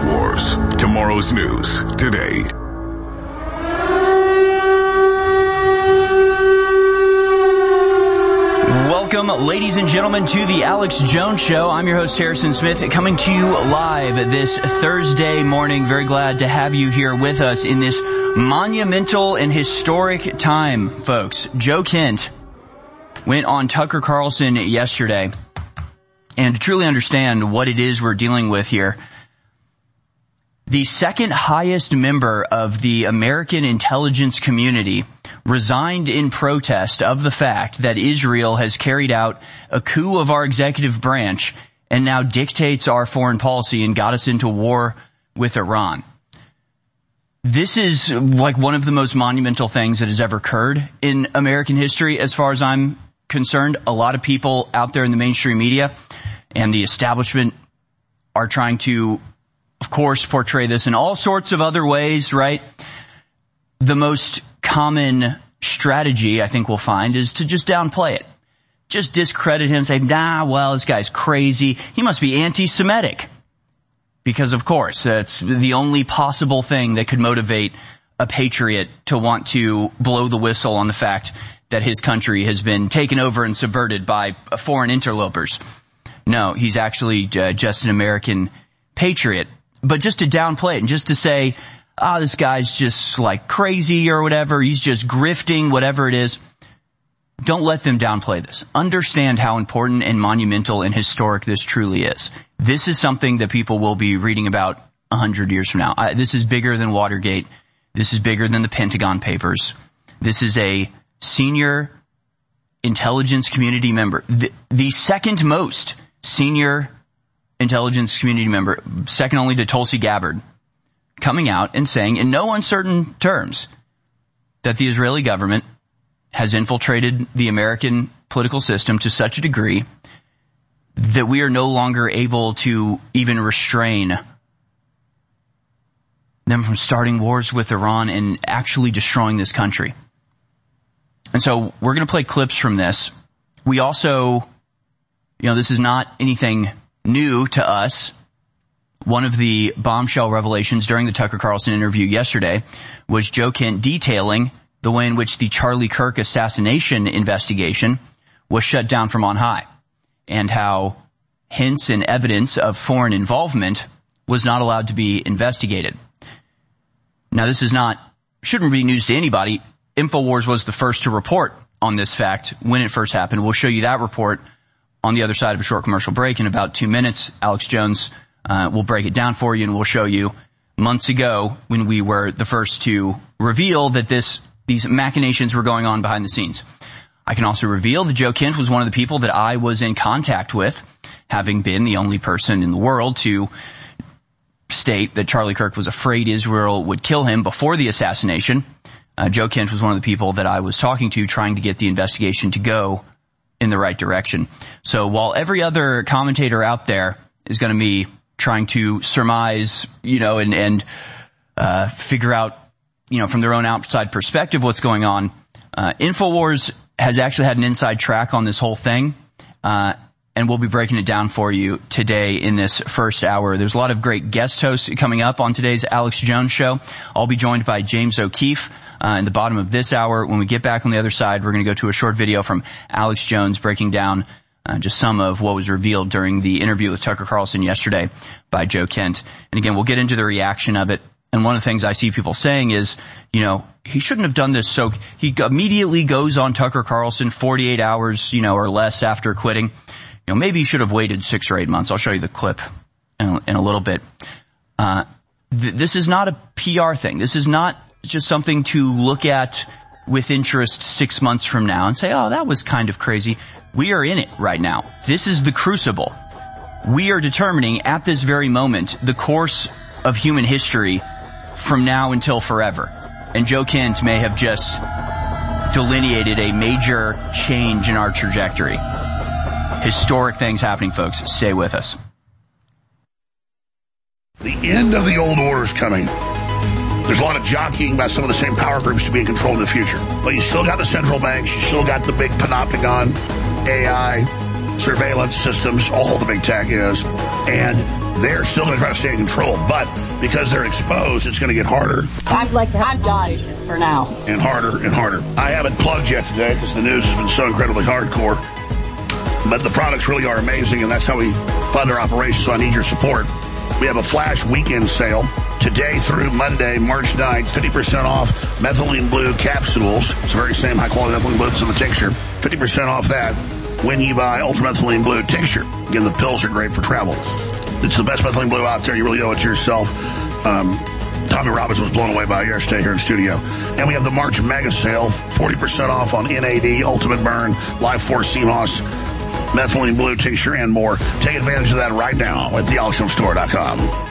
InfoWars. Tomorrow's news today. Welcome, ladies and gentlemen, to the Alex Jones Show. I'm your host, Harrison Smith, coming to you live this Thursday morning. Very glad to have you here with us in this monumental and historic time, folks. Joe Kent went on Tucker Carlson yesterday, and to truly understand what it is we're dealing with here, the second highest member of the American intelligence community resigned in protest of the fact that Israel has carried out a coup of our executive branch and now dictates our foreign policy and got us into war with Iran. This is like one of the most monumental things that has ever occurred in American history as far as I'm concerned. A lot of people out there in the mainstream media and the establishment are trying to, of course, portray this in all sorts of other ways, right? The most common strategy I think we'll find is to just downplay it. Just discredit him, say, well, this guy's crazy. He must be anti-Semitic. Because, of course, that's the only possible thing that could motivate a patriot to want to blow the whistle on the fact that his country has been taken over and subverted by foreign interlopers. No, he's actually just an American patriot. But just to downplay it and just to say, this guy's just like crazy or whatever, he's just grifting, whatever it is. Don't let them downplay this. Understand how important and monumental and historic this truly is. This is something that people will be reading about 100 years from now. This is bigger than Watergate. This is bigger than the Pentagon Papers. This is a senior intelligence community member, the second most senior intelligence community member, second only to Tulsi Gabbard, coming out and saying in no uncertain terms that the Israeli government has infiltrated the American political system to such a degree that we are no longer able to even restrain them from starting wars with Iran and actually destroying this country. And so we're going to play clips from this. We also, this is not anything new to us. One of the bombshell revelations during the Tucker Carlson interview yesterday was Joe Kent detailing the way in which the Charlie Kirk assassination investigation was shut down from on high, and how hints and evidence of foreign involvement was not allowed to be investigated. Now, this shouldn't be news to anybody. InfoWars was the first to report on this fact when it first happened. We'll show you that report on the other side of a short commercial break in about 2 minutes. Alex Jones will break it down for you, and we'll show you months ago when we were the first to reveal that these machinations were going on behind the scenes. I can also reveal that Joe Kent was one of the people that I was in contact with, having been the only person in the world to state that Charlie Kirk was afraid Israel would kill him before the assassination. Joe Kent was one of the people that I was talking to, trying to get the investigation to go in the right direction. So while every other commentator out there is going to be trying to surmise, and figure out, from their own outside perspective what's going on, InfoWars has actually had an inside track on this whole thing, and we'll be breaking it down for you today in this first hour. There's a lot of great guest hosts coming up on today's Alex Jones Show. I'll be joined by James O'Keefe in the bottom of this hour. When we get back on the other side, we're going to go to a short video from Alex Jones breaking down just some of what was revealed during the interview with Tucker Carlson yesterday by Joe Kent. And again, we'll get into the reaction of it. And one of the things I see people saying is, he shouldn't have done this. So he immediately goes on Tucker Carlson 48 hours, or less after quitting. Maybe he should have waited 6 or 8 months. I'll show you the clip in a little bit. This is not a PR thing. This is not just something to look at with interest 6 months from now and say, that was kind of crazy. We are in it right now. This is the crucible. We are determining at this very moment the course of human history from now until forever. And Joe Kent may have just delineated a major change in our trajectory. Historic things happening, folks. Stay with us. The end of the old order is coming. There's a lot of jockeying by some of the same power groups to be in control in the future. But you still got the central banks. You still got the big panopticon, AI, surveillance systems, all the big tech is, and they're still going to try to stay in control. But because they're exposed, it's going to get harder. I'd like to have guys for now. And harder and harder. I haven't plugged yet today because the news has been so incredibly hardcore. But the products really are amazing, and that's how we fund our operations, so I need your support. We have a flash weekend sale today through Monday, March 9th, 50% off methylene blue capsules. It's the very same high-quality methylene blue that's in the tincture. 50% off that when you buy ultramethylene blue tincture. Again, the pills are great for travel. It's the best methylene blue out there. You really owe it to yourself. Tommy Robbins was blown away by it yesterday here in studio. And we have the March mega sale, 40% off on NAD, Ultimate Burn, Life Force CMOS, methylene blue tincture, and more. Take advantage of that right now at thealexstore.com.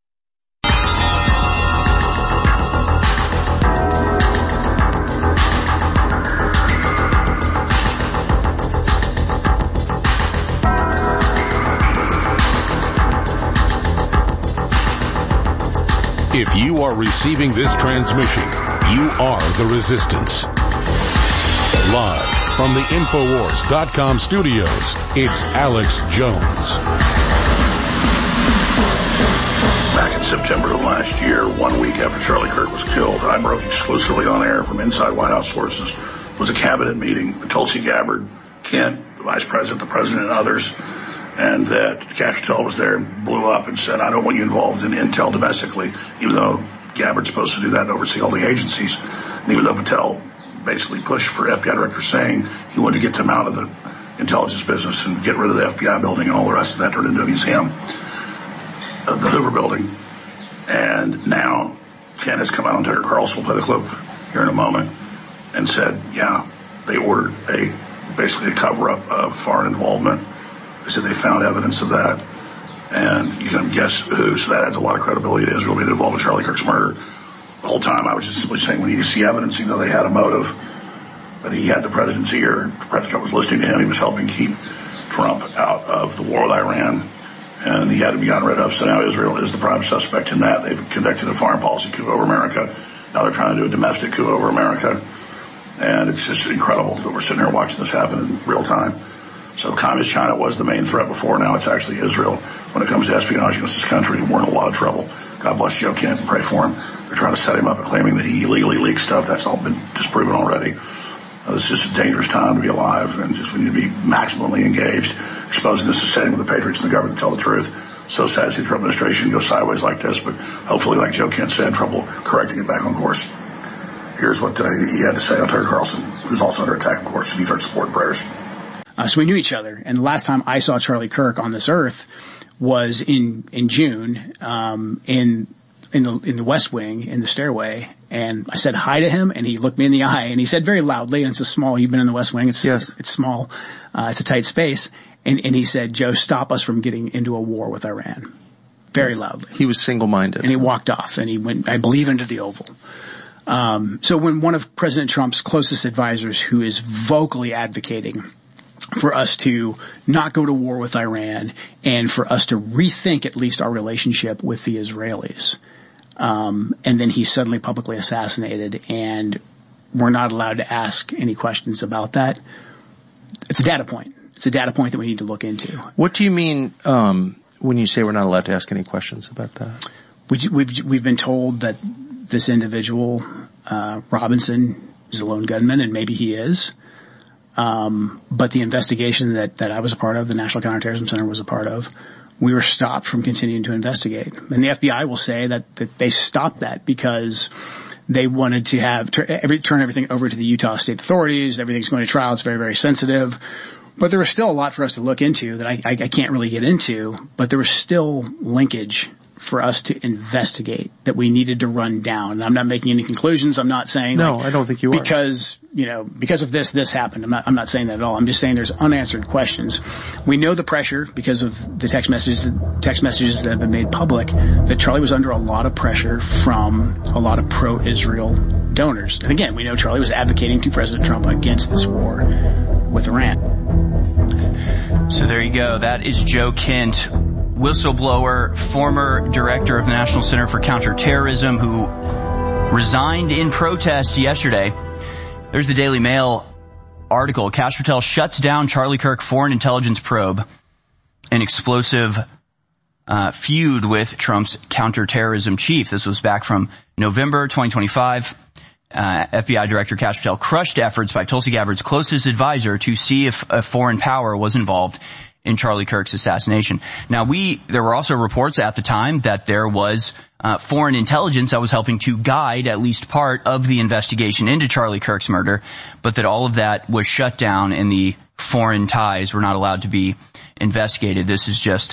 If you are receiving this transmission, you are the Resistance. Live from the Infowars.com studios, it's Alex Jones. Back in September of last year, 1 week after Charlie Kirk was killed, I broke exclusively on air from inside White House sources. It was a cabinet meeting with Tulsi Gabbard, Kent, the vice president, the president, and others. And that Castro was there and blew up and said, I don't want you involved in intel domestically, even though Gabbard's supposed to do that and oversee all the agencies. And even though Patel basically pushed for FBI director saying he wanted to get them out of the intelligence business and get rid of the FBI building and all the rest of that turned into a museum, the Hoover building. And now Ken has come out on Tucker Carlson, we'll play the clip here in a moment, and said, yeah, they ordered basically a cover-up of foreign involvement. They said they found evidence of that, and you can guess who, so that adds a lot of credibility to Israel being involved in Charlie Kirk's murder. The whole time I was just simply saying when you see evidence, you know they had a motive, but he had the president's ear. President Trump was listening to him. He was helping keep Trump out of the war with Iran, and he had to be gotten rid of, so now Israel is the prime suspect in that. They've conducted a foreign policy coup over America. Now they're trying to do a domestic coup over America, and it's just incredible that we're sitting here watching this happen in real time. So communist China was the main threat before. Now it's actually Israel. When it comes to espionage against this country, we're in a lot of trouble. God bless Joe Kent and pray for him. They're trying to set him up and claiming that he illegally leaked stuff. That's all been disproven already. It's just a dangerous time to be alive, and just we need to be maximally engaged, exposing this to setting with the patriots and the government to tell the truth. So sad to see the Trump administration go sideways like this, but hopefully, like Joe Kent said, Trump will correcting it back on course. Here's what he had to say on Tucker Carlson, who's also under attack, of course. He needs our support and prayers. So we knew each other, and the last time I saw Charlie Kirk on this earth was in June, in the West Wing, in the stairway, and I said hi to him, and he looked me in the eye, and he said very loudly, and it's a small, you've been in the West Wing, it's small, it's a tight space, and he said, Joe, stop us from getting into a war with Iran. Very loudly. He was single-minded. And he walked off, and he went, I believe, into the Oval. So when one of President Trump's closest advisors, who is vocally advocating for us to not go to war with Iran and for us to rethink at least our relationship with the Israelis. And then he's suddenly publicly assassinated, and we're not allowed to ask any questions about that. It's a data point. It's a data point that we need to look into. What do you mean when you say we're not allowed to ask any questions about that? We've been told that this individual, Robinson, is a lone gunman, and maybe he is. But the investigation that I was a part of, the National Counterterrorism Center was a part of, we were stopped from continuing to investigate. And the FBI will say that they stopped that because they wanted to turn everything over to the Utah state authorities. Everything's going to trial. It's very, very sensitive. But there was still a lot for us to look into that I can't really get into, but there was still linkage for us to investigate that we needed to run down. And I'm not making any conclusions. I'm not saying no, I don't think you are. Because of this happened. I'm not saying that at all. I'm just saying there's unanswered questions. We know the pressure because of the text messages that have been made public that Charlie was under a lot of pressure from a lot of pro-Israel donors. And again, we know Charlie was advocating to President Trump against this war with Iran. So there you go. That is Joe Kent, whistleblower, former director of the National Center for Counterterrorism, who resigned in protest yesterday. There's the Daily Mail article, Cash Patel shuts down Charlie Kirk foreign intelligence probe, an explosive feud with Trump's counterterrorism chief. This was back from November 2025. FBI Director Cash Patel crushed efforts by Tulsi Gabbard's closest advisor to see if a foreign power was involved in Charlie Kirk's assassination. Now there were also reports at the time that there was foreign intelligence that was helping to guide at least part of the investigation into Charlie Kirk's murder, but that all of that was shut down and the foreign ties were not allowed to be investigated. This is just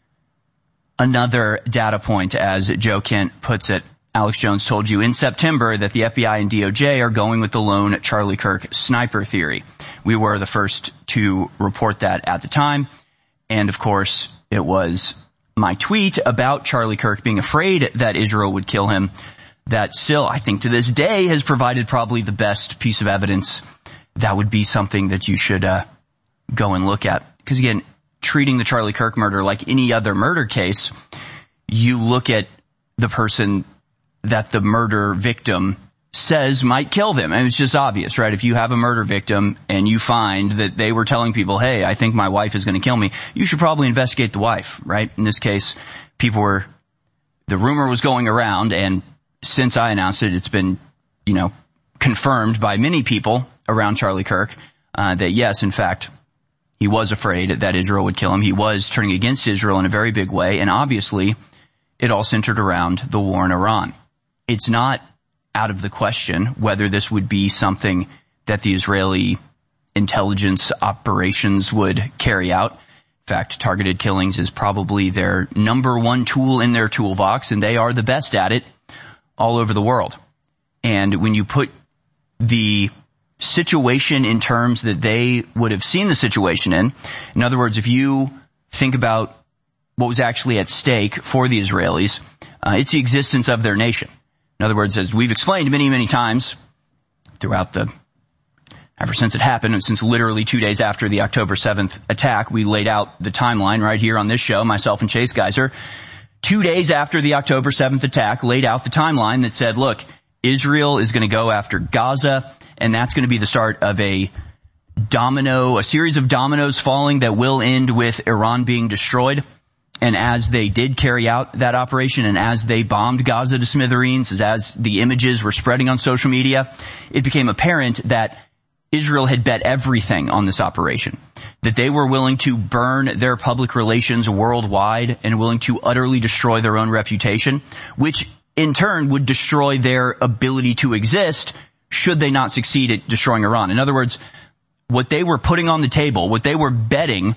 another data point, as Joe Kent puts it. Alex Jones told you in September that the FBI and DOJ are going with the lone Charlie Kirk sniper theory. We were the first to report that at the time. And of course, it was my tweet about Charlie Kirk being afraid that Israel would kill him that still, I think to this day, has provided probably the best piece of evidence that would be something that you should go and look at. Because again, treating the Charlie Kirk murder like any other murder case, you look at the person that the murder victim says might kill them. And it's just obvious, right? If you have a murder victim and you find that they were telling people, hey, I think my wife is going to kill me, you should probably investigate the wife, right? In this case, the rumor was going around, and since I announced it, it's been, confirmed by many people around Charlie Kirk, that yes, in fact, he was afraid that Israel would kill him. He was turning against Israel in a very big way. And obviously, it all centered around the war in Iran. It's not out of the question whether this would be something that the Israeli intelligence operations would carry out. In fact, targeted killings is probably their number one tool in their toolbox, and they are the best at it all over the world. And when you put the situation in terms that they would have seen the situation in other words, if you think about what was actually at stake for the Israelis, it's the existence of their nation. In other words, as we've explained many, many times throughout ever since it happened, and since literally 2 days after the October 7th attack, we laid out the timeline right here on this show, myself and Chase Geiser. 2 days after the October 7th attack, laid out the timeline that said, look, Israel is going to go after Gaza, and that's going to be the start of a series of dominoes falling that will end with Iran being destroyed. And as they did carry out that operation, and as they bombed Gaza to smithereens, as the images were spreading on social media, it became apparent that Israel had bet everything on this operation, that they were willing to burn their public relations worldwide and willing to utterly destroy their own reputation, which in turn would destroy their ability to exist should they not succeed at destroying Iran. In other words, what they were putting on the table, what they were betting,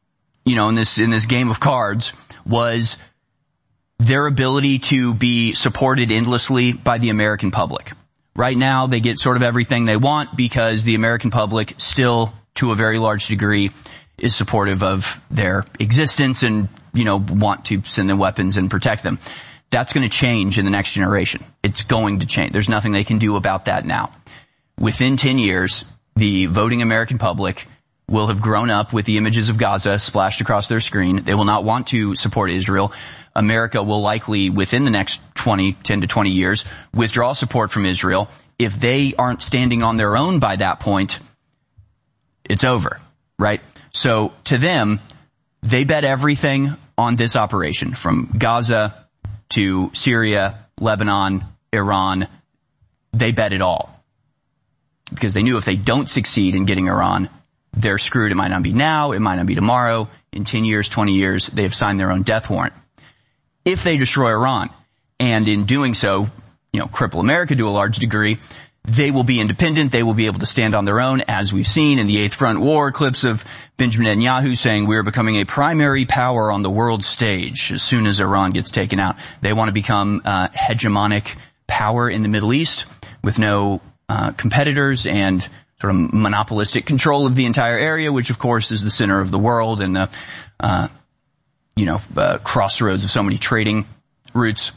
in this game of cards, was their ability to be supported endlessly by the American public. Right now, they get sort of everything they want because the American public still, to a very large degree, is supportive of their existence and, want to send them weapons and protect them. That's going to change in the next generation. It's going to change. There's nothing they can do about that now. Within 10 years, the voting American public will have grown up with the images of Gaza splashed across their screen. They will not want to support Israel. America will likely, within the next 10 to 20 years, withdraw support from Israel. If they aren't standing on their own by that point, it's over, right? So to them, they bet everything on this operation, from Gaza to Syria, Lebanon, Iran. They bet it all because they knew if they don't succeed in getting Iran, they're screwed. It might not be now. It might not be tomorrow. In 10 years, 20 years, they have signed their own death warrant. If they destroy Iran, and in doing so, cripple America to a large degree, they will be independent. They will be able to stand on their own, as we've seen in the Eighth Front War clips of Benjamin Netanyahu saying we're becoming a primary power on the world stage as soon as Iran gets taken out. They want to become a hegemonic power in the Middle East with no competitors and sort of monopolistic control of the entire area, which of course is the center of the world and the, crossroads of so many trading routes.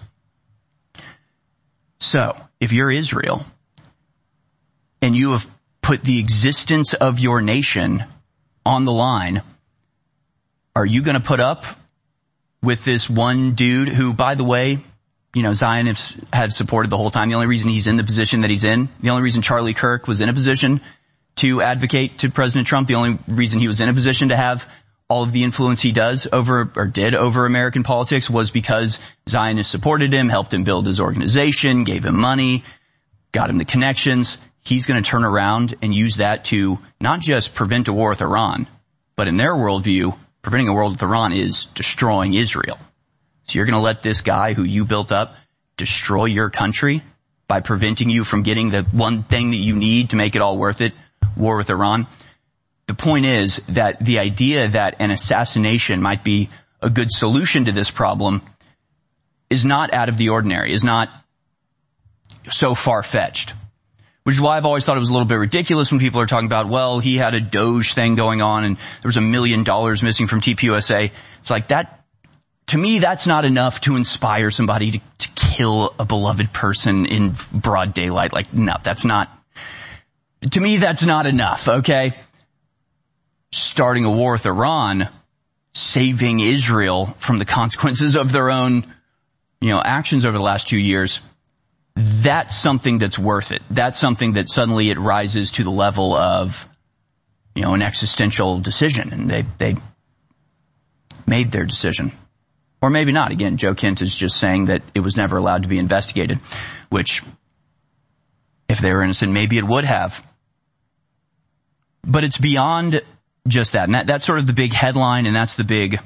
So, if you're Israel and you have put the existence of your nation on the line, are you going to put up with this one dude who, by the way, Zionists have supported the whole time? The only reason he's in the position that he's in, the only reason Charlie Kirk was in a position to advocate to President Trump. The only reason he was in a position to have all of the influence he did over American politics was because Zionists supported him, helped him build his organization, gave him money, got him the connections. He's going to turn around and use that to not just prevent a war with Iran, but in their worldview, preventing a war with Iran is destroying Israel. So you're going to let this guy who you built up destroy your country by preventing you from getting the one thing that you need to make it all worth it, war with Iran? The point is that the idea that an assassination might be a good solution to this problem is not out of the ordinary, is not so far-fetched. Which is why I've always thought it was a little bit ridiculous when people are talking about, well, he had a Doge thing going on and there was $1 million missing from TPUSA. It's like that, to me, that's not enough to inspire somebody to kill a beloved person in broad daylight. Like, no, that's not, to me, that's not enough, okay? Starting a war with Iran, saving Israel from the consequences of their own, actions over the last 2 years, that's something that's worth it. That's something that suddenly it rises to the level of, an existential decision, and they made their decision. Or maybe not. Again, Joe Kent is just saying that it was never allowed to be investigated, which, if they were innocent, maybe it would have. But it's beyond just that. And that's sort of the big headline, and that's the big,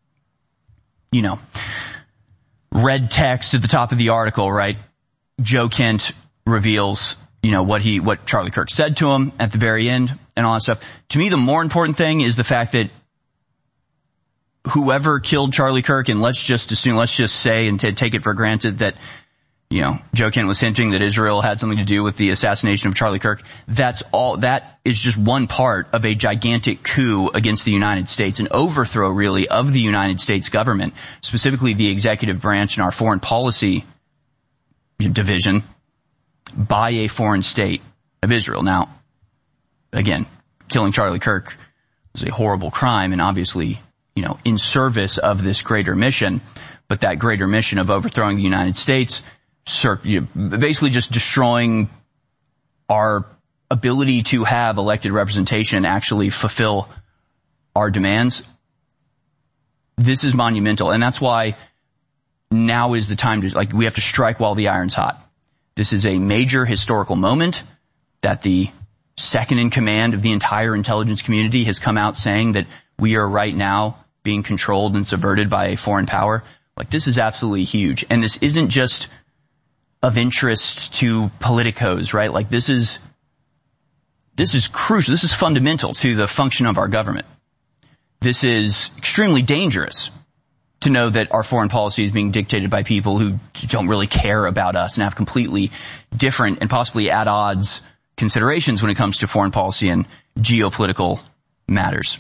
red text at the top of the article, right? Joe Kent reveals, what Charlie Kirk said to him at the very end and all that stuff. To me, the more important thing is the fact that whoever killed Charlie Kirk, and let's just say and take it for granted that, Joe Kent was hinting that Israel had something to do with the assassination of Charlie Kirk. That is just one part of a gigantic coup against the United States, an overthrow really of the United States government, specifically the executive branch and our foreign policy division by a foreign state of Israel. Now, again, killing Charlie Kirk was a horrible crime and obviously, in service of this greater mission, but that greater mission of overthrowing the United States, basically just destroying our ability to have elected representation and actually fulfill our demands. This is monumental, and that's why now is the time to, we have to strike while the iron's hot. This is a major historical moment that the second in command of the entire intelligence community has come out saying that we are right now being controlled and subverted by a foreign power. This is absolutely huge. And this isn't just of interest to politicos, right? This is crucial. This is fundamental to the function of our government. This is extremely dangerous to know that our foreign policy is being dictated by people who don't really care about us and have completely different and possibly at odds considerations when it comes to foreign policy and geopolitical matters.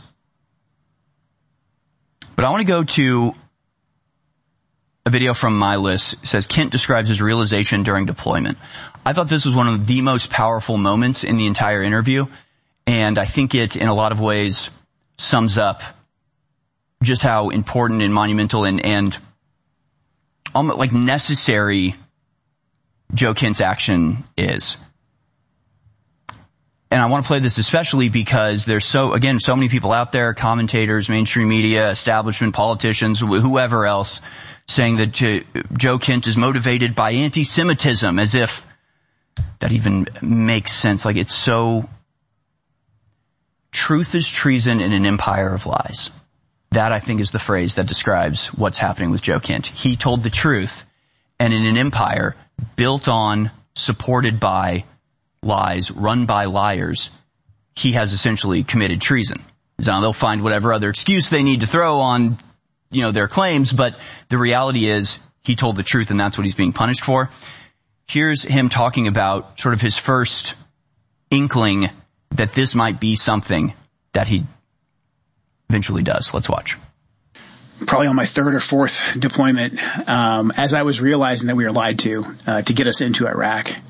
But I want to go to a video from my list. It says, Kent describes his realization during deployment. I thought this was one of the most powerful moments in the entire interview, and I think it, in a lot of ways, sums up just how important and monumental and almost necessary Joe Kent's action is. And I want to play this especially because there's so many people out there, commentators, mainstream media, establishment, politicians, whoever else, saying that Joe Kent is motivated by anti-Semitism, as if that even makes sense. It's so, truth is treason in an empire of lies. That, I think, is the phrase that describes what's happening with Joe Kent. He told the truth, and in an empire built on, supported by lies, run by liars, he has essentially committed treason. Now, they'll find whatever other excuse they need to throw on, their claims, but the reality is he told the truth, and that's what he's being punished for. Here's him talking about sort of his first inkling that this might be something that he eventually does. Let's watch. Probably on my third or fourth deployment, as I was realizing that we were lied to get us into Iraq.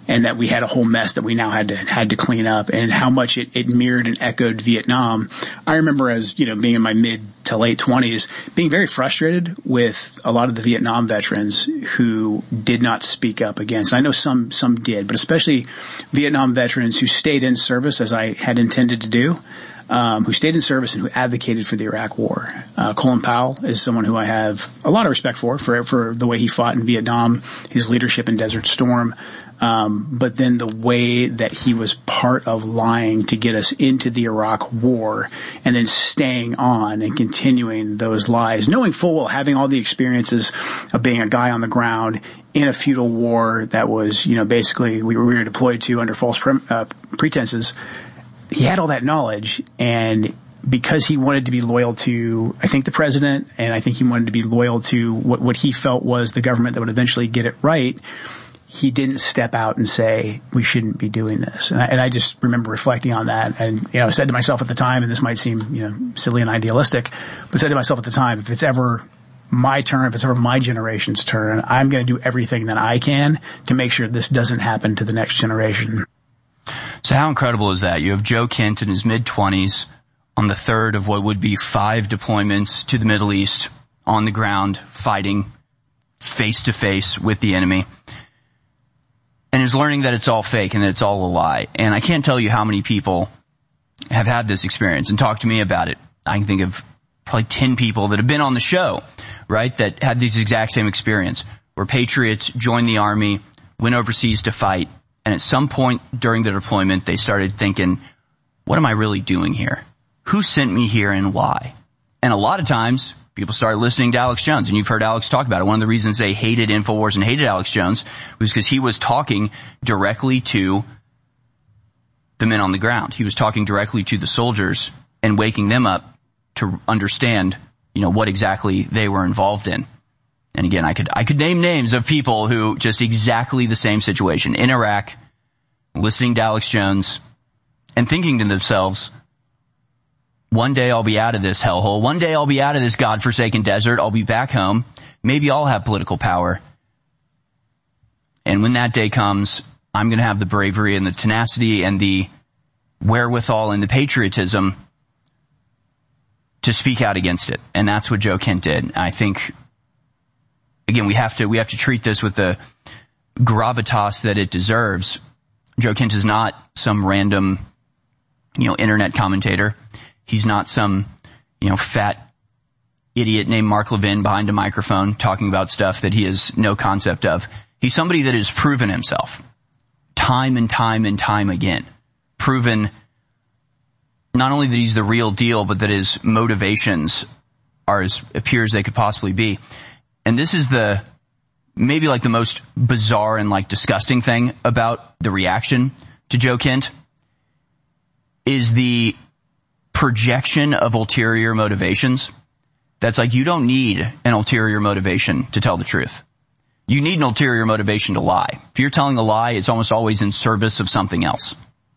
and that we had a whole mess that we now had to clean up, and how much it mirrored and echoed Vietnam. I remember as, being in my mid to late 20s, being very frustrated with a lot of the Vietnam veterans who did not speak up against. I know some did, but especially Vietnam veterans who stayed in service as I had intended to do. Who stayed in service and who advocated for the Iraq War. Colin Powell is someone who I have a lot of respect for the way he fought in Vietnam, his leadership in Desert Storm. But then the way that he was part of lying to get us into the Iraq War and then staying on and continuing those lies, knowing full well, having all the experiences of being a guy on the ground in a feudal war that was, basically we were deployed to under false pretenses. He had all that knowledge, and because he wanted to be loyal to, I think, the president, and I think he wanted to be loyal to what he felt was the government that would eventually get it right, he didn't step out and say, we shouldn't be doing this. And I just remember reflecting on that, and, I said to myself at the time, and this might seem, silly and idealistic, but said to myself at the time, if it's ever my turn, if it's ever my generation's turn, I'm going to do everything that I can to make sure this doesn't happen to the next generation. So how incredible is that? You have Joe Kent in his mid-20s on the third of what would be 5 deployments to the Middle East, on the ground, fighting face-to-face with the enemy, and is learning that it's all fake and that it's all a lie. And I can't tell you how many people have had this experience and talked to me about it. I can think of probably 10 people that have been on the show, right, that had this exact same experience, where patriots joined the Army, went overseas to fight, and at some point during the deployment, they started thinking, what am I really doing here? Who sent me here and why? And a lot of times, people started listening to Alex Jones, and you've heard Alex talk about it. One of the reasons they hated InfoWars and hated Alex Jones was because he was talking directly to the men on the ground. He was talking directly to the soldiers and waking them up to understand, what exactly they were involved in. And again, I could name names of people who just exactly the same situation in Iraq, listening to Alex Jones and thinking to themselves, one day I'll be out of this hellhole. One day I'll be out of this godforsaken desert. I'll be back home. Maybe I'll have political power. And when that day comes, I'm going to have the bravery and the tenacity and the wherewithal and the patriotism to speak out against it. And that's what Joe Kent did. I think, again, we have to treat this with the gravitas that it deserves. Joe Kent is not some random, internet commentator. He's not some, fat idiot named Mark Levin behind a microphone talking about stuff that he has no concept of. He's somebody that has proven himself time and time and time again. Proven not only that he's the real deal, but that his motivations are as pure as they could possibly be. And this is maybe the most bizarre and disgusting thing about the reaction to Joe Kent is the projection of ulterior motivations. That's you don't need an ulterior motivation to tell the truth. You need an ulterior motivation to lie. If you're telling a lie, it's almost always in service of something else.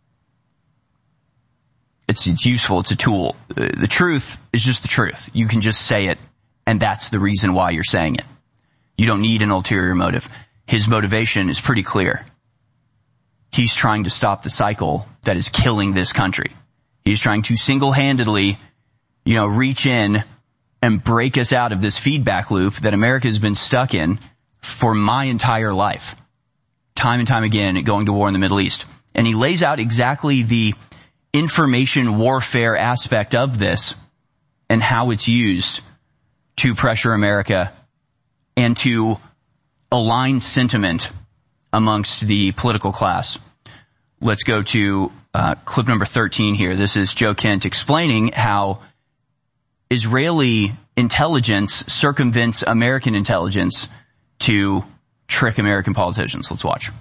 It's useful. It's a tool. The truth is just the truth. You can just say it, and that's the reason why you're saying it. You don't need an ulterior motive. His motivation is pretty clear. He's trying to stop the cycle that is killing this country. He's trying to single-handedly, reach in and break us out of this feedback loop that America has been stuck in for my entire life. Time and time again, going to war in the Middle East. And he lays out exactly the information warfare aspect of this and how it's used to pressure America and to align sentiment amongst the political class. Let's go to clip number 13 here. This is Joe Kent explaining how Israeli intelligence circumvents American intelligence to trick American politicians. Let's watch.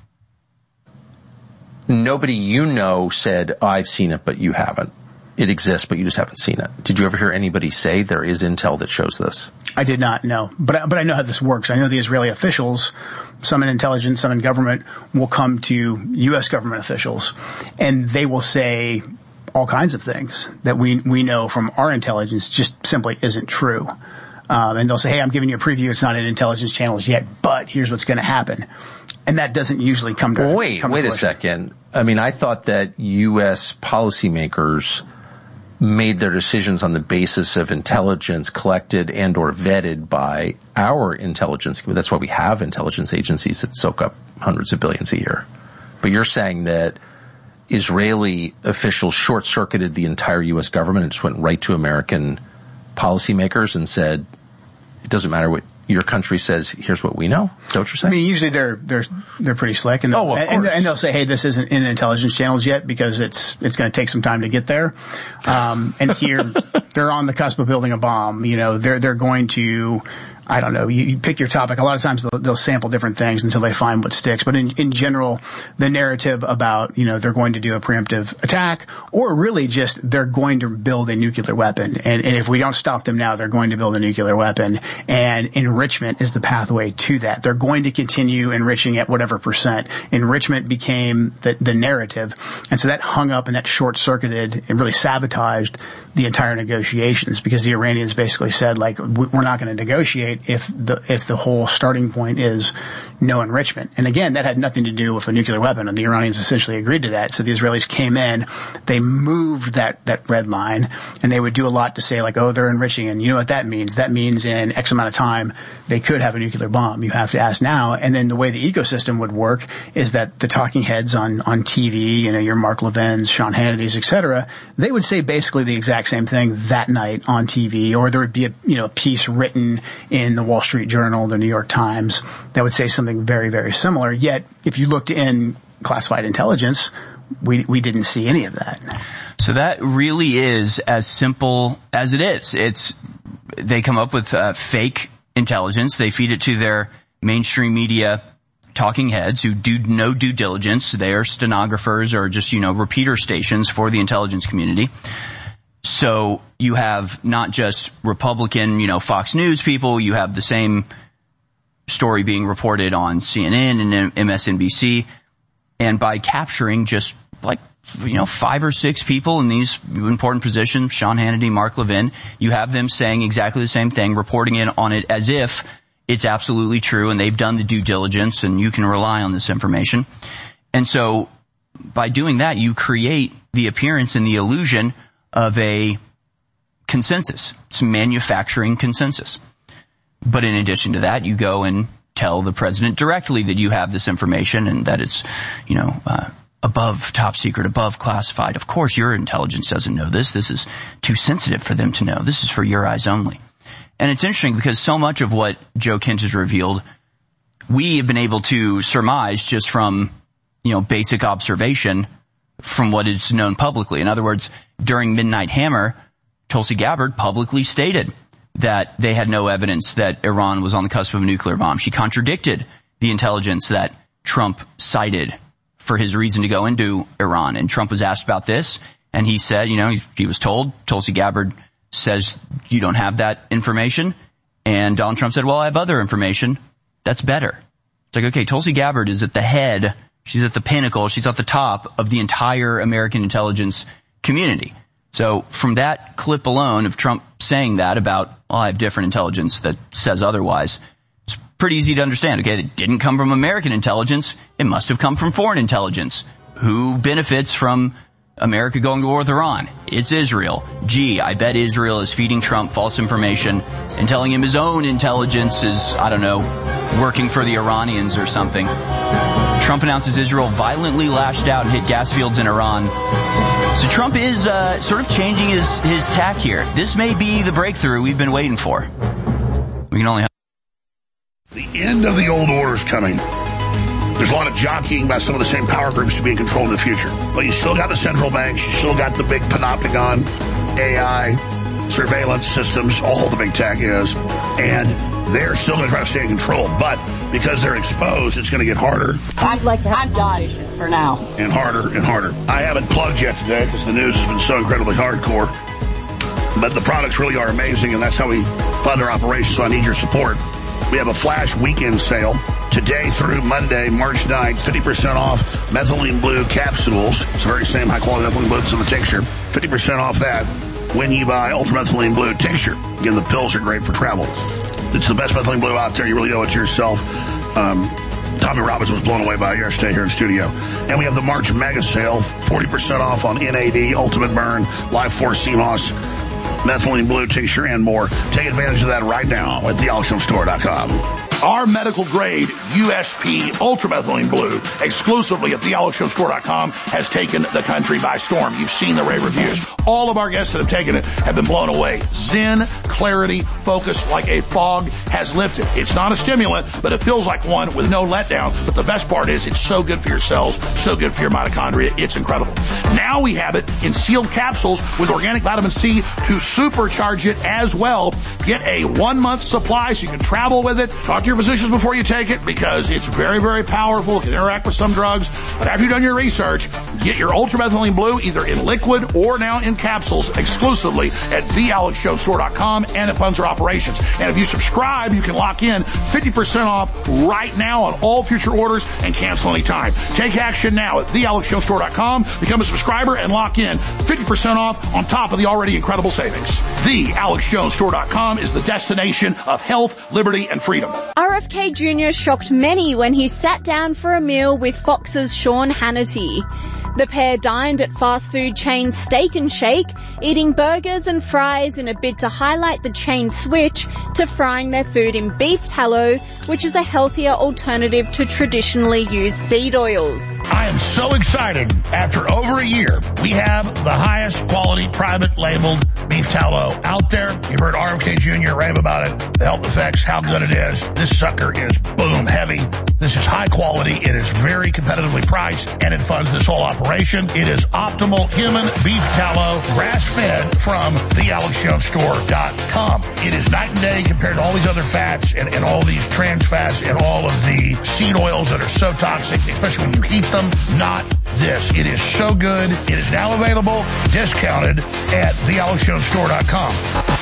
Nobody said, I've seen it, but you haven't. It exists, but you just haven't seen it. Did you ever hear anybody say there is intel that shows this? I did not, no. But I know how this works. I know the Israeli officials, some in intelligence, some in government, will come to U.S. government officials, and they will say all kinds of things that we know from our intelligence just simply isn't true. And they'll say, hey, I'm giving you a preview. It's not in intelligence channels yet, but here's what's going to happen. And that doesn't usually come to Wait a second. I mean, I thought that U.S. policymakers made their decisions on the basis of intelligence collected and or vetted by our intelligence. That's why we have intelligence agencies that soak up hundreds of billions a year. But you're saying that Israeli officials short-circuited the entire U.S. government and just went right to American policymakers and said, it doesn't matter what your country says, here's what we know? Is that what you're saying? I mean, usually they're pretty slick, and they'll say, hey, this isn't in intelligence channels yet because it's going to take some time to get there. And here they're on the cusp of building a bomb. You know, they're going to, I don't know, you pick your topic. A lot of times they'll sample different things until they find what sticks. But in general, the narrative about, you know, they're going to do a preemptive attack, or really just they're going to build a nuclear weapon. And if we don't stop them now, they're going to build a nuclear weapon. And enrichment is the pathway to that. They're going to continue enriching at whatever percent. Enrichment became the narrative. And so that hung up and that short-circuited and really sabotaged the entire negotiations, because the Iranians basically said, like, we're not going to negotiate if the whole starting point is no enrichment. And again, that had nothing to do with a nuclear weapon, and the Iranians essentially agreed to that. So the Israelis came in, they moved that red line, and they would do a lot to say, like, oh, they're enriching, and you know what that means? That means in X amount of time they could have a nuclear bomb. You have to ask now. And then the way the ecosystem would work is that the talking heads on TV, you know, your Mark Levin's, Sean Hannity's, et cetera, they would say basically the exact same thing that night on TV, or there would be a piece written in the Wall Street Journal, the New York Times, that would say something very, very similar. Yet, if you looked in classified intelligence, we didn't see any of that. So that really is as simple as it is. They come up with fake intelligence. They feed it to their mainstream media talking heads who do no due diligence. They are stenographers or just, repeater stations for the intelligence community. So you have not just Republican, Fox News people, you have the same story being reported on CNN and MSNBC. And by capturing just 5 or 6 people in these important positions, Sean Hannity, Mark Levin, you have them saying exactly the same thing, reporting on it as if it's absolutely true and they've done the due diligence and you can rely on this information. And so by doing that, you create the appearance and the illusion of a consensus. It's manufacturing consensus. But in addition to that, you go and tell the president directly that you have this information and that it's, above top secret, above classified. Of course, your intelligence doesn't know this. This is too sensitive for them to know. This is for your eyes only. And it's interesting because so much of what Joe Kent has revealed, we have been able to surmise just from, basic observation from what is known publicly. In other words, during Midnight Hammer, Tulsi Gabbard publicly stated that they had no evidence that Iran was on the cusp of a nuclear bomb. She contradicted the intelligence that Trump cited for his reason to go into Iran. And Trump was asked about this, and he said, he was told, Tulsi Gabbard says you don't have that information. And Donald Trump said, well, I have other information that's better. It's like, okay, Tulsi Gabbard is at the head, she's at the pinnacle, she's at the top of the entire American intelligence community. So from that clip alone of Trump saying that about, well, I have different intelligence that says otherwise, it's pretty easy to understand. Okay, it didn't come from American intelligence. It must have come from foreign intelligence. Who benefits from America going to war with Iran? It's Israel. Gee, I bet Israel is feeding Trump false information and telling him his own intelligence is, working for the Iranians or something. Trump announces Israel violently lashed out and hit gas fields in Iran. So Trump is sort of changing his tack here. This may be the breakthrough we've been waiting for. We can only hope. The end of the old order is coming. There's a lot of jockeying by some of the same power groups to be in control in the future. But you still got the central banks, you still got the big panopticon, AI, surveillance systems, all the big tech is. And they're still going to try to stay in control. But because they're exposed, it's going to get harder. I'd like to have died for now. And harder and harder. I haven't plugged yet today because the news has been so incredibly hardcore. But the products really are amazing, and that's how we fund our operations, so I need your support. We have a flash weekend sale today through Monday, March 9th, 50% off methylene blue capsules. It's the very same high-quality methylene blue that's in the tincture. 50% off that when you buy ultramethylene blue tincture. Again, the pills are great for travel. It's the best methylene blue out there. You really owe it to yourself. Tommy Robinson was blown away by it yesterday here in studio. And we have the March Mega Sale, 40% off on NAD, Ultimate Burn, Life Force CMOS, Methylene Blue Tincture, and more. Take advantage of that right now at thealexjonsstore.com. Our medical grade USP Ultramethylene Blue, exclusively at thealexjonsstore.com, has taken the country by storm. You've seen the rave reviews. All of our guests that have taken it have been blown away. Zen, clarity, focus like a fog has lifted. It's not a stimulant, but it feels like one with no letdown. But the best part is it's so good for your cells, so good for your mitochondria. It's incredible. Now we have it in sealed capsules with organic vitamin C to supercharge it as well. Get a 1-month supply so you can travel with it. Talk to your physicians before you take it because it's very, very powerful. It can interact with some drugs. But after you've done your research, get your Ultramethylene Blue either in liquid or now in capsules exclusively at thealexjonsstore.com, and it funds our operations. And if you subscribe, you can lock in 50% off right now on all future orders and cancel anytime. Take action now at thealexjonsstore.com. Become a subscriber and lock in 50% off on top of the already incredible savings. Thealexjonsstore.com is the destination of health, liberty, and freedom. RFK Jr. shocked many when he sat down for a meal with Fox's Sean Hannity. The pair dined at fast food chain Steak and Shake, eating burgers and fries in a bid to highlight the chain's switch to frying their food in beef tallow, which is a healthier alternative to traditionally used seed oils. I am so excited. After over a year, we have the highest quality private labeled beef tallow out there. You've heard RFK Jr. rave about it, the health effects, how good it is. This sucker is boom heavy. This is high quality. It is very competitively priced, and it funds this whole operation. It is optimal human beef tallow, grass-fed from thealexjonsstore.com. It is night and day compared to all these other fats and all these trans fats and all of the seed oils that are so toxic, especially when you heat them. Not this. It is so good. It is now available, discounted at thealexjonsstore.com.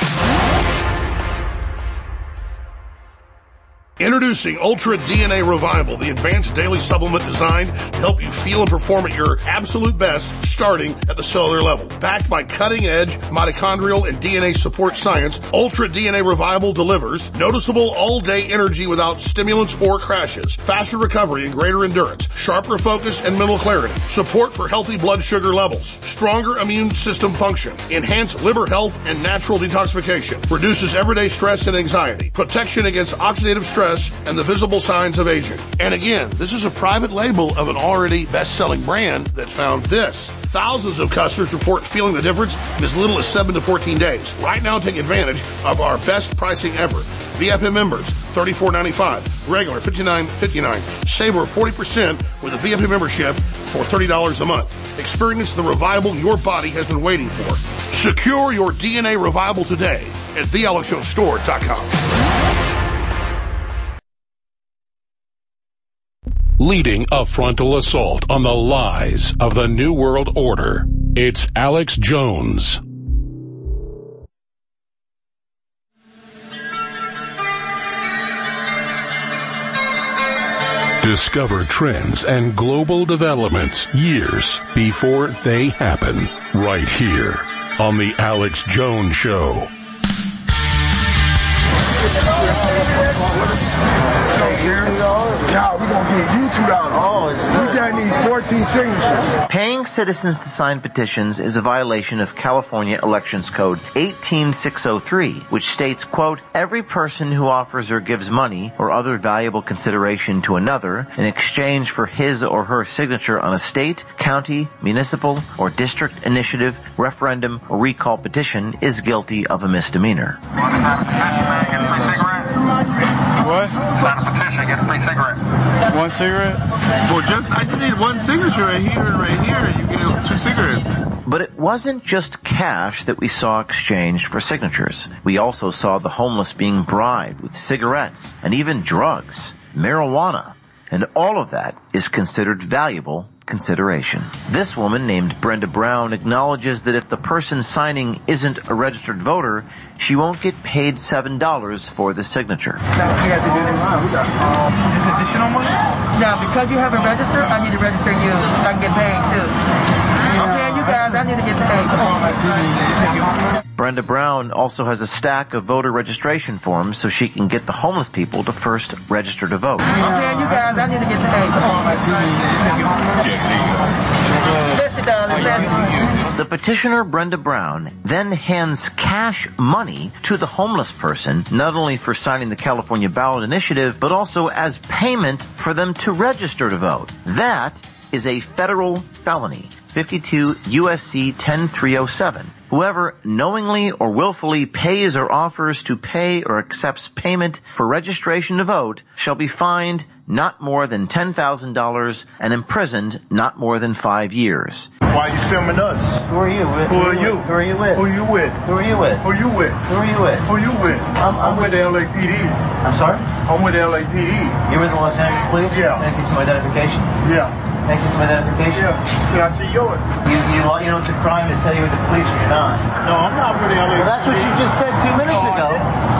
Introducing Ultra DNA Revival, the advanced daily supplement designed to help you feel and perform at your absolute best, starting at the cellular level. Backed by cutting-edge mitochondrial and DNA support science, Ultra DNA Revival delivers noticeable all-day energy without stimulants or crashes, faster recovery and greater endurance, sharper focus and mental clarity, support for healthy blood sugar levels, stronger immune system function, enhanced liver health and natural detoxification, reduces everyday stress and anxiety, protection against oxidative stress, and the visible signs of aging. And again, this is a private label of an already best-selling brand that found this. Thousands of customers report feeling the difference in as little as 7 to 14 days. Right now, take advantage of our best pricing ever. VIP members, $34.95. Regular, $59.59. Save over 40% with a VIP membership for $30 a month. Experience the revival your body has been waiting for. Secure your DNA revival today at thealexjonsstore.com. Leading a frontal assault on the lies of the New World Order, it's Alex Jones. Discover trends and global developments years before they happen, right here on The Alex Jones Show. Now we're gonna give you $2. We just need 14 signatures. Paying citizens to sign petitions is a violation of California Elections Code 18603, which states, quote, every person who offers or gives money or other valuable consideration to another in exchange for his or her signature on a state, county, municipal, or district initiative, referendum, or recall petition is guilty of a misdemeanor. What? Sign a petition, get a free cigarette. One cigarette? Well, I just need one signature right here and right here, and you get 2 cigarettes. But it wasn't just cash that we saw exchanged for signatures. We also saw the homeless being bribed with cigarettes and even drugs, marijuana, and all of that is considered valuable consideration. This woman named Brenda Brown acknowledges that if the person signing isn't a registered voter, she won't get paid $7 for the signature. Is this additional money? Yeah, because you haven't registered, I need to register you so I can get paid too. Okay, you guys, I need to get paid. Brenda Brown also has a stack of voter registration forms so she can get the homeless people to first register to vote. Okay, you guys, I need to get the The petitioner, Brenda Brown, then hands cash money to the homeless person, not only for signing the California ballot initiative, but also as payment for them to register to vote. That is a federal felony, 52 U.S.C. 10307. Whoever knowingly or willfully pays or offers to pay or accepts payment for registration to vote shall be fined not more than $10,000 and imprisoned not more than 5 years. Why are you filming us? Who are you with? Who are you? Who are you with? Who you with? Who are you with? Who you with? Who are you with? Who you with? I'm with the LAPD. I'm sorry? I'm with the LAPD. You're with the Los Angeles Police? Yeah. Can I see some identification? Yeah. Can I see some identification? Yeah. Can I see yours? You know it's a crime to say you're with the police when you're not. No, I'm not with the LAPD. Well, that's what you just said 2 minutes ago.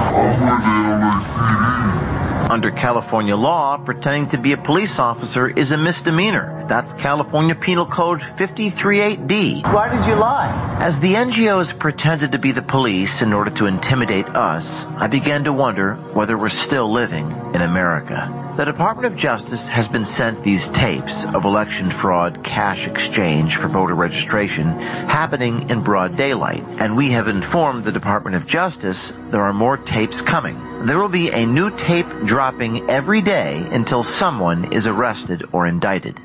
Under California law, pretending to be a police officer is a misdemeanor. That's California Penal Code 538D. Why did you lie? As the NGOs pretended to be the police in order to intimidate us, I began to wonder whether we're still living in America. The Department of Justice has been sent these tapes of election fraud cash exchange for voter registration happening in broad daylight, and we have informed the Department of Justice there are more tapes coming. There will be a new tape dropping every day until someone is arrested or indicted.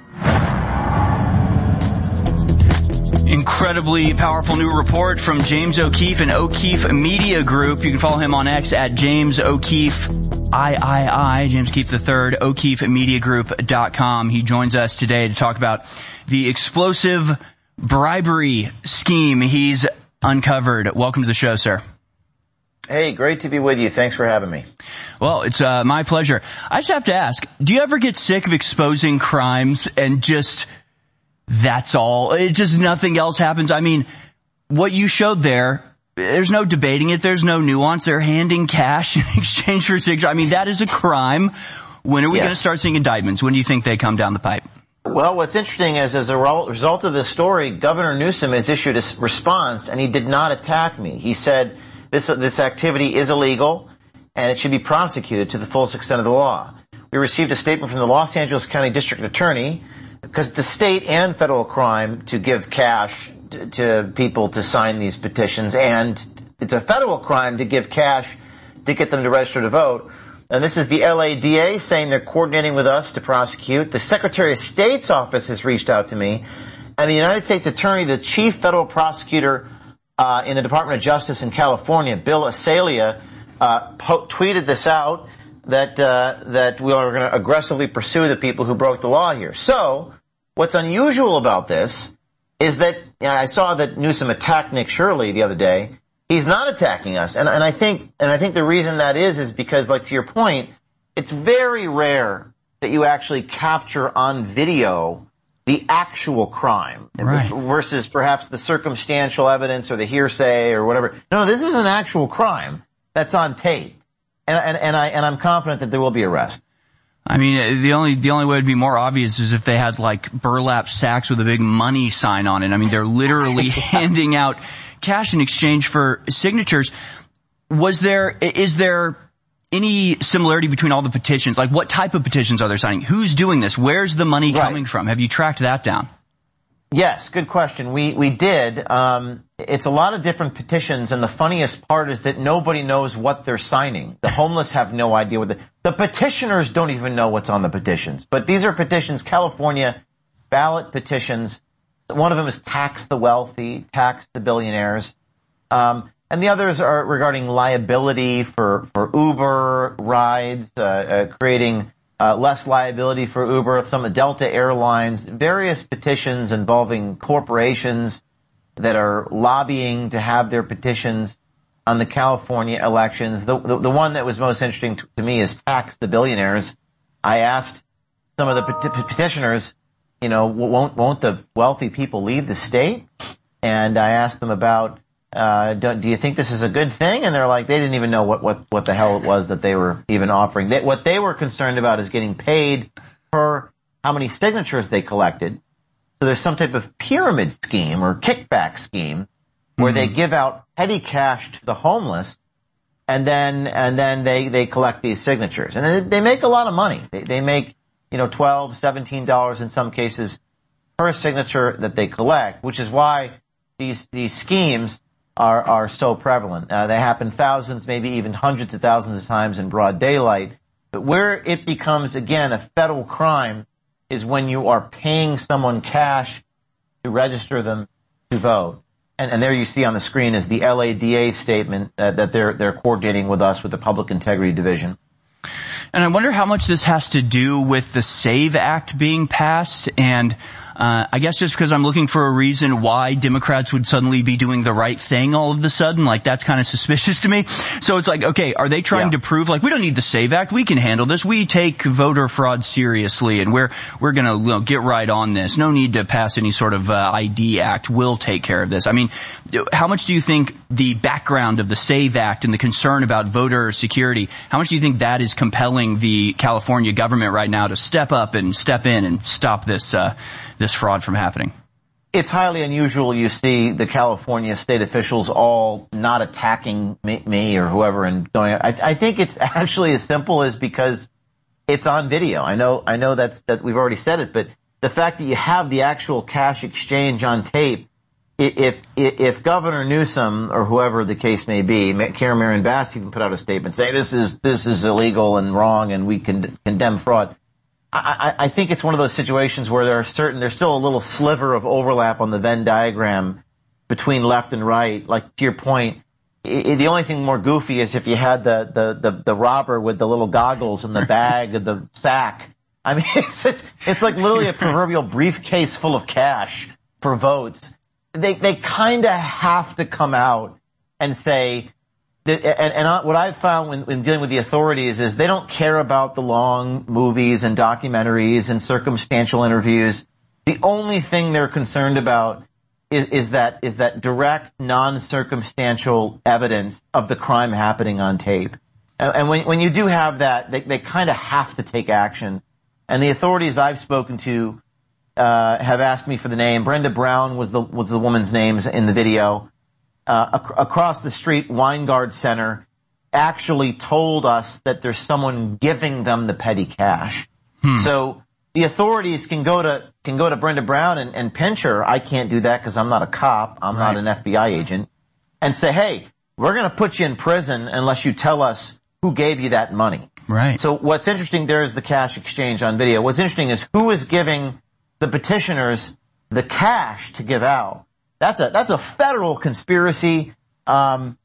Incredibly powerful new report from James O'Keefe and O'Keefe Media Group. You can follow him on X at James O'Keefe III, James O'Keefe III, O'KeefeMediaGroup.com. He joins us today to talk about the explosive bribery scheme he's uncovered. Welcome to the show, sir. Hey, great to be with you. Thanks for having me. Well, it's my pleasure. I just have to ask, do you ever get sick of exposing crimes and just that's all? It just nothing else happens? I mean, what you showed there, there's no debating it. There's no nuance. They're handing cash in exchange for signature. I mean, that is a crime. When are we going to start seeing indictments? When do you think they come down the pipe? Well, what's interesting is as a result of this story, Governor Newsom has issued a response, and he did not attack me. He said this activity is illegal, and it should be prosecuted to the fullest extent of the law. We received a statement from the Los Angeles County District Attorney, because it's a state and federal crime to give cash to people to sign these petitions, and it's a federal crime to give cash to get them to register to vote. And this is the LADA saying they're coordinating with us to prosecute. The Secretary of State's office has reached out to me, and the United States Attorney, the chief federal prosecutor in the Department of Justice in California, Bill Asalia, tweeted this out, that we are going to aggressively pursue the people who broke the law here. So, what's unusual about this is that I saw that Newsom attacked Nick Shirley the other day. He's not attacking us, and I think the reason that is because, like to your point, it's very rare that you actually capture on video the actual crime, right, versus perhaps the circumstantial evidence or the hearsay or whatever. No, this is an actual crime that's on tape. And I'm confident that there will be arrest. I mean, the only way it'd be more obvious is if they had like burlap sacks with a big money sign on it. I mean, they're literally handing out cash in exchange for signatures. Is there any similarity between all the petitions? Like, what type of petitions are they signing? Who's doing this? Where's the money coming from? Have you tracked that down? Yes, good question. We did. It's a lot of different petitions, and the funniest part is that nobody knows what they're signing. The homeless have no idea what the petitioners don't even know what's on the petitions. But these are petitions, California ballot petitions. One of them is tax the wealthy, tax the billionaires. And the others are regarding liability for Uber rides, creating less liability for Uber, some Delta Airlines, various petitions involving corporations that are lobbying to have their petitions on the California elections. The one that was most interesting to me is tax the billionaires. I asked some of the petitioners, won't the wealthy people leave the state? And I asked them about, do you think this is a good thing? And they're like, they didn't even know what the hell it was that they were even offering. What they were concerned about is getting paid for how many signatures they collected. So there's some type of pyramid scheme or kickback scheme where they give out petty cash to the homeless, and then they collect these signatures. And they make a lot of money. They make, $12, $17 in some cases per signature that they collect, which is why these schemes are so prevalent. They happen thousands, maybe even hundreds of thousands of times in broad daylight. But where it becomes, again, a federal crime is when you are paying someone cash to register them to vote. And there you see on the screen is the LADA statement that they're coordinating with us with the Public Integrity Division. And I wonder how much this has to do with the SAVE Act being passed. And I guess just because I'm looking for a reason why Democrats would suddenly be doing the right thing all of a sudden, like that's kind of suspicious to me. So it's like, okay, are they trying to prove like we don't need the SAVE Act, we can handle this, we take voter fraud seriously, and we're gonna get right on this. No need to pass any sort of ID Act. We'll take care of this. I mean, how much do you think the background of the SAVE Act and the concern about voter security, how much do you think that is compelling the California government right now to step up and step in and stop this fraud from happening? It's highly unusual you see the California state officials all not attacking me or whoever and going, I think it's actually as simple as because it's on video. I know that we've already said it, but the fact that you have the actual cash exchange on tape, if Governor Newsom or whoever the case may be, Karen Marion Bass even put out a statement saying this is illegal and wrong and we can condemn fraud. I think it's one of those situations where there's still a little sliver of overlap on the Venn diagram between left and right. Like to your point, the only thing more goofy is if you had the robber with the little goggles and the bag of the sack. I mean, it's like literally a proverbial briefcase full of cash for votes. They kind of have to come out and say, what I've found when dealing with the authorities is they don't care about the long movies and documentaries and circumstantial interviews. The only thing they're concerned about is that direct, non-circumstantial evidence of the crime happening on tape. And when you do have that, they kind of have to take action. And the authorities I've spoken to have asked me for the name. Brenda Brown was the woman's name in the video. Across the street, Weingard Center actually told us that there's someone giving them the petty cash. So the authorities can go to Brenda Brown and pinch her. I can't do that because I'm not a cop. I'm not an FBI agent. And say, hey, we're going to put you in prison unless you tell us who gave you that money. Right. So what's interesting there is the cash exchange on video. What's interesting is who is giving the petitioners the cash to give out. That's a federal conspiracy. I'm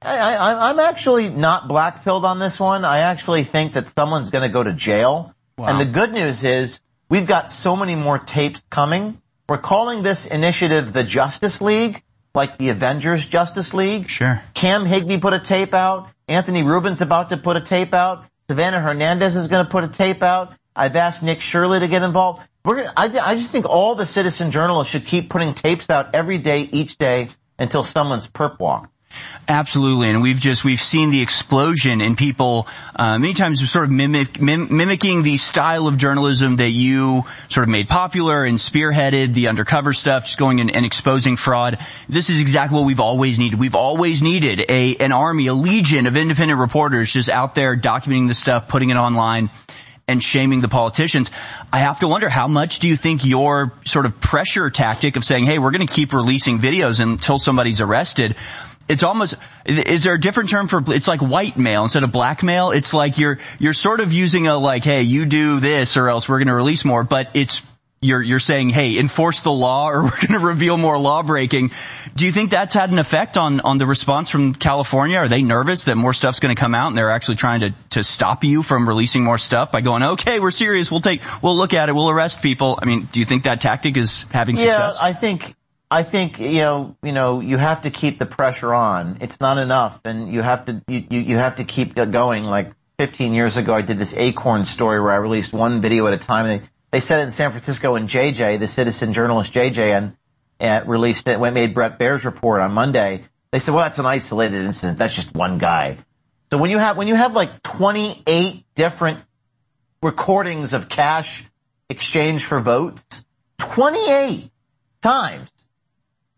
actually not black-pilled on this one. I actually think that someone's going to go to jail. Wow. And the good news is we've got so many more tapes coming. We're calling this initiative the Justice League, like the Avengers Justice League. Sure. Cam Higbee put a tape out. Anthony Rubin's about to put a tape out. Savannah Hernandez is going to put a tape out. I've asked Nick Shirley to get involved. I just think all the citizen journalists should keep putting tapes out every day, each day, until someone's perp walked. Absolutely, and we've seen the explosion in people many times sort of mimicking the style of journalism that you sort of made popular and spearheaded, the undercover stuff, just going and exposing fraud. This is exactly what we've always needed. We've always needed an army, a legion of independent reporters just out there documenting the stuff, putting it online, and shaming the politicians. I have to wonder, how much do you think your sort of pressure tactic of saying, hey, we're going to keep releasing videos until somebody's arrested, it's almost, is there a different term for, it's like white mail instead of blackmail? It's like you're sort of using a like, hey, you do this or else we're going to release more, but it's, you're saying, hey, enforce the law or we're going to reveal more law breaking. Do you think that's had an effect on the response from California? Are they nervous that more stuff's going to come out and they're actually trying to stop you from releasing more stuff by going, okay, we're serious, we'll look at it, we'll arrest people? I mean, do you think that tactic is having success? Yeah, I think you have to keep the pressure on. It's not enough, and you have to keep going. Like 15 years ago, I did this Acorn story where I released one video at a time. They said it in San Francisco, and JJ, the citizen journalist JJ, and released it. Made Brett Baer's report on Monday. They said, well, that's an isolated incident. That's just one guy. So when you have like 28 different recordings of cash exchange for votes, 28 times.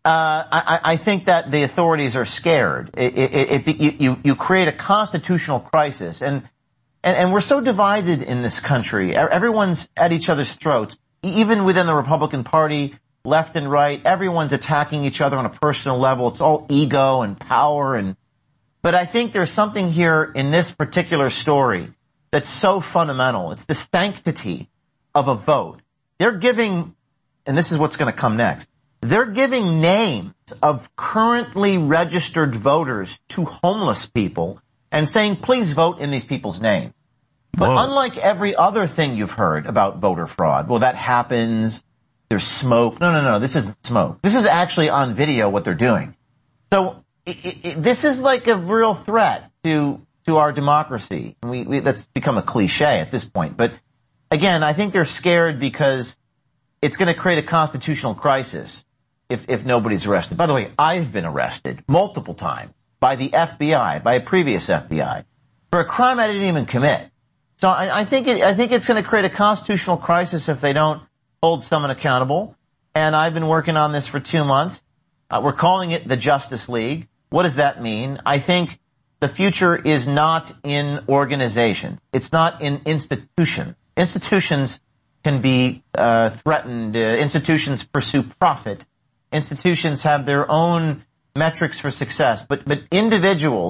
I think that the authorities are scared. You create a constitutional crisis, and we're so divided in this country. Everyone's at each other's throats, even within the Republican Party, left and right. Everyone's attacking each other on a personal level. It's all ego and power, but I think there's something here in this particular story that's so fundamental. It's the sanctity of a vote. They're giving, and this is what's going to come next, they're giving names of currently registered voters to homeless people and saying, please vote in these people's names. But unlike every other thing you've heard about voter fraud, well, that happens, there's smoke. No, this isn't smoke. This is actually on video what they're doing. So this is like a real threat to our democracy. That's become a cliche at this point. But again, I think they're scared because it's going to create a constitutional crisis if nobody's arrested. By the way, I've been arrested multiple times by the FBI, by a previous FBI, for a crime I didn't even commit. So I think it's going to create a constitutional crisis if they don't hold someone accountable. And I've been working on this for 2 months. We're calling it the Justice League. What does that mean? I think the future is not in organizations. It's not in institutions. Institutions can be threatened. Institutions pursue profit. Institutions have their own metrics for success. But individual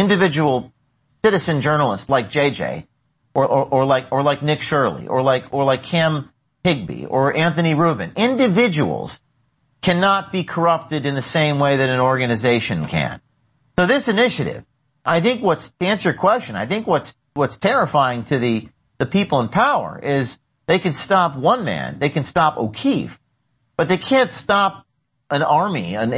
citizen journalists like JJ, or like Nick Shirley, or like Cam Higby, or Anthony Rubin, individuals cannot be corrupted in the same way that an organization can. So this initiative, I think to answer your question, I think what's terrifying to the people in power is they can stop one man, they can stop O'Keefe, but they can't stop an army of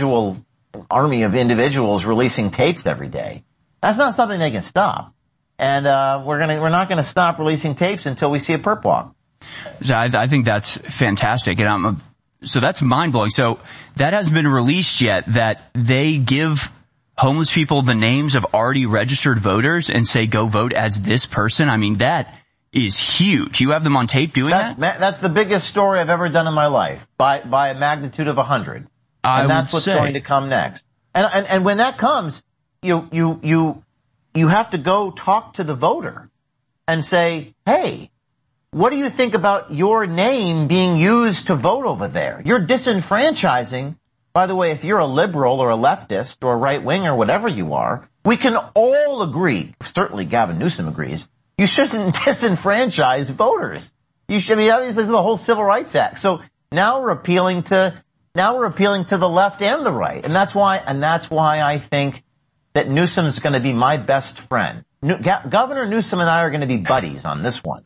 individuals releasing tapes every day. That's not something they can stop. And we're not gonna stop releasing tapes until we see a perp walk. So I think that's fantastic, and so that's mind-blowing. So that hasn't been released yet, that they give homeless people the names of already registered voters and say, go vote as this person. I mean, that is huge. You have them on tape doing that? That's the biggest story I've ever done in my life, by a magnitude of 100. And that's what's going to come next. And when that comes, you have to go talk to the voter and say, hey, what do you think about your name being used to vote over there? You're disenfranchising. By the way, if you're a liberal or a leftist or a right-wing or whatever you are, we can all agree, certainly Gavin Newsom agrees, you shouldn't disenfranchise voters. Obviously this is the whole Civil Rights Act. So now we're appealing to the left and the right. And that's why I think that Newsom's going to be my best friend. Governor Newsom and I are going to be buddies on this one.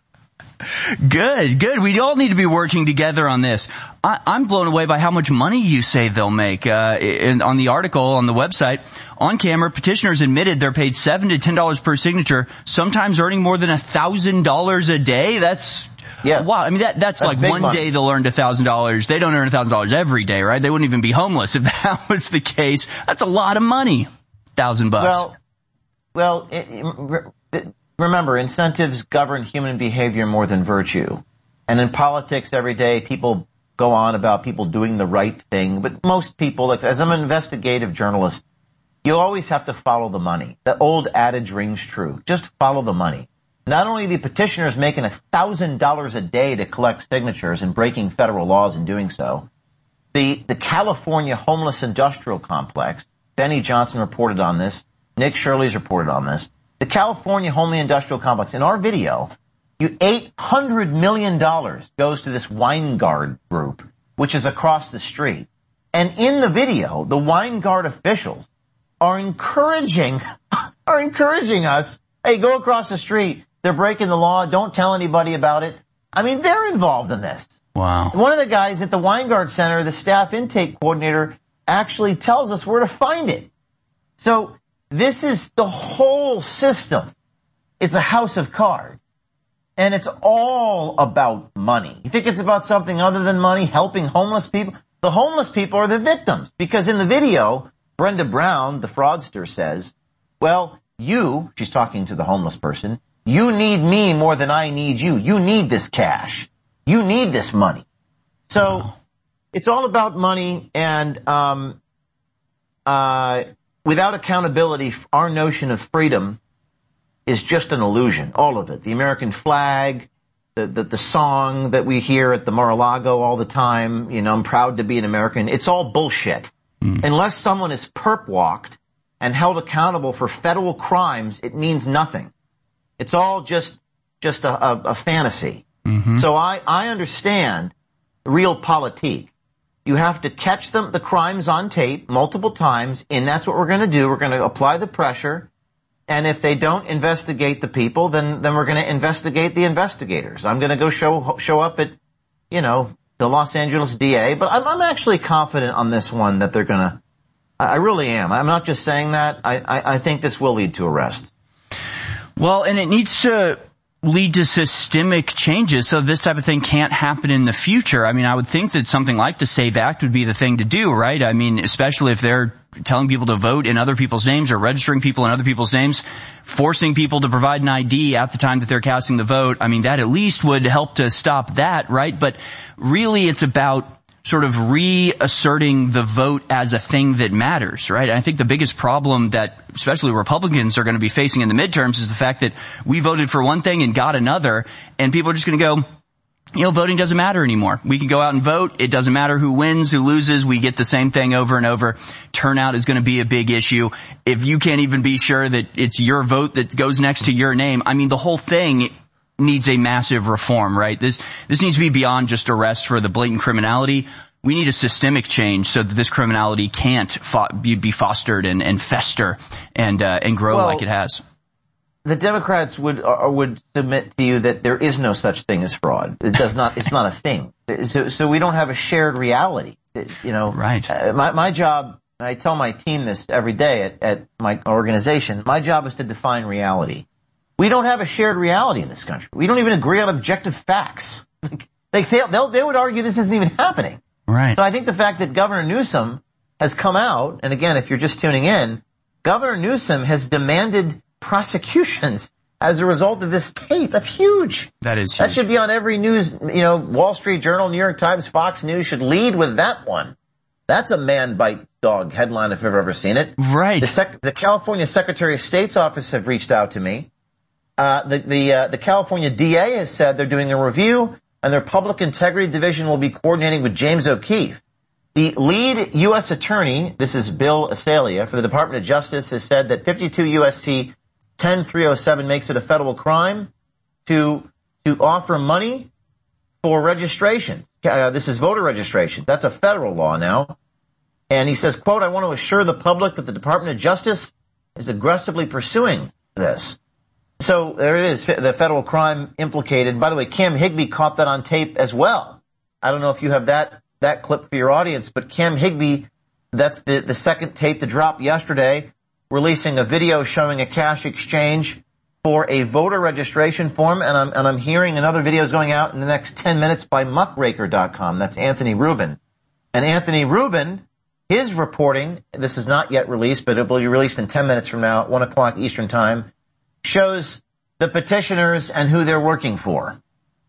Good. We all need to be working together on this. I'm blown away by how much money you say they'll make. On the article on the website, on camera, petitioners admitted they're paid $7 to $10 per signature, sometimes earning more than $1,000 a day. That's wow. I mean, that's like one money. Day they'll earn $1,000. They don't earn $1,000 every day, right? They wouldn't even be homeless if that was the case. That's a lot of money. $1,000. Well, remember, incentives govern human behavior more than virtue. And in politics every day, people go on about people doing the right thing. But most people, as I'm an investigative journalist, you always have to follow the money. The old adage rings true. Just follow the money. Not only are the petitioners making $1,000 a day to collect signatures and breaking federal laws in doing so, the California homeless industrial complex, Benny Johnson reported on this, Nick Shirley's reported on this, the California Homely Industrial Complex, in our video, $800 million goes to this Weingard group, which is across the street. And in the video, the Weingard officials are encouraging us, hey, go across the street. They're breaking the law. Don't tell anybody about it. I mean, they're involved in this. Wow. One of the guys at the Weingard Center, the staff intake coordinator, actually tells us where to find it. So this is the whole system. It's a house of cards. And it's all about money. You think it's about something other than money, helping homeless people? The homeless people are the victims. Because in the video, Brenda Brown, the fraudster, says, well, she's talking to the homeless person, you need me more than I need you. You need this cash. You need this money. So it's all about money, and without accountability, our notion of freedom is just an illusion. All of it. The American flag, the song that we hear at the Mar-a-Lago all the time, I'm proud to be an American. It's all bullshit. Unless someone is perp walked and held accountable for federal crimes, it means nothing. It's all just a fantasy. So I understand realpolitik. You have to catch the crimes on tape multiple times, and that's what we're going to do. We're going to apply the pressure. And if they don't investigate the people, then we're going to investigate the investigators. I'm going to go show up at, the Los Angeles DA. But I'm actually confident on this one that they're going to. I really am. I'm not just saying that. I think this will lead to arrests. Well, and it needs to lead to systemic changes so this type of thing can't happen in the future. I mean, I would think that something like the SAVE Act would be the thing to do, right? I mean, especially if they're telling people to vote in other people's names or registering people in other people's names, forcing people to provide an ID at the time that they're casting the vote. I mean, that at least would help to stop that, right? But really it's about sort of reasserting the vote as a thing that matters, right? I think the biggest problem that especially Republicans are going to be facing in the midterms is the fact that we voted for one thing and got another, and people are just going to go, voting doesn't matter anymore. We can go out and vote. It doesn't matter who wins, who loses. We get the same thing over and over. Turnout is going to be a big issue. If you can't even be sure that it's your vote that goes next to your name, I mean, the whole thing needs a massive reform, right? This needs to be beyond just arrests for the blatant criminality. We need a systemic change so that this criminality can't be fostered and fester and grow like it has. The Democrats would submit to you that there is no such thing as fraud. It's not a thing. So we don't have a shared reality. Right. My job, I tell my team this every day at my organization, my job is to define reality. We don't have a shared reality in this country. We don't even agree on objective facts. They would argue this isn't even happening. Right. So I think the fact that Governor Newsom has come out, and again, if you're just tuning in, Governor Newsom has demanded prosecutions as a result of this tape. That's huge. That is huge. That should be on every news, Wall Street Journal, New York Times, Fox News should lead with that one. That's a man bite dog headline if I've ever seen it. Right. The California Secretary of State's office have reached out to me. The California DA has said they're doing a review, and their Public Integrity Division will be coordinating with James O'Keefe. The lead U.S. attorney, this is Bill Asalia, for the Department of Justice, has said that 52 U.S.C. 10307 makes it a federal crime to offer money for registration. This is voter registration. That's a federal law now. And he says, quote, I want to assure the public that the Department of Justice is aggressively pursuing this. So there it is, the federal crime implicated. By the way, Cam Higbee caught that on tape as well. I don't know if you have that clip for your audience, but Cam Higbee, that's the second tape to drop yesterday, releasing a video showing a cash exchange for a voter registration form, and I'm hearing another video is going out in the next 10 minutes by muckraker.com. That's Anthony Rubin. And Anthony Rubin, his reporting, this is not yet released, but it will be released in 10 minutes from now, 1 o'clock Eastern Time, shows the petitioners and who they're working for.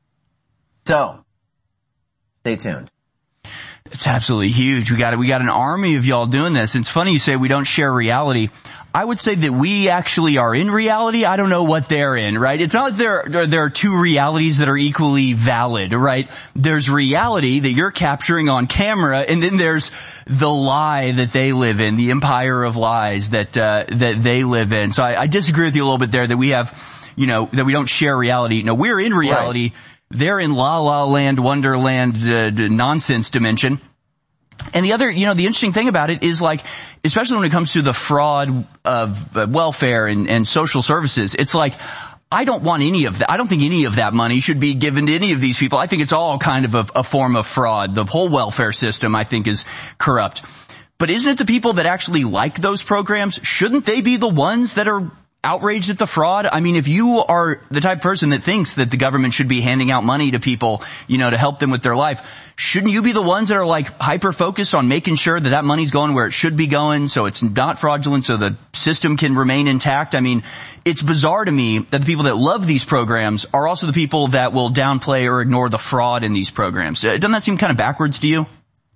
So, stay tuned. It's absolutely huge. We got an army of y'all doing this. It's funny you say we don't share reality. I would say that we actually are in reality. I don't know what they're in, right? It's not like there are two realities that are equally valid, right? There's reality that you're capturing on camera, and then there's the lie that they live in, the empire of lies that they live in. So I disagree with you a little bit there that we have, that we don't share reality. No, we're in reality. Right. They're in La La Land, Wonderland, nonsense dimension. And the other, the interesting thing about it is like, especially when it comes to the fraud of welfare and social services, it's like, I don't want any of that. I don't think any of that money should be given to any of these people. I think it's all kind of a form of fraud. The whole welfare system, I think, is corrupt. But isn't it the people that actually like those programs? Shouldn't they be the ones that are outraged at the fraud? I mean, if you are the type of person that thinks that the government should be handing out money to people, to help them with their life, shouldn't you be the ones that are like hyper focused on making sure that money's going where it should be going, so it's not fraudulent, so the system can remain intact? I mean, it's bizarre to me that the people that love these programs are also the people that will downplay or ignore the fraud in these programs. Doesn't that seem kind of backwards to you?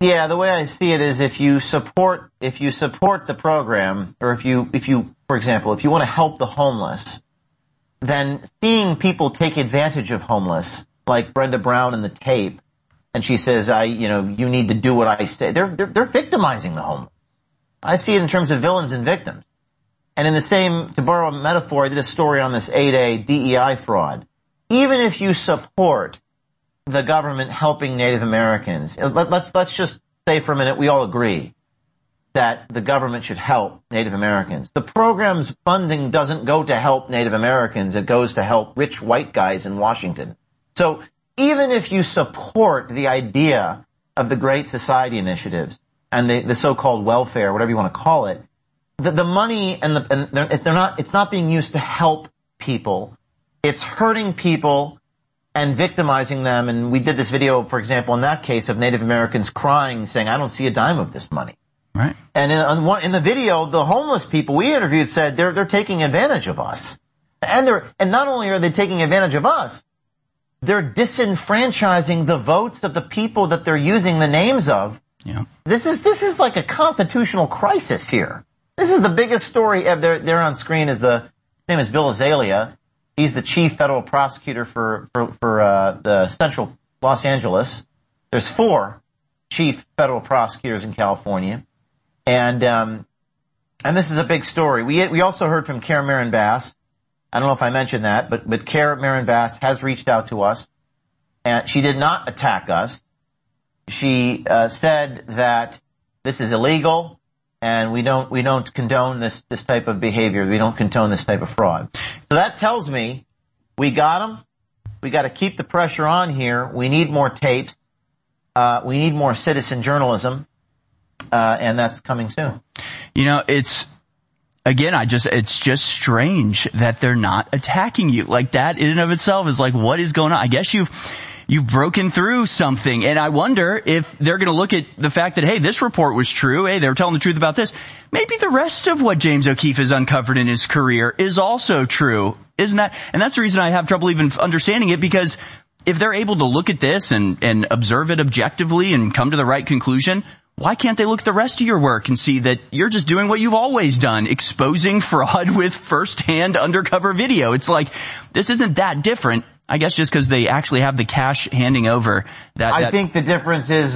Yeah, the way I see it is if you support the program, or if you, for example, if you want to help the homeless, then seeing people take advantage of homeless, like Brenda Brown in the tape, and she says, you need to do what I say. They're victimizing the homeless. I see it in terms of villains and victims. And in the same, to borrow a metaphor, I did a story on this 8A DEI fraud. Even if you support the government helping Native Americans, let's just say for a minute we all agree that the government should help Native Americans. The program's funding doesn't go to help Native Americans. It goes to help rich white guys in Washington. So even if you support the idea of the Great Society initiatives and the so-called welfare, whatever you want to call it, the money it's not being used to help people. It's hurting people and victimizing them. And we did this video, for example, in that case of Native Americans crying, saying, I don't see a dime of this money. Right. And in the video, the homeless people we interviewed said they're taking advantage of us. And not only are they taking advantage of us, they're disenfranchising the votes of the people that they're using the names of. Yeah. This is like a constitutional crisis here. This is the biggest story. There on screen is his name is Bill Azalea. He's the chief federal prosecutor for the Central Los Angeles. There's 4 chief federal prosecutors in California. And this is a big story. We also heard from Kara Marin Bass. I don't know if I mentioned that, but Kara Marin Bass has reached out to us, and she did not attack us. She said that this is illegal, and we don't condone this type of behavior. We don't condone this type of fraud. So that tells me we got them. We got to keep the pressure on here. We need more tapes. We need more citizen journalism, and that's coming soon. It's just strange that they're not attacking you. Like, that in and of itself is like, what is going on? I guess you've broken through something. And I wonder if they're going to look at the fact that, hey, this report was true. Hey, they were telling the truth about this. Maybe the rest of what James O'Keefe has uncovered in his career is also true. Isn't that? And that's the reason I have trouble even understanding it, because if they're able to look at this and observe it objectively and come to the right conclusion, why can't they look at the rest of your work and see that you're just doing what you've always done, exposing fraud with first-hand undercover video? It's like, this isn't that different. I guess just because they actually have the cash handing over. I think the difference is,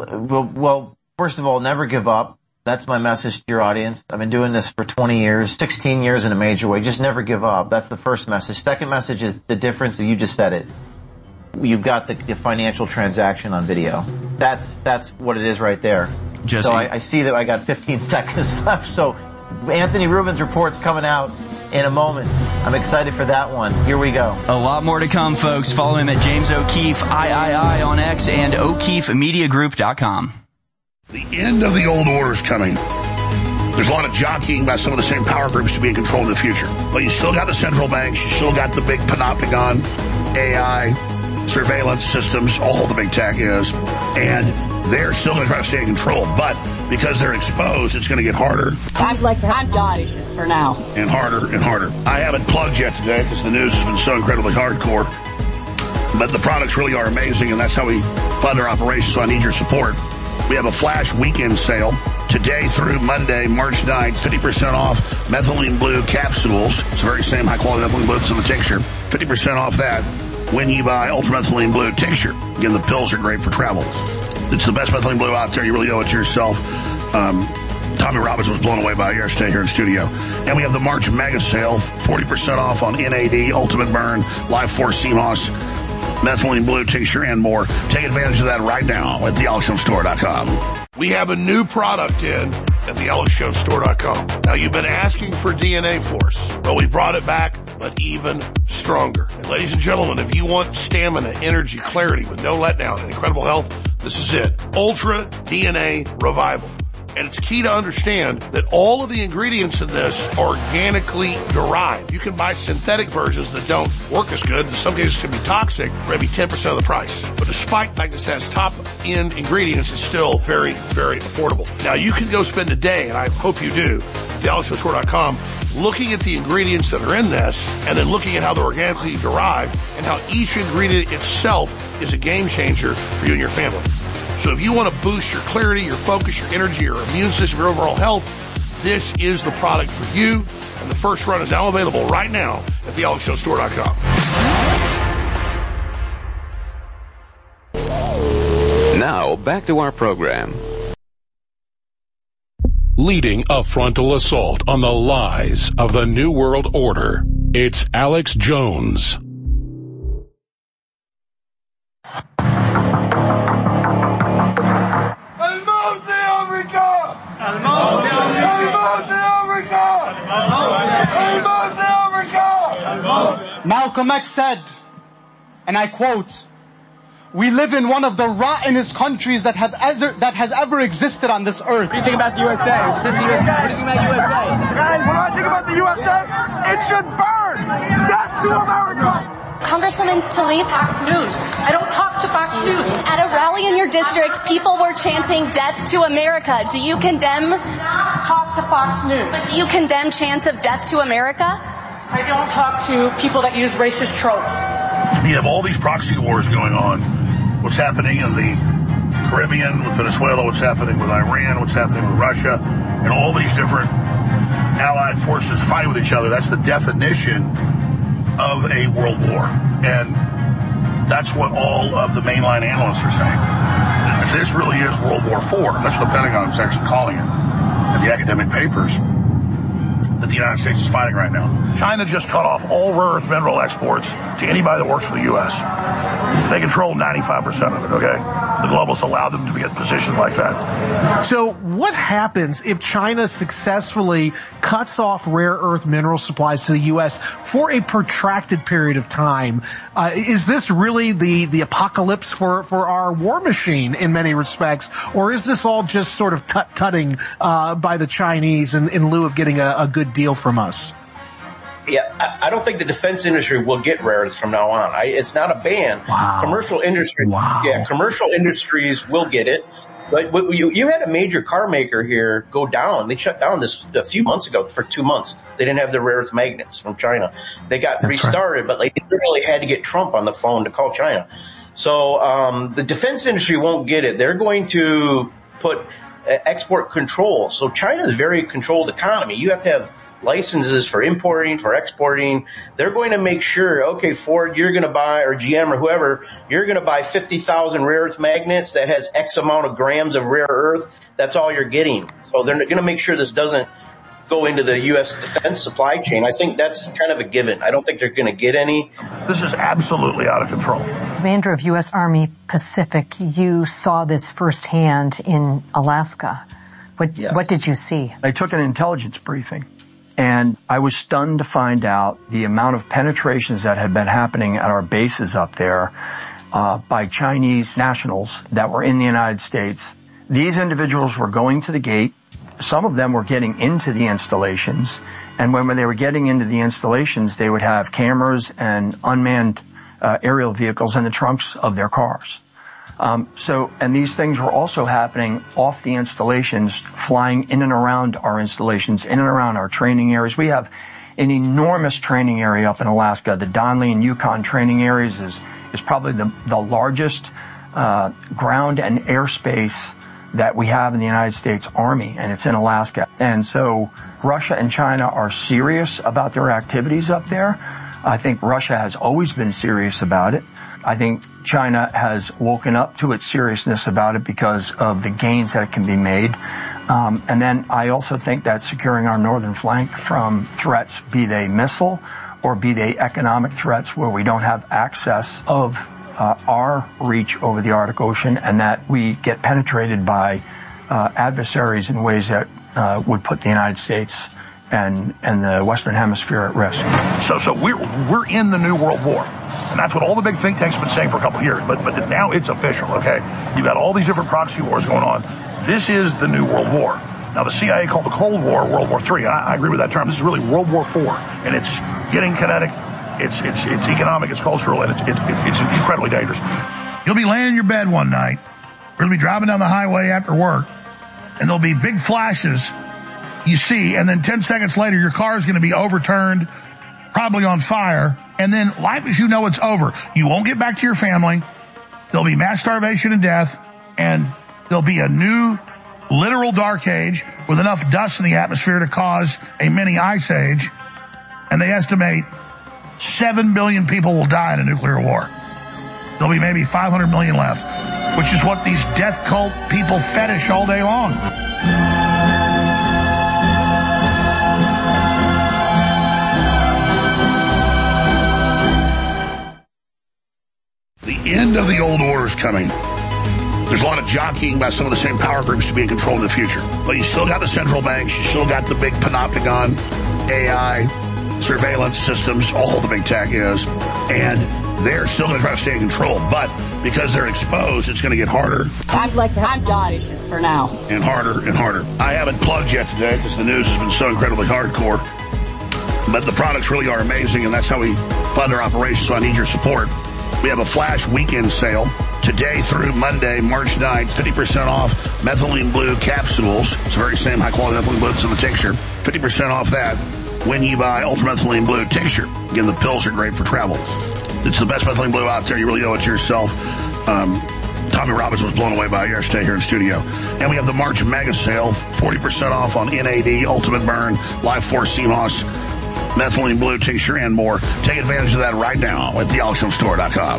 well, first of all, never give up. That's my message to your audience. I've been doing this for 20 years, 16 years in a major way. Just never give up. That's the first message. Second message is the difference, you just said it. You've got the financial transaction on video. That's what it is right there. Jesse. So I see that I got 15 seconds left. So Anthony Rubin's report's coming out in a moment. I'm excited for that one. Here we go. A lot more to come, folks. Follow him at James O'Keefe, III on X, and O'KeefeMediaGroup.com. The end of the old order is coming. There's a lot of jockeying about some of the same power groups to be in control in the future. But you still got the central banks. You still got the big panopticon, AI, surveillance systems, all the big tech is. And they're still going to try to stay in control. But because they're exposed, it's going to get harder. I'd like to have died for now. And harder and harder. I haven't plugged yet today because the news has been so incredibly hardcore. But the products really are amazing, and that's how we fund our operations, so I need your support. We have a flash weekend sale today through Monday, March 9th, 50% off methylene blue capsules. It's the very same high-quality methylene blue that's in the tincture. 50% off that when you buy ultramethylene blue tincture. Again, the pills are great for travel. It's the best methylene blue out there. You really owe it to yourself. Tommy Robinson was blown away by it yesterday here in studio. And we have the March mega sale, 40% off on NAD, Ultimate Burn, Life Force CMOS, methylene blue tincture, and more. Take advantage of that right now at thealexshowstore.com. We have a new product in at thealexshowstore.com. Now, you've been asking for DNA Force. Well, we brought it back, but even stronger. And ladies and gentlemen, if you want stamina, energy, clarity with no letdown and incredible health, this is it. Ultra DNA Revival. And it's key to understand that all of the ingredients in this are organically derived. You can buy synthetic versions that don't work as good. In some cases can be toxic, maybe 10% of the price. But despite the fact this has top-end ingredients, it's still very, very affordable. Now, you can go spend a day, and I hope you do, at thealexshowstore.com, looking at the ingredients that are in this, and then looking at how they're organically derived, and how each ingredient itself is a game changer for you and your family. So if you want to boost your clarity, your focus, your energy, your immune system, your overall health, this is the product for you. And the first run is now available right now at thealexshowstore.com. Now, back to our program. Leading a frontal assault on the lies of the New World Order, it's Alex Jones. Malcolm X said, and I quote, "We live in one of the rottenest countries that has ever existed on this earth." What do you think about the USA? What do you think about USA? Guys, when I think about the USA, it should burn! Death to America! Congresswoman Tlaib. Fox News. I don't talk to Fox News. At a rally in your district, people were chanting "Death to America." Do you condemn? Talk to Fox News. But do you condemn chants of "Death to America"? I don't talk to people that use racist tropes. You have all these proxy wars going on. What's happening in the Caribbean with Venezuela, what's happening with Iran, what's happening with Russia, and all these different allied forces fighting with each other. That's the definition of a world war. And that's what all of the mainline analysts are saying. This really is World War IV. That's what the Pentagon is actually calling it. And the academic papers that the United States is fighting right now. China just cut off all rare earth mineral exports to anybody that works for the U.S. They control 95% of it, okay? The globalists allow them to be in positions like that. So what happens if China successfully cuts off rare earth mineral supplies to the U.S. for a protracted period of time? Is this really the apocalypse for our war machine in many respects? Or is this all just sort of tut-tutting by the Chinese in lieu of getting a good deal from us? Yeah, I don't think the defense industry will get rare earths from now on. It's not a ban. Wow. Commercial industry, yeah, commercial industries will get it. But you had a major car maker here go down. They shut down this a few months ago for 2 months. They didn't have the rare earth magnets from China. They got restarted, but they literally had to get Trump on the phone to call China. So the defense industry won't get it. They're going to put export control. So China is a very controlled economy. You have to have licenses for importing, for exporting. They're going to make sure, okay, Ford, you're going to buy, or GM or whoever, you're going to buy 50,000 rare earth magnets that has X amount of grams of rare earth. That's all you're getting. So they're going to make sure this doesn't go into the U.S. defense supply chain. I think that's kind of a given. I don't think they're going to get any. This is absolutely out of control. As commander of U.S. Army Pacific, you saw this firsthand in Alaska. What did you see? I took an intelligence briefing, and I was stunned to find out the amount of penetrations that had been happening at our bases up there by Chinese nationals that were in the United States. These individuals were going to the gate. Some of them were getting into the installations, and when they were getting into the installations, they would have cameras and unmanned aerial vehicles in the trunks of their cars. And these things were also happening off the installations, flying in and around our installations, in and around our training areas. We have an enormous training area up in Alaska. The Donley and Yukon training areas is probably the largest ground and airspace that we have in the United States Army, and it's in Alaska. And so Russia and China are serious about their activities up there. I think Russia has always been serious about it. I think China has woken up to its seriousness about it because of the gains that can be made. And then I also think that securing our northern flank from threats, be they missile or be they economic threats where we don't have access of our reach over the Arctic Ocean, and that we get penetrated by adversaries in ways that would put the United States and the Western Hemisphere at risk. So we're in the New World War. And that's what all the big think tanks have been saying for a couple of years. But now it's official, okay? You've got all these different proxy wars going on. This is the New World War. Now, the CIA called the Cold War World War III. I agree with that term. This is really World War IV. And it's getting kinetic. It's economic, it's cultural, and it's incredibly dangerous. You'll be laying in your bed one night. We're going to be driving down the highway after work, and there'll be big flashes you see, and then 10 seconds later, your car is going to be overturned, probably on fire, and then life as you know it's over. You won't get back to your family. There'll be mass starvation and death. and there'll be a new literal dark age with enough dust in the atmosphere to cause a mini ice age. And they estimate 7 billion people will die in a nuclear war. There'll be maybe 500 million left, which is what these death cult people fetish all day long. The end of the old order is coming. There's a lot of jockeying by some of the same power groups to be in control in the future. But you still got the central banks, you still got the big panopticon, AI, surveillance systems, all the big tech is, and they're still going to try to stay in control. But because they're exposed, it's going to get harder. I'd like to have God for now. And harder and harder. I haven't plugged yet today because the news has been so incredibly hardcore. But the products really are amazing, and that's how we fund our operations, so I need your support. We have a flash weekend sale today through Monday, March 9th, 50% off methylene blue capsules. It's the very same high-quality methylene blue that's in the tincture. 50% off that when you buy ultramethylene blue tincture. Again, the pills are great for travel. It's the best methylene blue out there. You really owe it to yourself. Tommy Robbins was blown away by it yesterday here in studio. And we have the March mega sale, 40% off on NAD, Ultimate Burn, Life Force CMOS, methylene blue tincture, and more. Take advantage of that right now at thealexstore.com.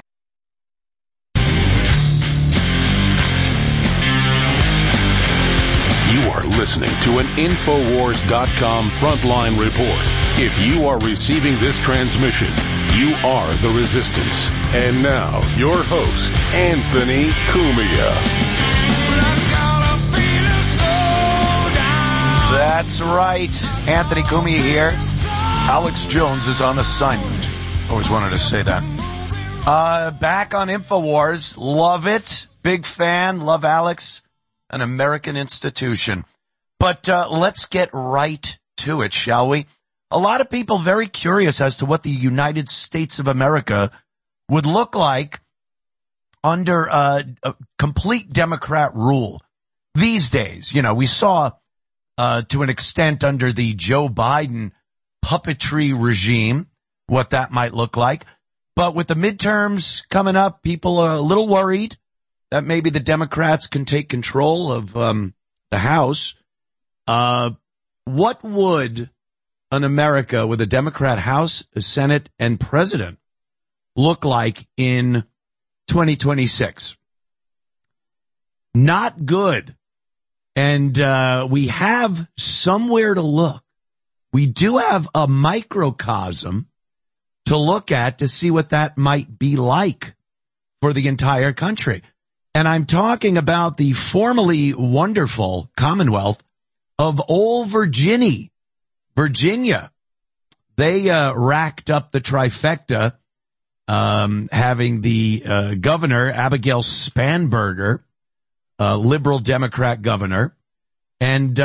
You are listening to an Infowars.com frontline report. If you are receiving this transmission, you are the resistance. And now, your host, Anthony Cumia. That's right. Anthony Cumia here. Alex Jones is on assignment. Always wanted to say that. Back on InfoWars. Love it. Big fan. Love Alex. An American institution. But let's get right to it, shall we? A lot of people very curious as to what the United States of America would look like under a complete Democrat rule. These days, you know, we saw to an extent under the Joe Biden puppetry regime what that might look like. But with the midterms coming up, people are a little worried that maybe the Democrats can take control of the House. What would an America with a Democrat House, a Senate, and President look like in 2026? Not good. And we have somewhere to look. We do have a microcosm to look at to see what that might be like for the entire country. And I'm talking about the formerly wonderful Commonwealth of Old Virginia. They racked up the trifecta, having the governor, Abigail Spanberger, liberal Democrat governor, and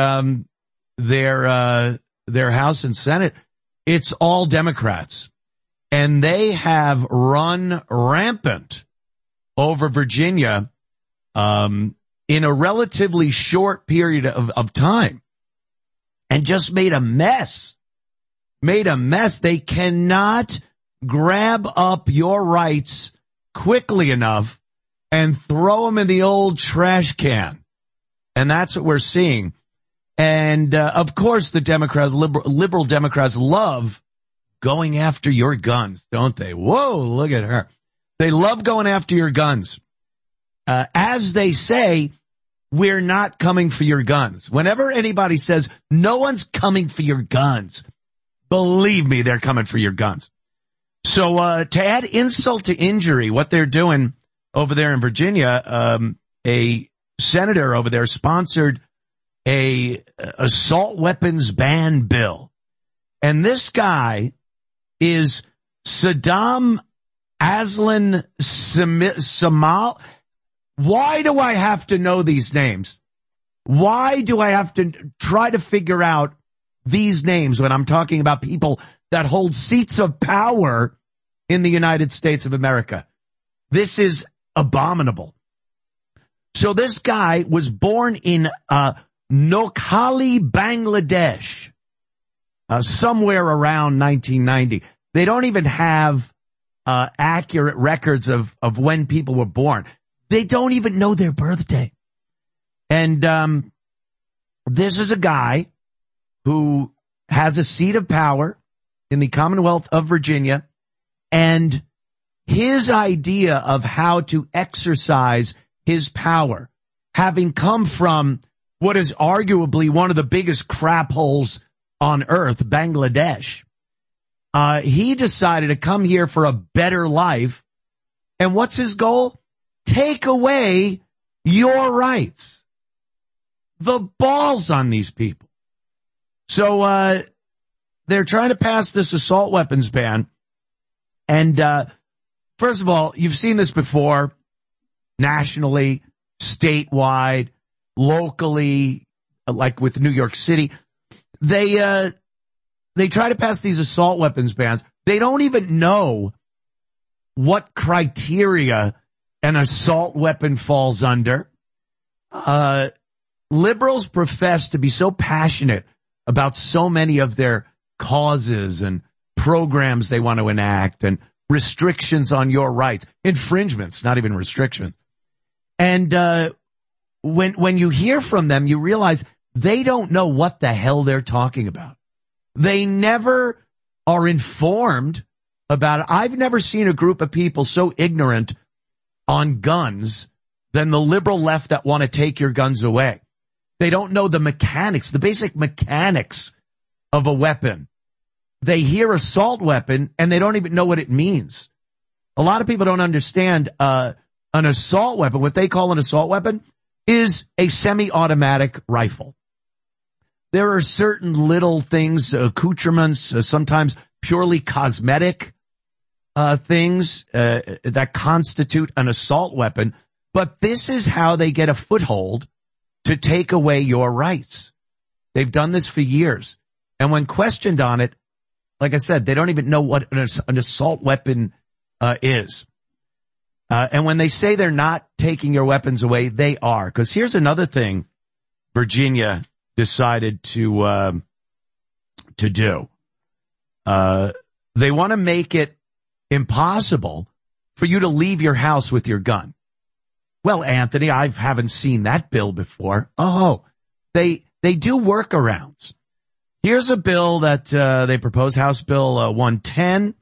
their House and Senate, it's all Democrats. And they have run rampant over Virginia in a relatively short period of time and just made a mess. They cannot grab up your rights quickly enough and throw them in the old trash can. And that's what we're seeing. And, of course, the Democrats, liberal Democrats love going after your guns, don't they? Whoa, look at her. They love going after your guns. As they say, we're not coming for your guns. Whenever anybody says, no one's coming for your guns, believe me, they're coming for your guns. So, to add insult to injury, what they're doing over there in Virginia, a senator over there sponsored a assault weapons ban bill. And this guy is Saddam Aslan Samal. Why do I have to know these names? Why do I have to try to figure out these names when I'm talking about people that hold seats of power in the United States of America? This is abominable. So this guy was born in Noakhali, Bangladesh, somewhere around 1990. They don't even have accurate records of when people were born. They don't even know their birthday. And this is a guy who has a seat of power in the Commonwealth of Virginia, and his idea of how to exercise his power, having come from what is arguably one of the biggest crap holes on earth, Bangladesh, he decided to come here for a better life. And what's his goal? Take away your rights. The balls on these people. So they're trying to pass this assault weapons ban. And first of all, you've seen this before, nationally, statewide, locally, like with New York City. They try to pass these assault weapons bans. They don't even know what criteria an assault weapon falls under. Liberals profess to be so passionate about so many of their causes and programs they want to enact and restrictions on your rights, infringements, not even restrictions. And when you hear from them, you realize they don't know what the hell they're talking about. They never are informed about it. I've never seen a group of people so ignorant on guns than the liberal left that want to take your guns away. They don't know the mechanics, the basic mechanics of a weapon. They hear assault weapon and they don't even know what it means. A lot of people don't understand an assault weapon. What they call an assault weapon is a semi-automatic rifle. There are certain little things, accoutrements, sometimes purely cosmetic things that constitute an assault weapon. But this is how they get a foothold to take away your rights. They've done this for years. And when questioned on it, like I said, they don't even know what an assault weapon is. And when they say they're not taking your weapons away, they are. Because here's another thing Virginia decided to do. They want to make it impossible for you to leave your house with your gun. Well, Anthony, I haven't seen that bill before. Oh, they do workarounds. Here's a bill that they propose, House Bill 110.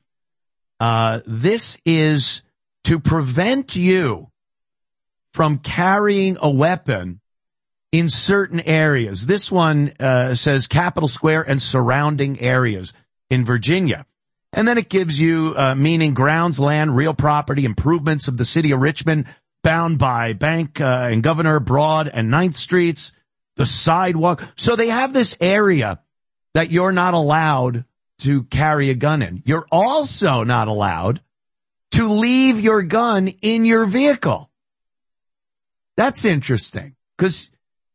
This is to prevent you from carrying a weapon in certain areas. This one says Capitol Square and surrounding areas in Virginia. And then it gives you meaning grounds, land, real property, improvements of the city of Richmond, bound by Bank and Governor, Broad and 9th Streets, the sidewalk. So they have this area that you're not allowed to carry a gun in. You're also not allowed to leave your gun in your vehicle. That's interesting, because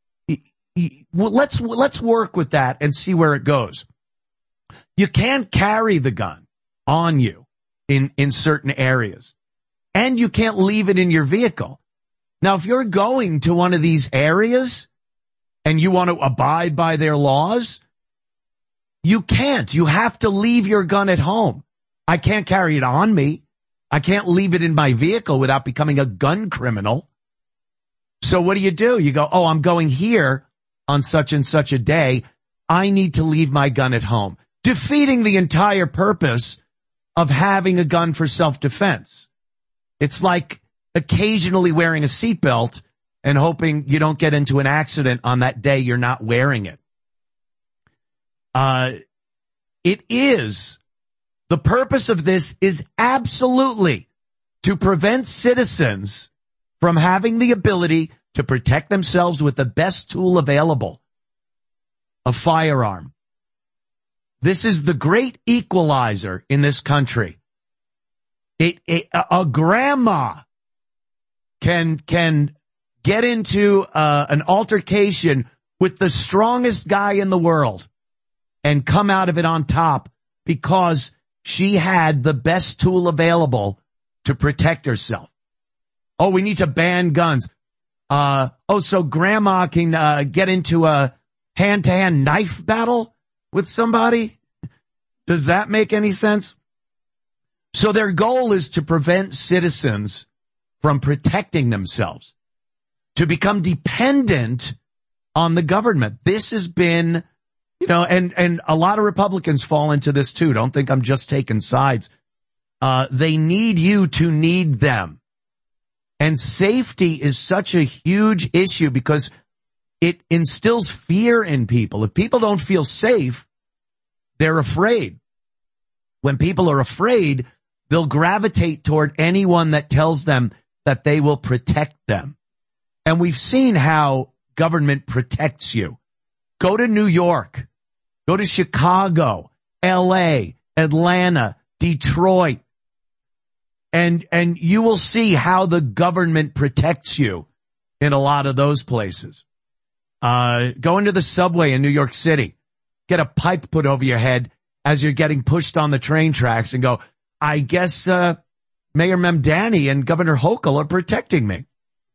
let's work with that and see where it goes. You can't carry the gun on you in certain areas, and you can't leave it in your vehicle. Now, if you're going to one of these areas and you want to abide by their laws, you can't. You have to leave your gun at home. I can't carry it on me. I can't leave it in my vehicle without becoming a gun criminal. So what do? You go, oh, I'm going here on such and such a day. I need to leave my gun at home, defeating the entire purpose of having a gun for self-defense. It's like occasionally wearing a seatbelt and hoping you don't get into an accident on that day you're not wearing it. The purpose of this is absolutely to prevent citizens from having the ability to protect themselves with the best tool available, a firearm. This is the great equalizer in this country. A grandma can get into an altercation with the strongest guy in the world and come out of it on top because she had the best tool available to protect herself. Oh, we need to ban guns. So grandma can get into a hand-to-hand knife battle with somebody? Does that make any sense? So their goal is to prevent citizens from protecting themselves, to become dependent on the government. This has been, and a lot of Republicans fall into this too. Don't think I'm just taking sides. They need you to need them. And safety is such a huge issue because it instills fear in people. If people don't feel safe, they're afraid. When people are afraid, they'll gravitate toward anyone that tells them that they will protect them. And we've seen how government protects you. Go to New York, go to Chicago, LA, Atlanta, Detroit, and you will see how the government protects you in a lot of those places. Go into the subway in New York City, get a pipe put over your head as you're getting pushed on the train tracks and go, I guess Mayor Mamdani and Governor Hochul are protecting me.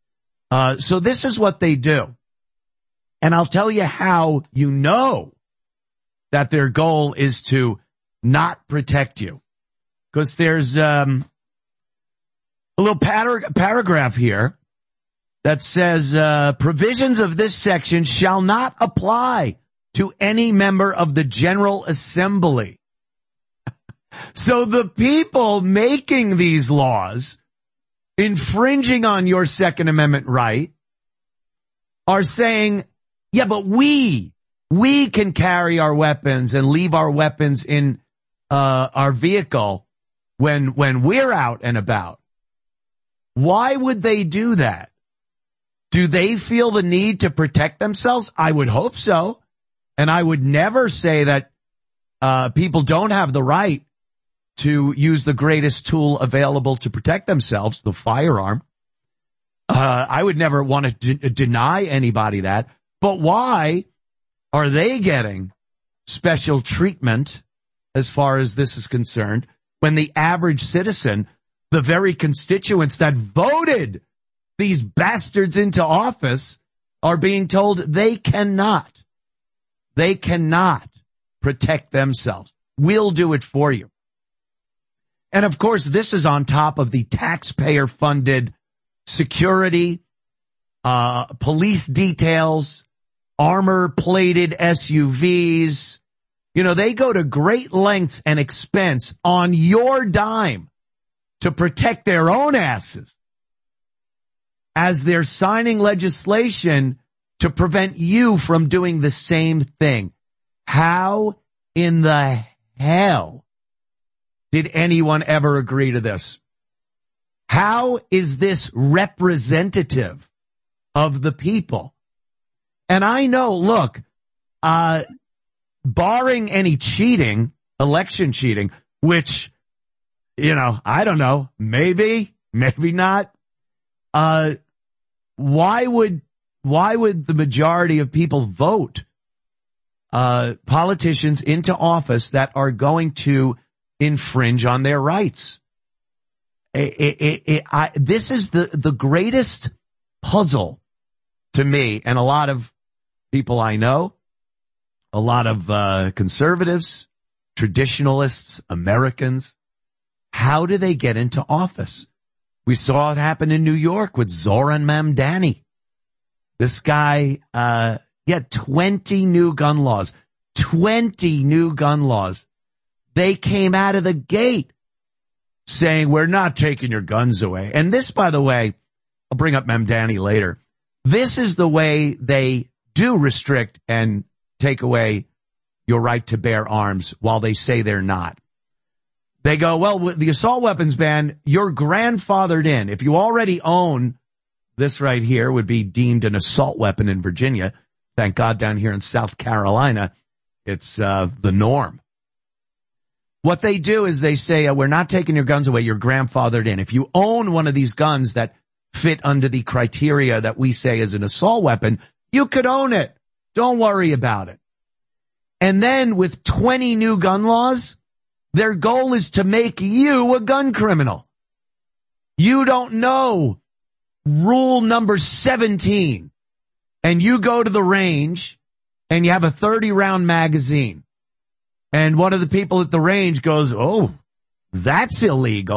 So this is what they do. And I'll tell you how you know that their goal is to not protect you. Because there's a little paragraph here that says, provisions of this section shall not apply to any member of the General Assembly. So the people making these laws, infringing on your Second Amendment right, are saying, yeah, but we can carry our weapons and leave our weapons in our vehicle when we're out and about. Why would they do that? Do they feel the need to protect themselves? I would hope so. And I would never say that people don't have the right to use the greatest tool available to protect themselves, the firearm. I would never want to deny anybody that. But why are they getting special treatment as far as this is concerned when the average citizen, the very constituents that voted these bastards into office, are being told they cannot protect themselves? We'll do it for you. And of course, this is on top of the taxpayer-funded security, police details, armor-plated SUVs. They go to great lengths and expense on your dime to protect their own asses as they're signing legislation to prevent you from doing the same thing. How in the hell did anyone ever agree to this? How is this representative of the people? And I know, look, barring any cheating, election cheating, which, I don't know, maybe not. Why would the majority of people vote politicians into office that are going to infringe on their rights? This is the greatest puzzle to me, and a lot of people I know, a lot of conservatives, traditionalists, Americans. How do they get into office? We saw it happen in New York with Zoran Mamdani. This guy, 20 new gun laws. 20 new gun laws. They came out of the gate saying, we're not taking your guns away. And this, by the way, I'll bring up Mamdani later. This is the way they do restrict and take away your right to bear arms while they say they're not. They go, well, with the assault weapons ban, you're grandfathered in. If you already own this right here, would be deemed an assault weapon in Virginia. Thank God down here in South Carolina, it's the norm. What they do is they say, we're not taking your guns away, you're grandfathered in. If you own one of these guns that fit under the criteria that we say is an assault weapon, you could own it. Don't worry about it. And then with 20 new gun laws, their goal is to make you a gun criminal. You don't know rule number 17, and you go to the range and you have a 30-round magazine. And one of the people at the range goes, oh, that's illegal.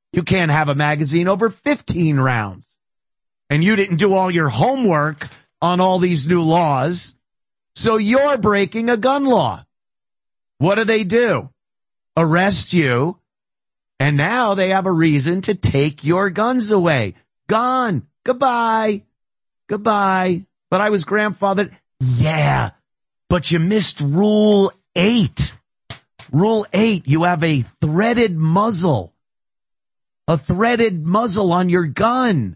You can't have a magazine over 15 rounds. And you didn't do all your homework on all these new laws. So you're breaking a gun law. What do? Arrest you. And now they have a reason to take your guns away. Gone. Goodbye. Goodbye. But I was grandfathered. Yeah. But you missed Rule 8. Rule 8, you have a threaded muzzle. A threaded muzzle on your gun.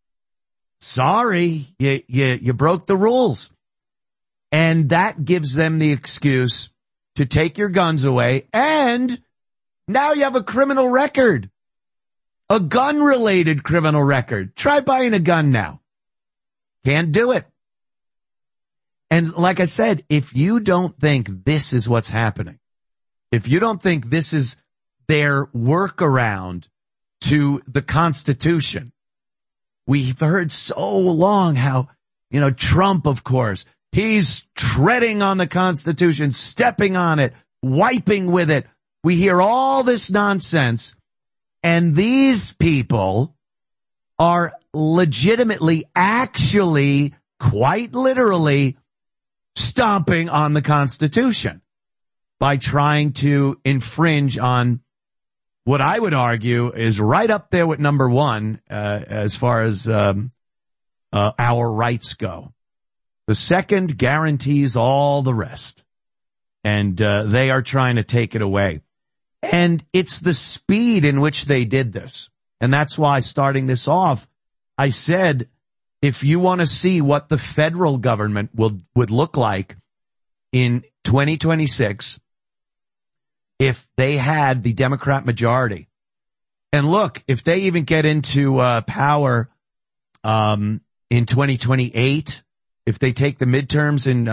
Sorry, you broke the rules. And that gives them the excuse to take your guns away. And now you have a criminal record. A gun-related criminal record. Try buying a gun now. Can't do it. And like I said, if you don't think this is what's happening, if you don't think this is their workaround to the Constitution, we've heard so long how, Trump, of course, he's treading on the Constitution, stepping on it, wiping with it. We hear all this nonsense, and these people are legitimately, actually, quite literally stomping on the Constitution by trying to infringe on what I would argue is right up there with number one as far as our rights go. The second guarantees all the rest, and they are trying to take it away. And it's the speed in which they did this. And that's why, starting this off, I said, if you want to see what the federal government would look like in 2026, if they had the Democrat majority, and look, if they even get into power in 2028, if they take the midterms in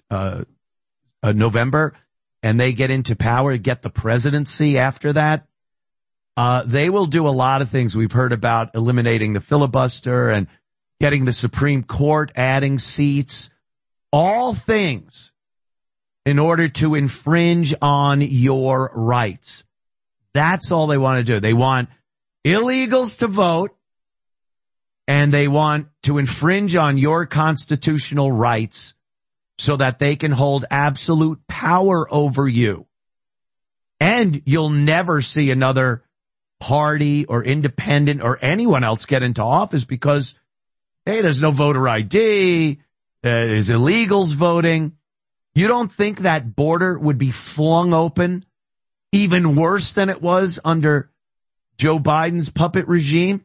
November and they get into power, get the presidency after that, they will do a lot of things. We've heard about eliminating the filibuster and getting the Supreme Court, adding seats, all things in order to infringe on your rights. That's all they want to do. They want illegals to vote, and they want to infringe on your constitutional rights so that they can hold absolute power over you. And you'll never see another party or independent or anyone else get into office because, hey, there's no voter ID, there's illegals voting. You don't think that border would be flung open even worse than it was under Joe Biden's puppet regime?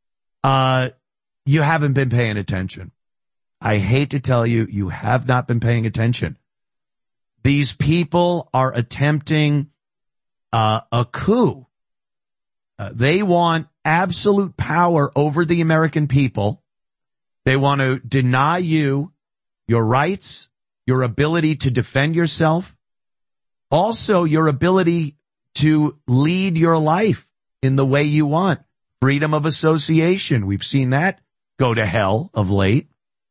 You haven't been paying attention. I hate to tell you, you have not been paying attention. These people are attempting a coup. They want absolute power over the American people. They want to deny you your rights, your ability to defend yourself, also your ability to lead your life in the way you want. Freedom of association. We've seen that go to hell of late.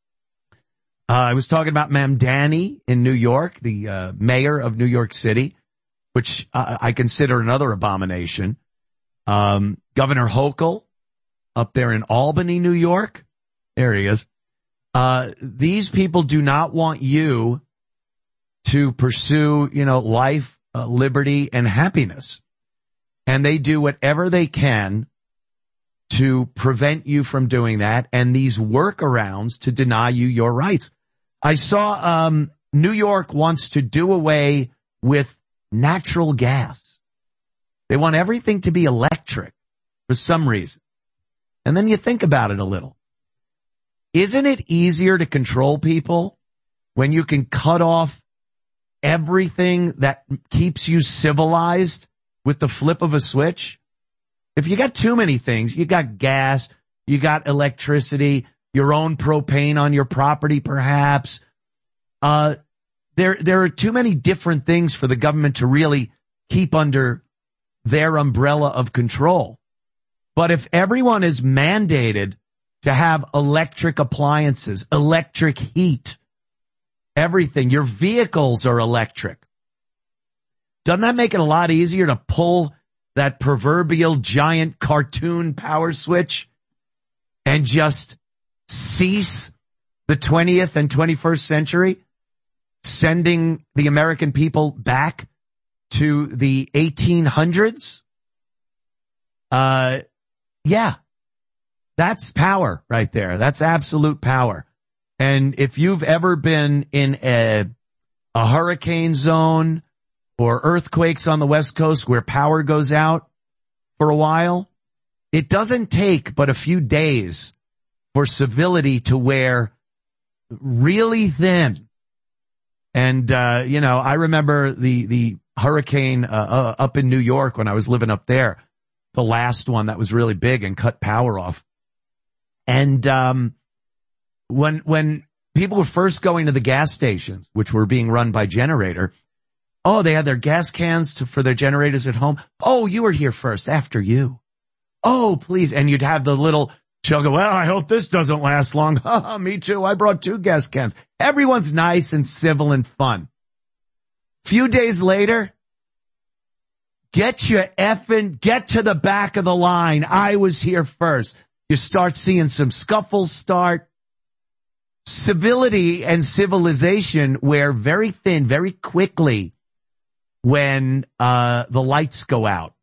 I was talking about Mamdani in New York, the mayor of New York City, which I consider another abomination. Governor Hochul up there in Albany, New York. There he is. These people do not want you to pursue, life, liberty, and happiness. And they do whatever they can to prevent you from doing that, and these workarounds to deny you your rights. I saw New York wants to do away with natural gas. They want everything to be electric for some reason. And then you think about it a little. Isn't it easier to control people when you can cut off everything that keeps you civilized with the flip of a switch? If you got too many things, you got gas, you got electricity, your own propane on your property perhaps. There are too many different things for the government to really keep under their umbrella of control. But if everyone is mandated to have electric appliances, electric heat, everything, your vehicles are electric, doesn't that make it a lot easier to pull that proverbial giant cartoon power switch and just cease the 20th and 21st century, sending the American people back to the 1800s? Yeah, that's power right there. That's absolute power. And if you've ever been in a hurricane zone or earthquakes on the West Coast where power goes out for a while, it doesn't take but a few days for civility to wear really thin. And, I remember the hurricane up in New York when I was living up there, the last one that was really big and cut power off. And when people were first going to the gas stations, which were being run by generator, they had their gas cans for their generators at home. Oh, you were here first, after you. Oh, please. And you'd have the little chug of, well, I hope this doesn't last long. Me too. I brought 2 gas cans. Everyone's nice and civil and fun. Few days later, get to the back of the line. I was here first. You start seeing some scuffles start. Civility and civilization wear very thin, very quickly when the lights go out.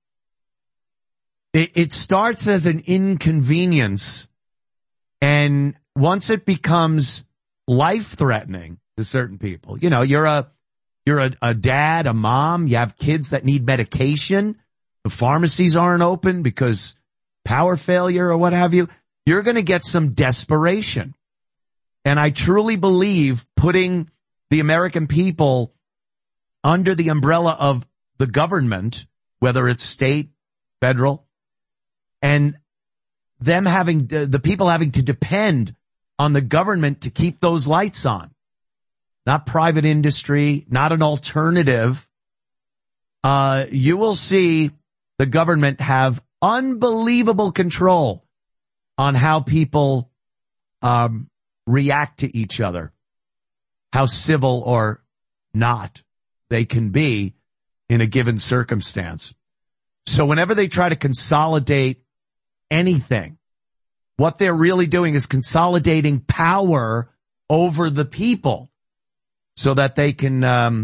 It starts as an inconvenience, and once it becomes life-threatening to certain people, you're a dad, a mom, you have kids that need medication, the pharmacies aren't open because power failure or what have you, you're going to get some desperation. And I truly believe putting the American people under the umbrella of the government, whether it's state, federal, and them the people having to depend on the government to keep those lights on, not private industry, not an alternative, you will see the government have unbelievable control on how people react to each other, how civil or not they can be in a given circumstance. So whenever they try to consolidate anything, what they're really doing is consolidating power over the people so that they can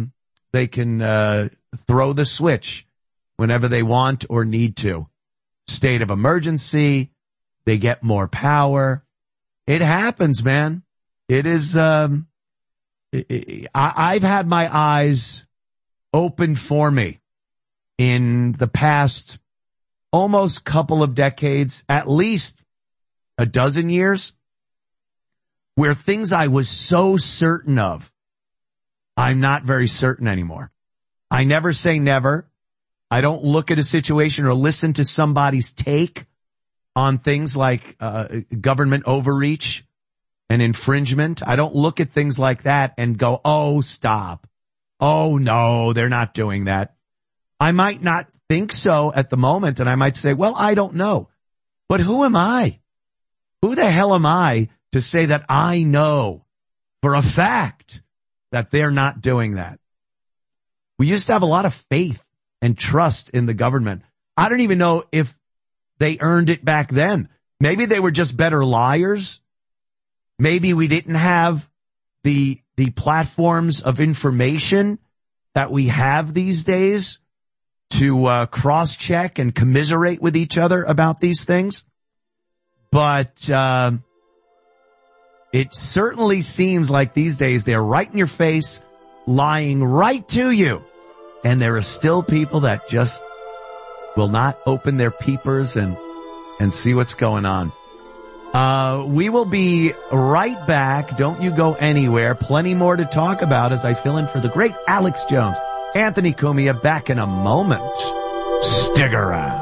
throw the switch whenever they want or need to. State of emergency, they get more power. It happens, man. It is, I've had my eyes open for me in the past almost couple of decades, at least a dozen years, where things I was so certain of, I'm not very certain anymore. I never say never. I don't look at a situation or listen to somebody's take on things like government overreach and infringement. I don't look at things like that and go, oh, stop. Oh, no, they're not doing that. I might not think so at the moment, and I might say, well, I don't know. But who am I? Who the hell am I to say that I know for a fact that they're not doing that? We used to have a lot of faith and trust in the government. I don't even know if they earned it back then. Maybe they were just better liars. Maybe we didn't have the platforms of information that we have these days to cross-check and commiserate with each other about these things. But it certainly seems like these days they're right in your face, lying right to you. And there are still people that just will not open their peepers and see what's going on. We will be right back. Don't you go anywhere. Plenty more to talk about as I fill in for the great Alex Jones. Anthony Cumia back in a moment. Stick around.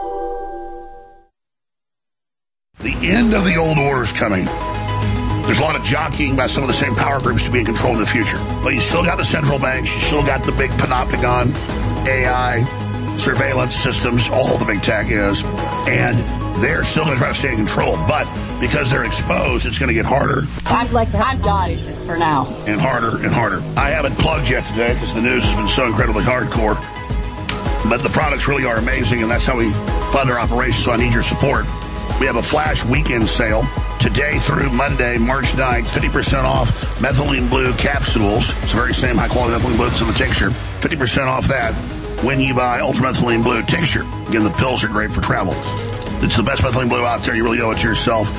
The end of the old order is coming. There's a lot of jockeying by some of the same power groups to be in control in the future. But you still got the central banks. You still got the big panopticon, AI, surveillance systems, all the big tech is. And they're still going to try to stay in control. But because they're exposed, it's going to get harder. I'd like to have died for now. And harder and harder. I haven't plugged yet today because the news has been so incredibly hardcore. But the products really are amazing, and that's how we fund our operations, so I need your support. We have a flash weekend sale today through Monday, March 9th, 50% off methylene blue capsules. It's the very same high-quality methylene blue that's in the tincture. 50% off that when you buy ultramethylene blue tincture. Again, the pills are great for travel. It's the best methylene blue out there. You really owe it to yourself.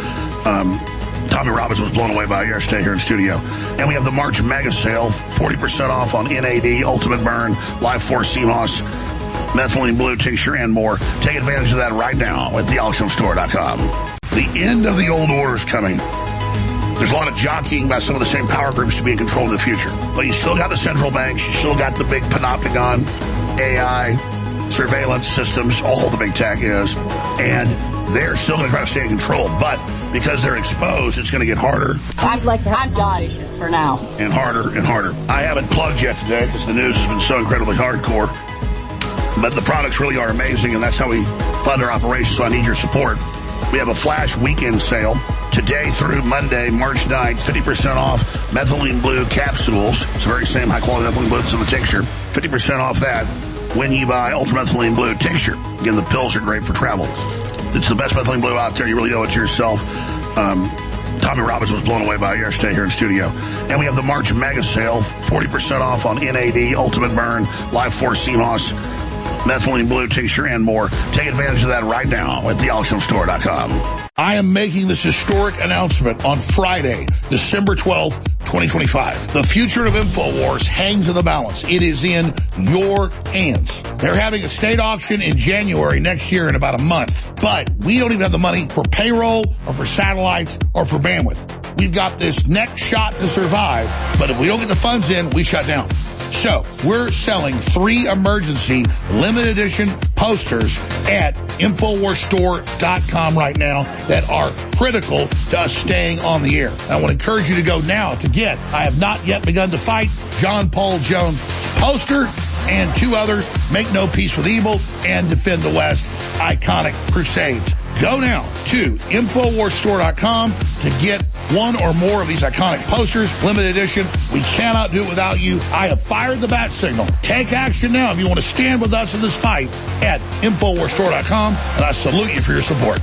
Tommy Robinson was blown away by it yesterday here in studio. And we have the March mega sale, 40% off on NAD, Ultimate Burn, Life Force CMOS, methylene blue tincture, and more. Take advantage of that right now at thealexjomestore.com. The end of the old order is coming. There's a lot of jockeying about some of the same power groups to be in control in the future. But you still got the central banks. You still got the big panopticon, AI, surveillance systems, all the big tech is. And they're still going to try to stay in control. But because they're exposed, it's going to get harder. I'd like to have guys for now. And harder and harder. I haven't plugged yet today because the news has been so incredibly hardcore. But the products really are amazing, and that's how we fund our operations, so I need your support. We have a flash weekend sale today through Monday, March 9th, 50% off methylene blue capsules. It's the very same high-quality methylene blue that's in the tincture. 50% off that when you buy ultramethylene blue tincture. Again, the pills are great for travel. It's the best methylene blue out there. You really owe it to yourself. Tommy Robinson was blown away by it yesterday here in studio. And we have the March mega sale, 40% off on NAD, Ultimate Burn, Life Force CMOS, methylene blue tincture, and more. Take advantage of that right now at thealexjomestore.com. I am making this historic announcement on Friday, December 12th, 2025. The future of InfoWars hangs in the balance. It is in your hands. They're having a state auction in January next year in about a month. But we don't even have the money for payroll or for satellites or for bandwidth. We've got this next shot to survive, but if we don't get the funds in, we shut down. So we're selling 3 emergency limited edition posters at InfoWarsStore.com right now that are critical to us staying on the air. I want to encourage you to go now to get I Have Not Yet Begun to Fight, John Paul Jones poster, and 2 others, Make No Peace with Evil and Defend the West, Iconic Crusades. Go now to InfoWarsStore.com to get 1 or more of these iconic posters, limited edition. We cannot do it without you. I have fired the bat signal. Take action now if you want to stand with us in this fight at InfoWarsStore.com, and I salute you for your support.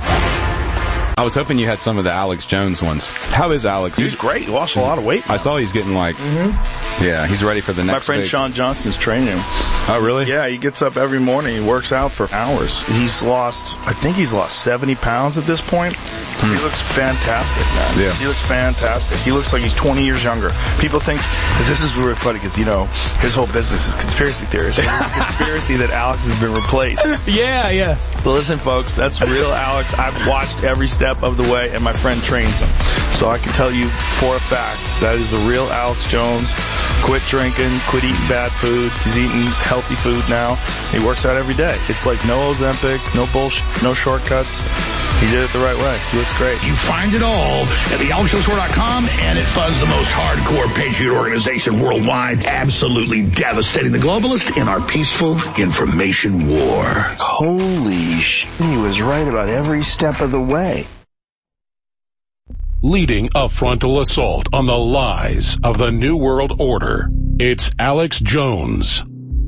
I was hoping you had some of the Alex Jones ones. How is Alex? He's great. He lost a lot of weight. I saw he's getting yeah, he's ready for the next My friend Sean Johnson's training him. Oh, really? Yeah, he gets up every morning. He works out for hours. I think he's lost 70 pounds at this point. He looks fantastic, man. Yeah. He looks fantastic. He looks like he's 20 years younger. People think, this is really funny because, his whole business is conspiracy theories. It's a conspiracy that Alex has been replaced. Yeah. But listen, folks, that's real Alex. I've watched every step of the way, and my friend trains him. So I can tell you for a fact that is the real Alex Jones. Quit drinking, quit eating bad food. He's eating healthy food now. He works out every day. It's like no Ozempic, no bullshit, no shortcuts. He did it the right way. He looks great. You find it all at thealexjomestore.com, and it funds the most hardcore patriot organization worldwide, absolutely devastating the globalists in our peaceful information war. Holy shit, he was right about every step of the way. Leading a frontal assault on the lies of the New World Order, it's Alex Jones.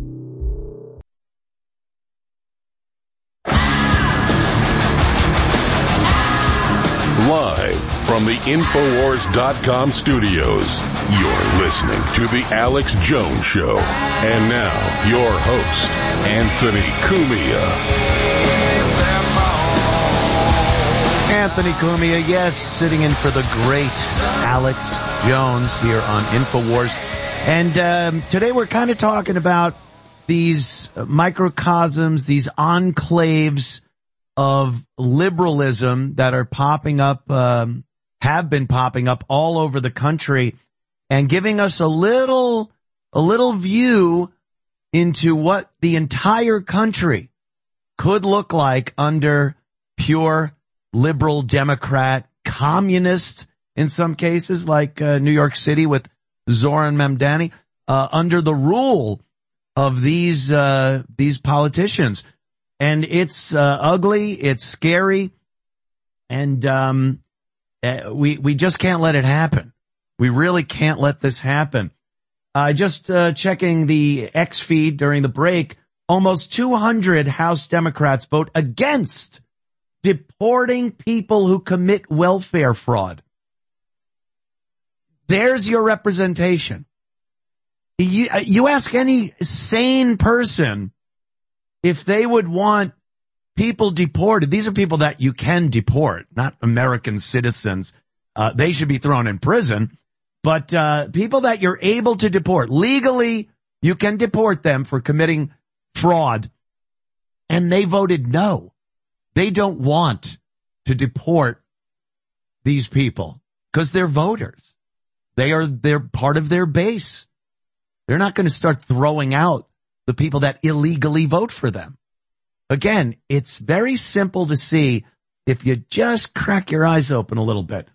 Live from the Infowars.com studios, you're listening to The Alex Jones Show. And now, your host, Anthony Cumia. Anthony Cumia, yes, sitting in for the great Alex Jones here on InfoWars. And today we're kind of talking about these microcosms, these enclaves of liberalism that are popping up, have been popping up all over the country, and giving us a little view into what the entire country could look like under pure liberal Democrat, communist in some cases, like New York City with Zoran Mamdani, under the rule of these politicians. And it's ugly, it's scary, and we just can't let it happen. We really can't let this happen. Just checking the X feed during the break, almost 200 House Democrats vote against deporting people who commit welfare fraud. There's your representation. You ask any sane person if they would want people deported. These are people that you can deport, not American citizens. They should be thrown in prison. But people that you're able to deport, legally, you can deport them for committing fraud. And they voted no. They don't want to deport these people because they're voters. They're part of their base. They're not going to start throwing out the people that illegally vote for them. Again, it's very simple to see if you just crack your eyes open a little bit.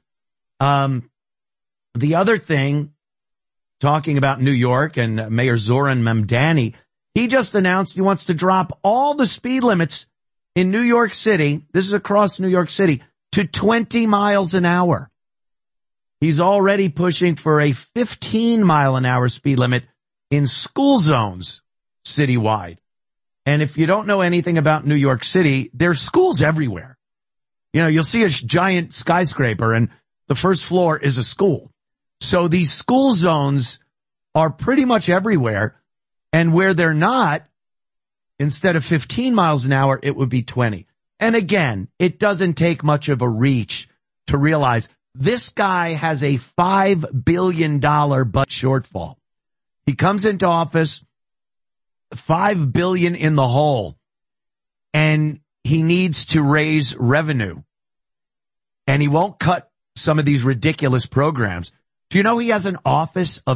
The other thing, talking about New York and Mayor Zoran Mamdani, he just announced he wants to drop all the speed limits in New York City, this is across New York City, to 20 miles an hour. He's already pushing for a 15-mile-an-hour speed limit in school zones citywide. And if you don't know anything about New York City, there's schools everywhere. You know, you'll see a giant skyscraper and the first floor is a school. So these school zones are pretty much everywhere. And where they're not, instead of 15 miles an hour, it would be 20. And again, it doesn't take much of a reach to realize this guy has a $5 billion budget shortfall. He comes into office, $5 billion in the hole, and he needs to raise revenue. And he won't cut some of these ridiculous programs. Do you know he has an office of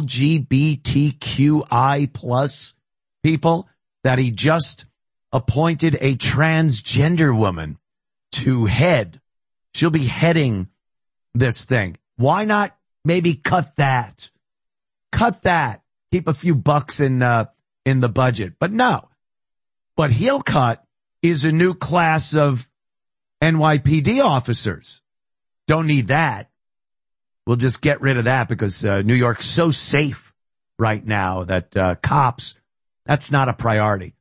LGBTQI plus people that he just appointed a transgender woman to head? She'll be heading this thing. Why not maybe cut that? Cut that. Keep a few bucks in the budget. But no. What he'll cut is a new class of NYPD officers. Don't need that. We'll just get rid of that because New York's so safe right now that cops, that's not a priority.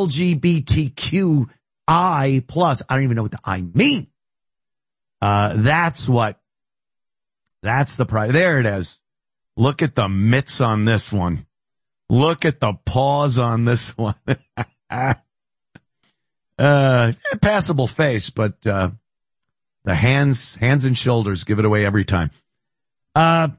LGBTQI plus, I don't even know what the I mean. That's the priority. There it is. Look at the mitts on this one. Look at the paws on this one. Passable face, but the hands and shoulders give it away every time. So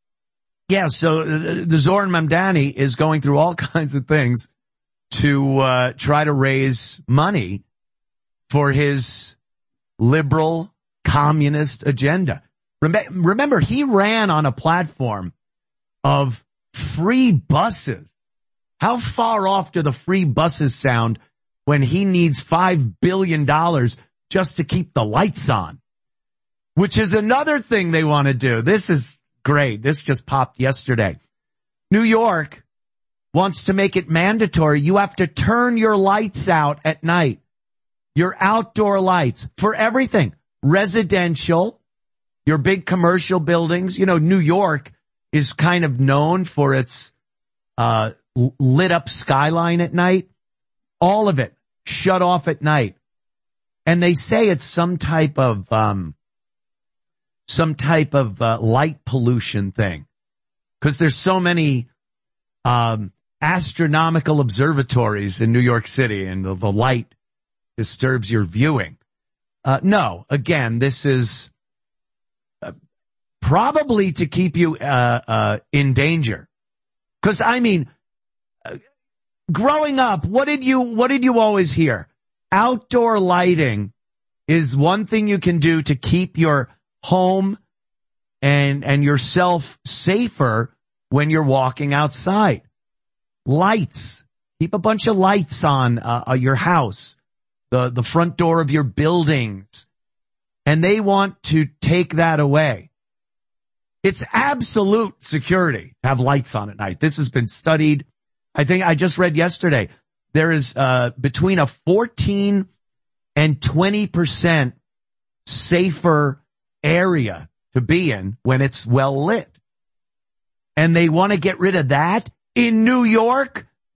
the Zoran Mamdani is going through all kinds of things to try to raise money for his liberal communist agenda. Remember, he ran on a platform of free buses. How far off do the free buses sound when he needs $5 billion just to keep the lights on? Which is another thing they want to do. This is great. This just popped yesterday. New York wants to make it mandatory. You have to turn your lights out at night. Your outdoor lights for everything. Residential, your big commercial buildings. You know, New York is kind of known for its lit up skyline at night. All of it shut off at night. And they say it's some type of light pollution thing. Because there's so many astronomical observatories in New York City and the light disturbs your viewing. No, again, this is probably to keep you in danger. Because I mean, growing up, what did you always hear? Outdoor lighting is one thing you can do to keep your home and yourself safer when you're walking outside. Lights. Keep a bunch of lights on your house, the front door of your buildings. And they want to take that away. It's absolute security to have lights on at night. This has been studied. I think I just read yesterday. There is between a 14 and 20% safer area to be in when it's well lit. And they want to get rid of that in New York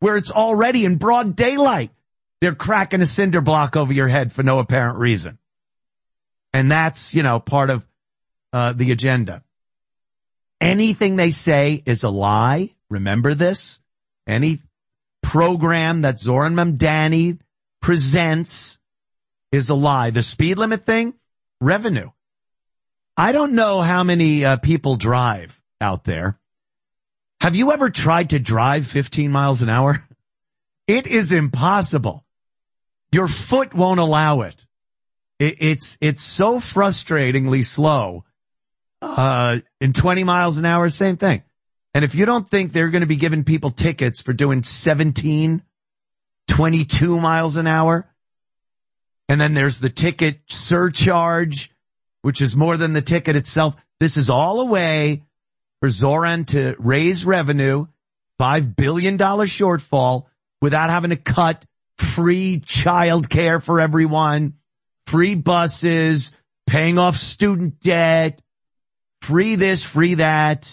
where it's already in broad daylight. They're cracking a cinder block over your head for no apparent reason. And that's, part of the agenda. Anything they say is a lie. Remember this. Any program that Zoran Mamdani presents is a lie. The speed limit thing, revenue. I don't know how many people drive out there. Have you ever tried to drive 15 miles an hour? It is impossible. Your foot won't allow it. It's so frustratingly slow. In 20 miles an hour, same thing. And if you don't think they're going to be giving people tickets for doing 17, 22 miles an hour, and then there's the ticket surcharge, which is more than the ticket itself. This is all a way for Zoran to raise revenue, $5 billion shortfall, without having to cut free child care for everyone, free buses, paying off student debt, free this, free that.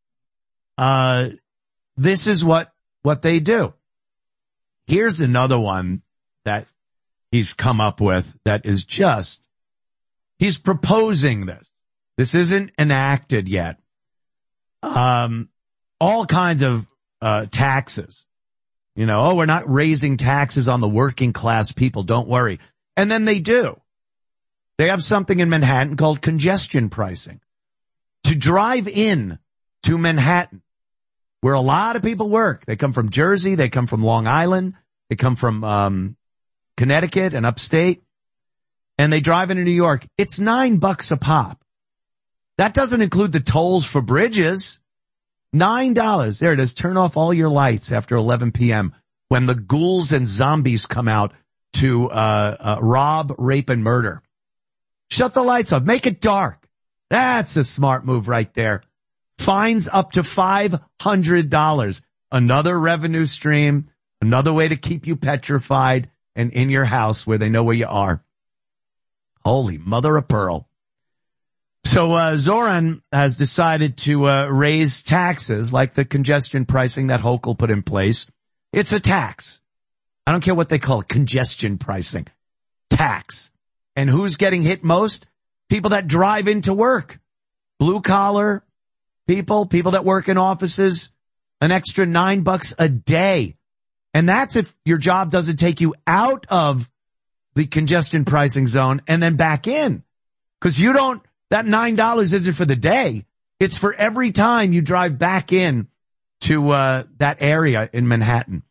This is what they do. Here's another one that he's come up with that is just, he's proposing this. This isn't enacted yet. All kinds of, taxes. We're not raising taxes on the working class people. Don't worry. And then they do. They have something in Manhattan called congestion pricing. To drive in to Manhattan, where a lot of people work. They come from Jersey. They come from Long Island. They come from, Connecticut and upstate. And they drive into New York. It's $9 a pop. That doesn't include the tolls for bridges. $9. There it is. Turn off all your lights after 11 p.m. when the ghouls and zombies come out to rob, rape, and murder. Shut the lights off. Make it dark. That's a smart move right there. Fines up to $500. Another revenue stream. Another way to keep you petrified and in your house where they know where you are. Holy mother of pearl. So Zoran has decided to raise taxes like the congestion pricing that Hochul put in place. It's a tax. I don't care what they call it, congestion pricing. Tax. And who's getting hit most? People that drive into work. Blue collar people that work in offices, an extra $9 a day. And that's if your job doesn't take you out of the congestion pricing zone and then back in. Because that $9 isn't for the day. It's for every time you drive back in to that area in Manhattan.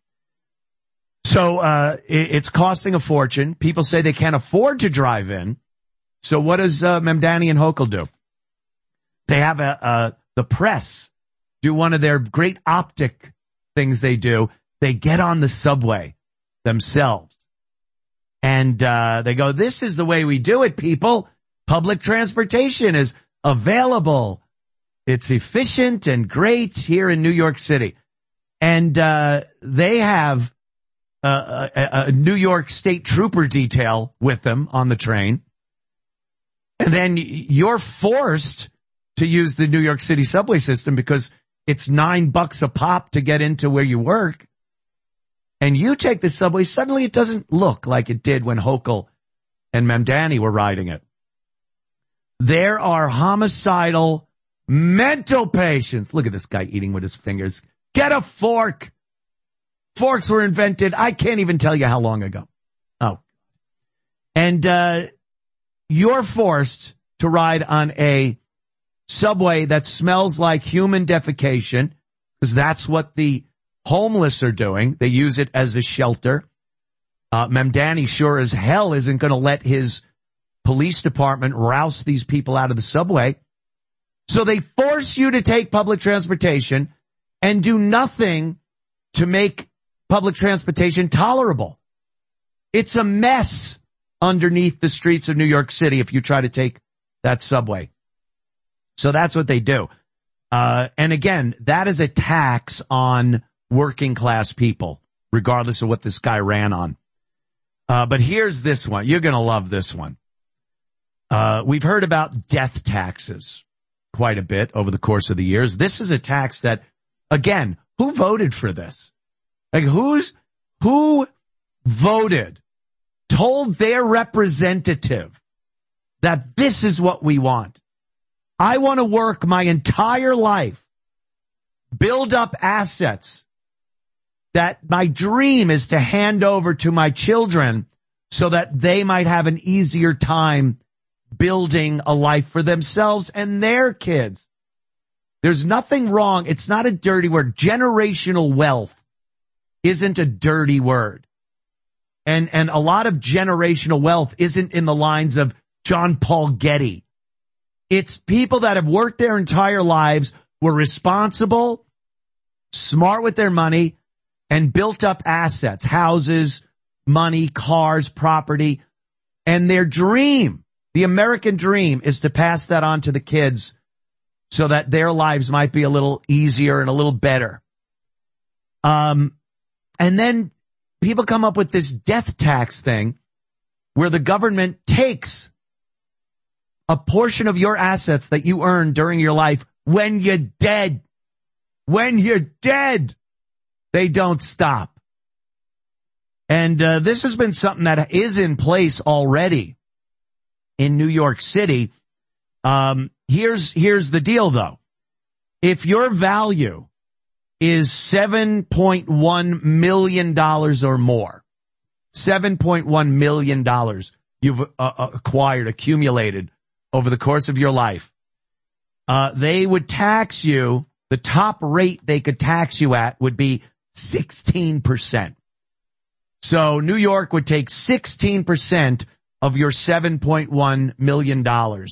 So it's costing a fortune. People say they can't afford to drive in. So what does Mamdani and Hochul do? They have the press do one of their great optic things they do. They get on the subway themselves. And they go, this is the way we do it, people. Public transportation is available. It's efficient and great here in New York City. And they have a New York State Trooper detail with them on the train. And then you're forced to use the New York City subway system because it's $9 a pop to get into where you work. And you take the subway, suddenly it doesn't look like it did when Hochul and Mamdani were riding it. There are homicidal mental patients. Look at this guy eating with his fingers. Get a fork. Forks were invented. I can't even tell you how long ago. Oh. And you're forced to ride on a subway that smells like human defecation, because that's what the homeless are doing. They use it as a shelter. Mamdani sure as hell isn't going to let his police department rouse these people out of the subway. So they force you to take public transportation and do nothing to make public transportation tolerable. It's a mess underneath the streets of New York City if you try to take that subway. So that's what they do. And again, that is a tax on working class people, regardless of what this guy ran on. But here's this one. You're going to love this one. We've heard about death taxes quite a bit over the course of the years. This is a tax that, again, who voted for this? Like who voted, told their representative that this is what we want? I want to work my entire life, build up assets that my dream is to hand over to my children so that they might have an easier time building a life for themselves and their kids. There's nothing wrong. It's not a dirty word. Generational wealth isn't a dirty word. And a lot of generational wealth isn't in the lines of John Paul Getty. It's people that have worked their entire lives, were responsible, smart with their money, and built up assets, houses, money, cars, property. And their dream, the American dream, is to pass that on to the kids so that their lives might be a little easier and a little better. And then people come up with this death tax thing where the government takes a portion of your assets that you earned during your life when you're dead. When you're dead, they don't stop. And this has been something that is in place already in New York City. Here's the deal, though. If your value is $7.1 million or more, $7.1 million you've accumulated over the course of your life, they would tax you. The top rate they could tax you at would be 16%. So New York would take 16% of your $7.1 million.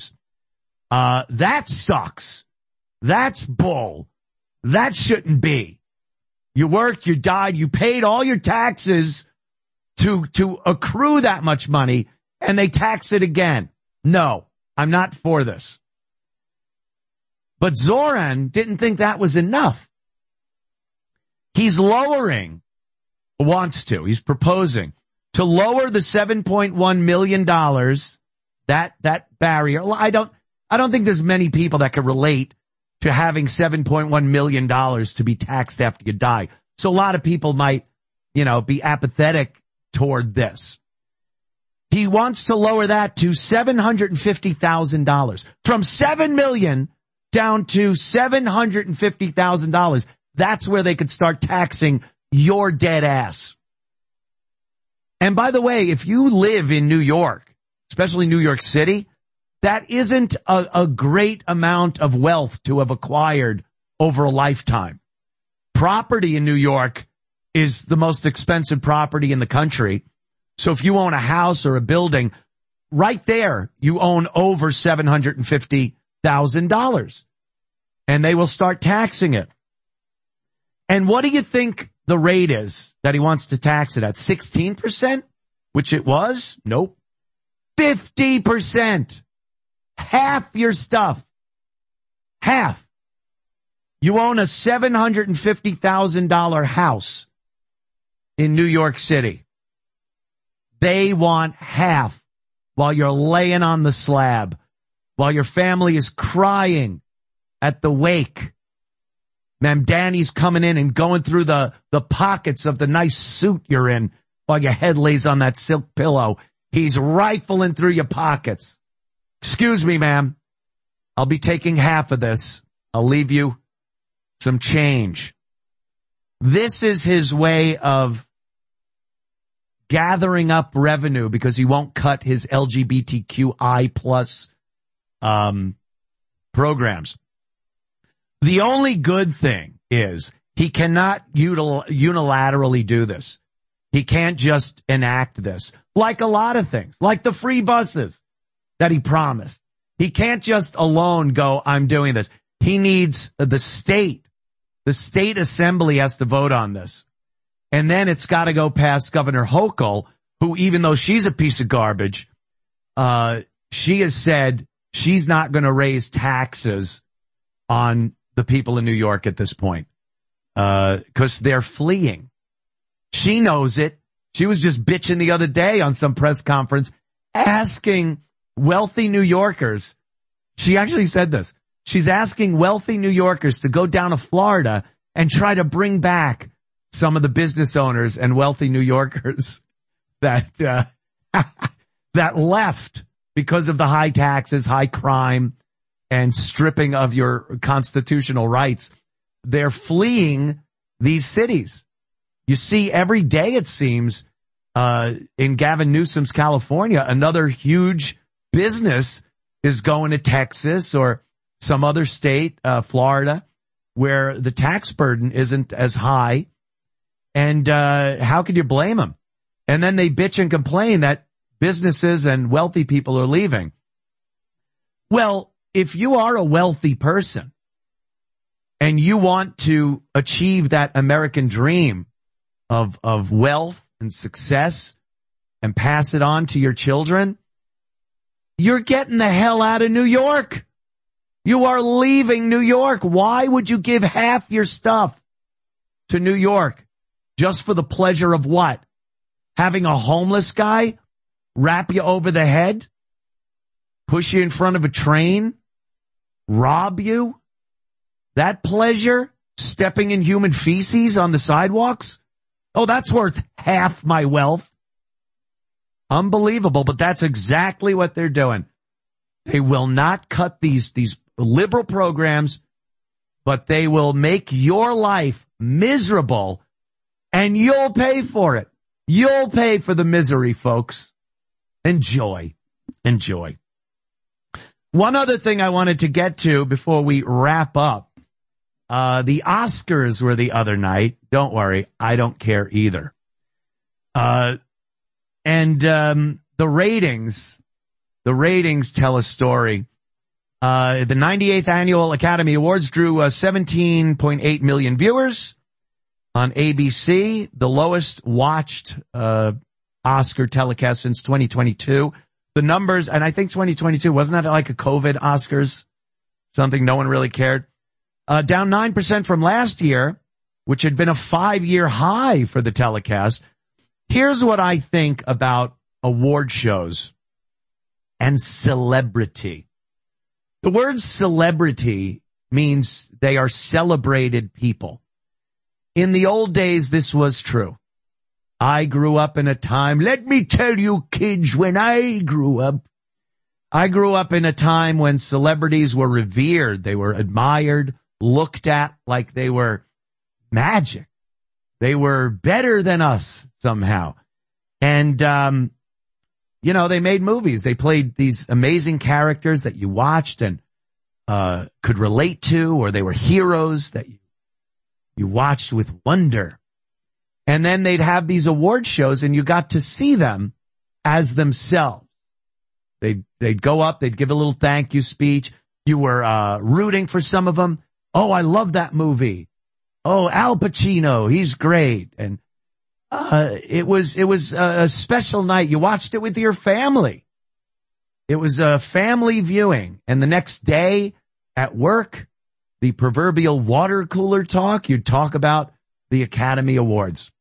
That sucks. That's bull. That shouldn't be. You worked, you died, you paid all your taxes to accrue that much money, and they tax it again. No, I'm not for this. But Zoran didn't think that was enough. He's he's proposing to lower the $7.1 million, that barrier. I don't think there's many people that can relate to having $7.1 million to be taxed after you die. So a lot of people might, be apathetic toward this. He wants to lower that to $750,000 from $7 million down to $750,000. That's where they could start taxing your dead ass. And by the way, if you live in New York, especially New York City, that isn't a great amount of wealth to have acquired over a lifetime. Property in New York is the most expensive property in the country. So if you own a house or a building, right there, you own over $750,000. And they will start taxing it. And what do you think the rate is that he wants to tax it at? 16%? Which it was? Nope. 50%. Half your stuff. Half. You own a $750,000 house in New York City. They want half while you're laying on the slab, while your family is crying at the wake. Ma'am, Danny's coming in and going through the pockets of the nice suit you're in while your head lays on that silk pillow. He's rifling through your pockets. Excuse me, ma'am. I'll be taking half of this. I'll leave you some change. This is his way of gathering up revenue because he won't cut his LGBTQI plus programs. The only good thing is he cannot unilaterally do this. He can't just enact this. Like a lot of things, like the free buses that he promised. He can't just alone go, I'm doing this. He needs the state. The state assembly has to vote on this. And then it's got to go past Governor Hochul, who, even though she's a piece of garbage, she has said she's not going to raise taxes on the people in New York at this point, because they're fleeing. She knows it. She was just bitching the other day on some press conference, asking wealthy New Yorkers. She actually said this. She's asking wealthy New Yorkers to go down to Florida and try to bring back some of the business owners and wealthy New Yorkers that that left because of the high taxes, high crime, and stripping of your constitutional rights. They're fleeing these cities. You see every day, it seems, in Gavin Newsom's California, another huge business is going to Texas or some other state, Florida, where the tax burden isn't as high. And how could you blame them? And then they bitch and complain that businesses and wealthy people are leaving. Well, if you are a wealthy person and you want to achieve that American dream of wealth and success and pass it on to your children, you're getting the hell out of New York. You are leaving New York. Why would you give half your stuff to New York just for the pleasure of what? Having a homeless guy wrap you over the head, push you in front of a train, rob you? That pleasure? Stepping in human feces on the sidewalks? Oh, that's worth half my wealth. Unbelievable, but that's exactly what they're doing. They will not cut these liberal programs, but they will make your life miserable, and you'll pay for it. You'll pay for the misery, folks. Enjoy. Enjoy. One other thing I wanted to get to before we wrap up. The Oscars were the other night. Don't worry, I don't care either. The ratings tell a story. The 98th Annual Academy Awards drew 17.8 million viewers on ABC, the lowest watched Oscar telecast since 2022. The numbers, and I think 2022, wasn't that like a COVID Oscars? Something no one really cared. Down 9% from last year, which had been a 5-year high for the telecast. Here's what I think about award shows and celebrity. The word celebrity means they are celebrated people. In the old days, this was true. I grew up in a time, let me tell you kids, when I grew up in a time when celebrities were revered. They were admired, looked at like they were magic. They were better than us somehow. And, they made movies. They played these amazing characters that you watched and could relate to, or they were heroes that you watched with wonder. And then they'd have these award shows and you got to see them as themselves. They'd go up, they'd give a little thank you speech. You were rooting for some of them. Oh, I love that movie. Oh, Al Pacino, he's great. And it was a special night. You watched it with your family. It was a family viewing. And the next day at work, the proverbial water cooler talk, you'd talk about the Academy Awards.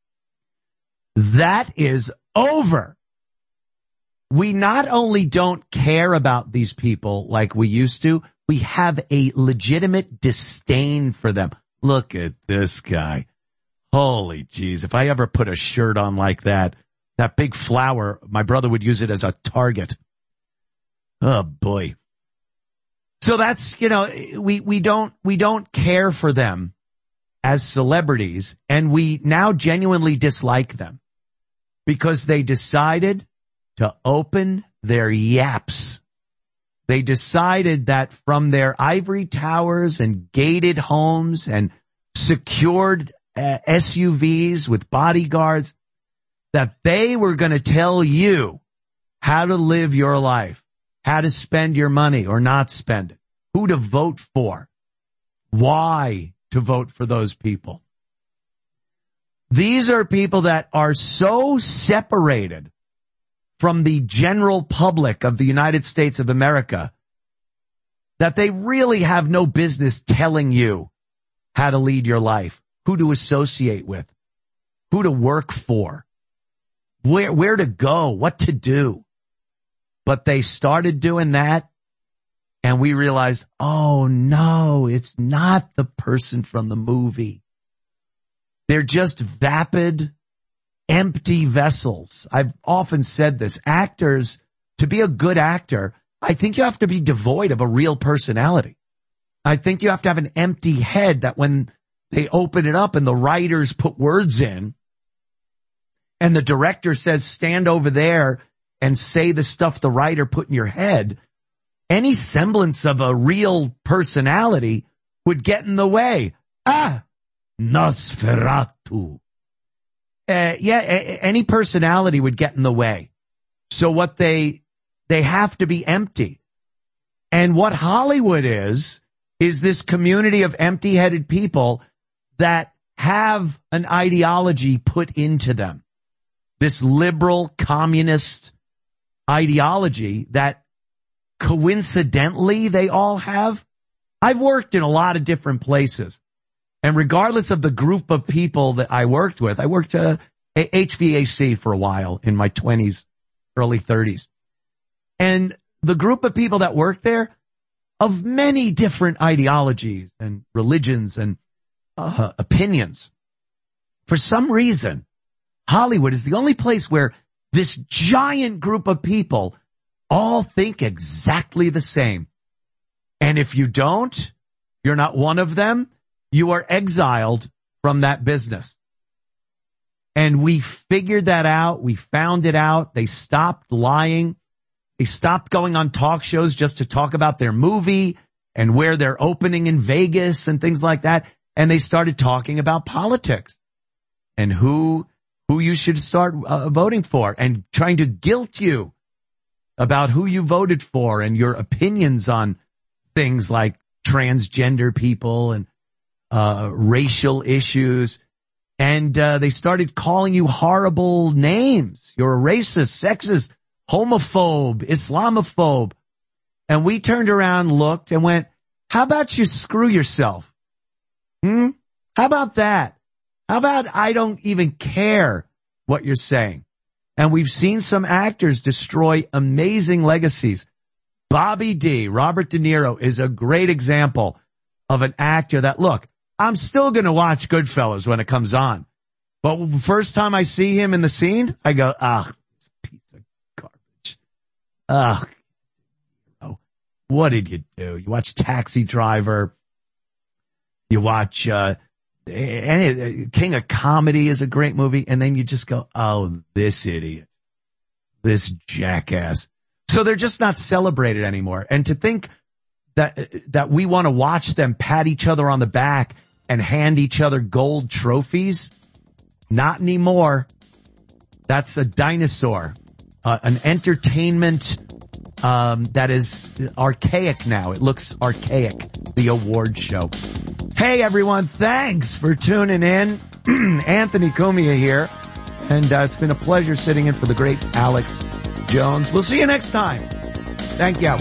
That is over. We not only don't care about these people like we used to, we have a legitimate disdain for them. Look at this guy. Holy jeez. If I ever put a shirt on like that big flower, my brother would use it as a target. Oh boy. So that's, we don't care for them as celebrities, and we now genuinely dislike them because they decided to open their yaps. They decided that from their ivory towers and gated homes and secured SUVs with bodyguards, that they were going to tell you how to live your life, how to spend your money or not spend it, who to vote for, why to vote for those people. These are people that are so separated from the general public of the United States of America that they really have no business telling you how to lead your life, who to associate with, who to work for, where to go, what to do. But they started doing that, and we realized, oh no, it's not the person from the movie. They're just vapid, empty vessels. I've often said this. Actors, to be a good actor, I think you have to be devoid of a real personality. I think you have to have an empty head that when they open it up and the writers put words in and the director says, stand over there and say the stuff the writer put in your head, any semblance of a real personality would get in the way. Nosferatu. Any personality would get in the way. So what they have to be empty. And what Hollywood is this community of empty-headed people that have an ideology put into them. This liberal communist ideology that coincidentally they all have. I've worked in a lot of different places. And regardless of the group of people that I worked with, I worked at HVAC for a while in my 20s, early 30s. And the group of people that worked there, of many different ideologies and religions and opinions. For some reason, Hollywood is the only place where this giant group of people all think exactly the same. And if you don't, you're not one of them, you are exiled from that business. And we figured that out. We found it out. They stopped lying. They stopped going on talk shows just to talk about their movie and where they're opening in Vegas and things like that. And they started talking about politics and who you should start voting for and trying to guilt you about who you voted for and your opinions on things like transgender people and racial issues. And they started calling you horrible names. You're a racist, sexist, homophobe, Islamophobe. And we turned around, looked, and went, how about you screw yourself? How about that? How about I don't even care what you're saying? And we've seen some actors destroy amazing legacies. Bobby D, Robert De Niro, is a great example of an actor that, look, I'm still going to watch Goodfellas when it comes on. But the first time I see him in the scene, I go, piece of garbage. What did you do? You watch Taxi Driver. You watch King of Comedy is a great movie. And then you just go, oh, this idiot, this jackass. So they're just not celebrated anymore. And to think that we want to watch them pat each other on the back and hand each other gold trophies, not anymore. That's a dinosaur, an entertainment that is archaic now. It looks archaic, the award show. Hey everyone, thanks for tuning in. Anthony Cumia here, and it's been a pleasure sitting in for the great Alex Jones. We'll see you next time. Thank you.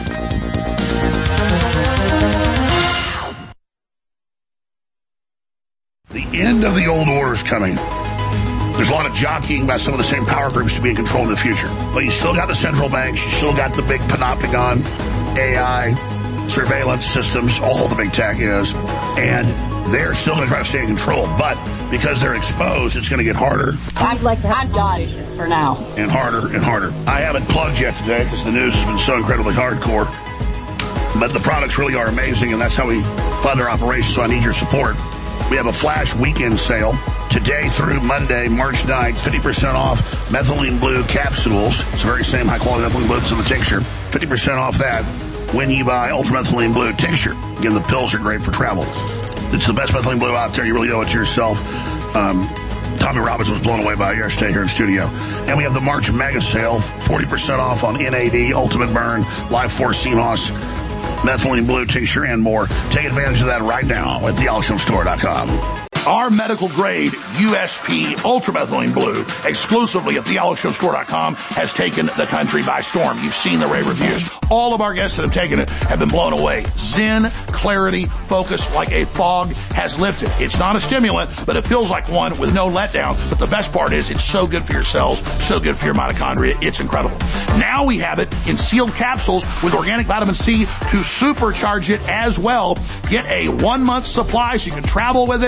The end of the old order is coming. There's a lot of jockeying about some of the same power groups to be in control in the future. But you still got the central banks, you still got the big panopticon, AI, surveillance systems, all the big tech is, and they're still going to try to stay in control. But because they're exposed, it's going to get harder. I'd like to have God for now. And harder and harder. I haven't plugged yet today because the news has been so incredibly hardcore. But the products really are amazing, and that's how we fund our operations, so I need your support. We have a flash weekend sale today through Monday, March 9th, 50% off methylene blue capsules. It's the very same high-quality methylene blue that's in the tincture. 50% off that when you buy ultramethylene blue tincture. Again, the pills are great for travel. It's the best methylene blue out there. You really owe it to yourself. Tommy Robbins was blown away by it yesterday here in studio. And we have the March mega sale, 40% off on NAD, Ultimate Burn, Life Force CMOS, methylene blue tincture, and more. Take advantage of that right now at thealexshowstore.com. Our medical grade USP ultramethylene blue exclusively at thealexshowstore.com has taken the country by storm. You've seen the rave reviews. All of our guests that have taken it have been blown away. Zen, clarity, focus like a fog has lifted. It's not a stimulant, but it feels like one with no letdown. But the best part is it's so good for your cells, so good for your mitochondria. It's incredible. Now we have it in sealed capsules with organic vitamin C to supercharge it as well. Get a 1-month supply so you can travel with it. Talk to your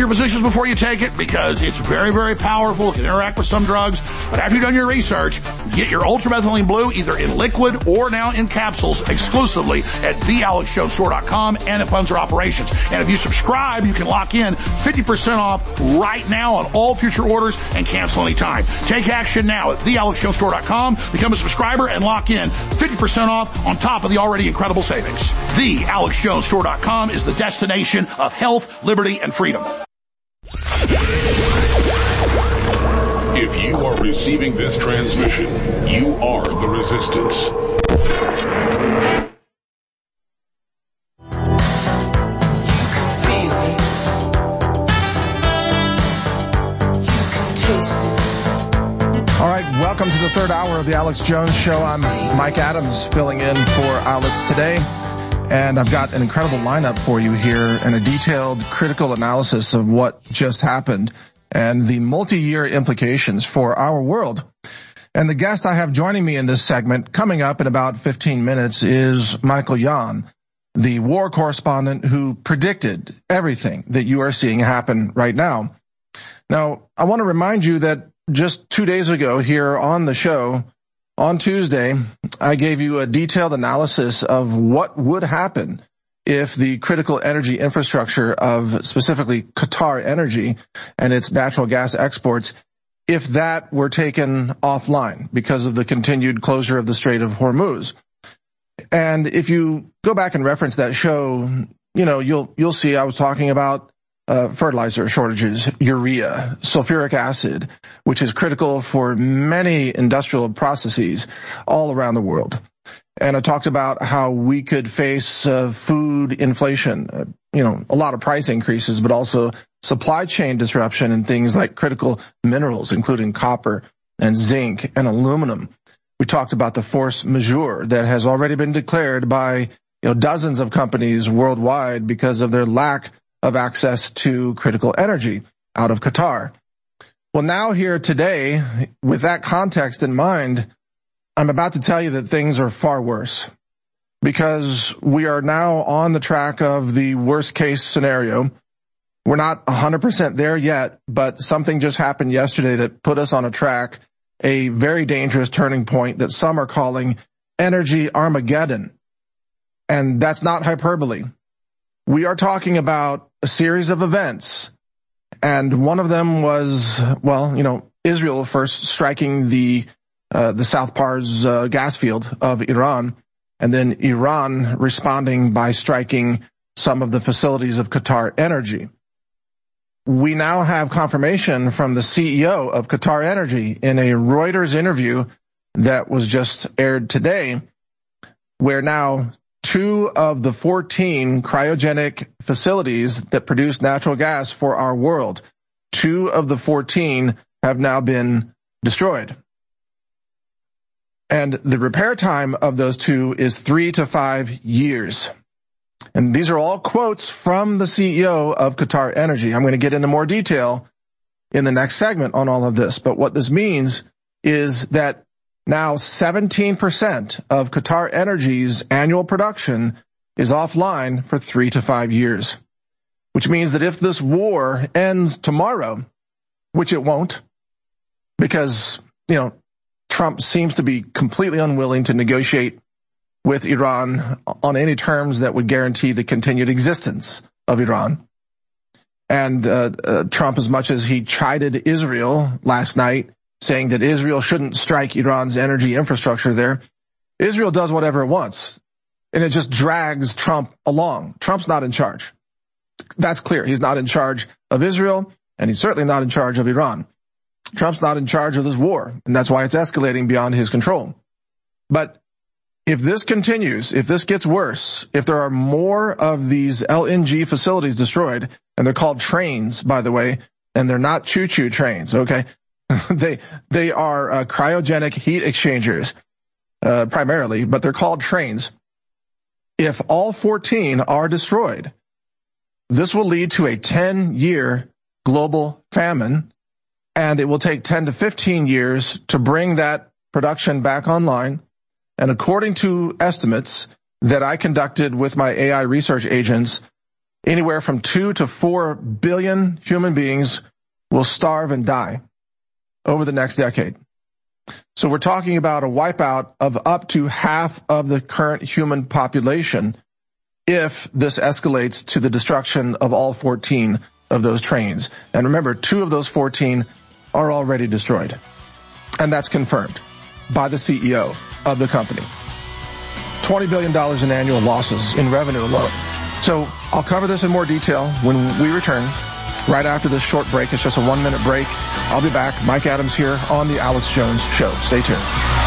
your physicians before you take it because it's very, very powerful. It can interact with some drugs. But after you've done your research, get your Ultramethylene Blue either in liquid or now in capsules exclusively at thealexjonesstore.com and it funds our operations. And if you subscribe, you can lock in 50% off right now on all future orders and cancel anytime. Take action now at thealexjonesstore.com. Become a subscriber and lock in 50% off on top of the already incredible savings. TheAlexJonesStore.com is the destination of health, liberty, and freedom. If you are receiving this transmission, you are the resistance. All right, welcome to the third hour of the Alex Jones Show. I'm Mike Adams filling in for Alex today. And I've got an incredible lineup for you here and a detailed critical analysis of what just happened and the multi-year implications for our world. And the guest I have joining me in this segment coming up in about 15 minutes is Michael Yon, the war correspondent who predicted everything that you are seeing happen right now. Now, I want to remind you that just 2 days ago here on the show, on Tuesday, I gave you a detailed analysis of what would happen if the critical energy infrastructure of specifically Qatar Energy and its natural gas exports, if that were taken offline because of the continued closure of the Strait of Hormuz. And if you go back and reference that show, you'll see I was talking about fertilizer shortages, urea, sulfuric acid, which is critical for many industrial processes all around the world. And I talked about how we could face food inflation, a lot of price increases, but also supply chain disruption and things like critical minerals, including copper and zinc and aluminum. We talked about the force majeure that has already been declared by dozens of companies worldwide because of their lack of access to critical energy out of Qatar. Well, now here today, with that context in mind, I'm about to tell you that things are far worse because we are now on the track of the worst case scenario. We're not 100% there yet, but something just happened yesterday that put us on a track, a very dangerous turning point that some are calling Energy Armageddon. And that's not hyperbole. We are talking about a series of events, and one of them was, Israel first striking the South Pars gas field of Iran, and then Iran responding by striking some of the facilities of Qatar Energy. We now have confirmation from the CEO of Qatar Energy in a Reuters interview that was just aired today, where now 2 of the 14 cryogenic facilities that produce natural gas for our world, 2 of the 14 have now been destroyed. And the repair time of those 2 is 3 to 5 years. And these are all quotes from the CEO of Qatar Energy. I'm going to get into more detail in the next segment on all of this. But what this means is that now 17% of Qatar Energy's annual production is offline for 3 to 5 years, which means that if this war ends tomorrow, which it won't, because, Trump seems to be completely unwilling to negotiate with Iran on any terms that would guarantee the continued existence of Iran. And Trump, as much as he chided Israel last night, saying that Israel shouldn't strike Iran's energy infrastructure there, Israel does whatever it wants, and it just drags Trump along. Trump's not in charge. That's clear. He's not in charge of Israel, and he's certainly not in charge of Iran. Trump's not in charge of this war, and that's why it's escalating beyond his control. But if this continues, if this gets worse, if there are more of these LNG facilities destroyed, and they're called trains, by the way, and they're not choo-choo trains, okay? They are cryogenic heat exchangers, primarily, but they're called trains. If all 14 are destroyed, this will lead to a 10-year global famine, and it will take 10 to 15 years to bring that production back online. And according to estimates that I conducted with my AI research agents, Anywhere from 2 to 4 billion human beings will starve and die over the next decade. So we're talking about a wipeout of up to half of the current human population if this escalates to the destruction of all 14 of those trains. And remember, 2 of those 14 are already destroyed. And that's confirmed by the CEO of the company. $20 billion in annual losses in revenue alone. So I'll cover this in more detail when we return right after this short break. It's just a 1-minute break. I'll be back. Mike Adams here on the Alex Jones Show. Stay tuned.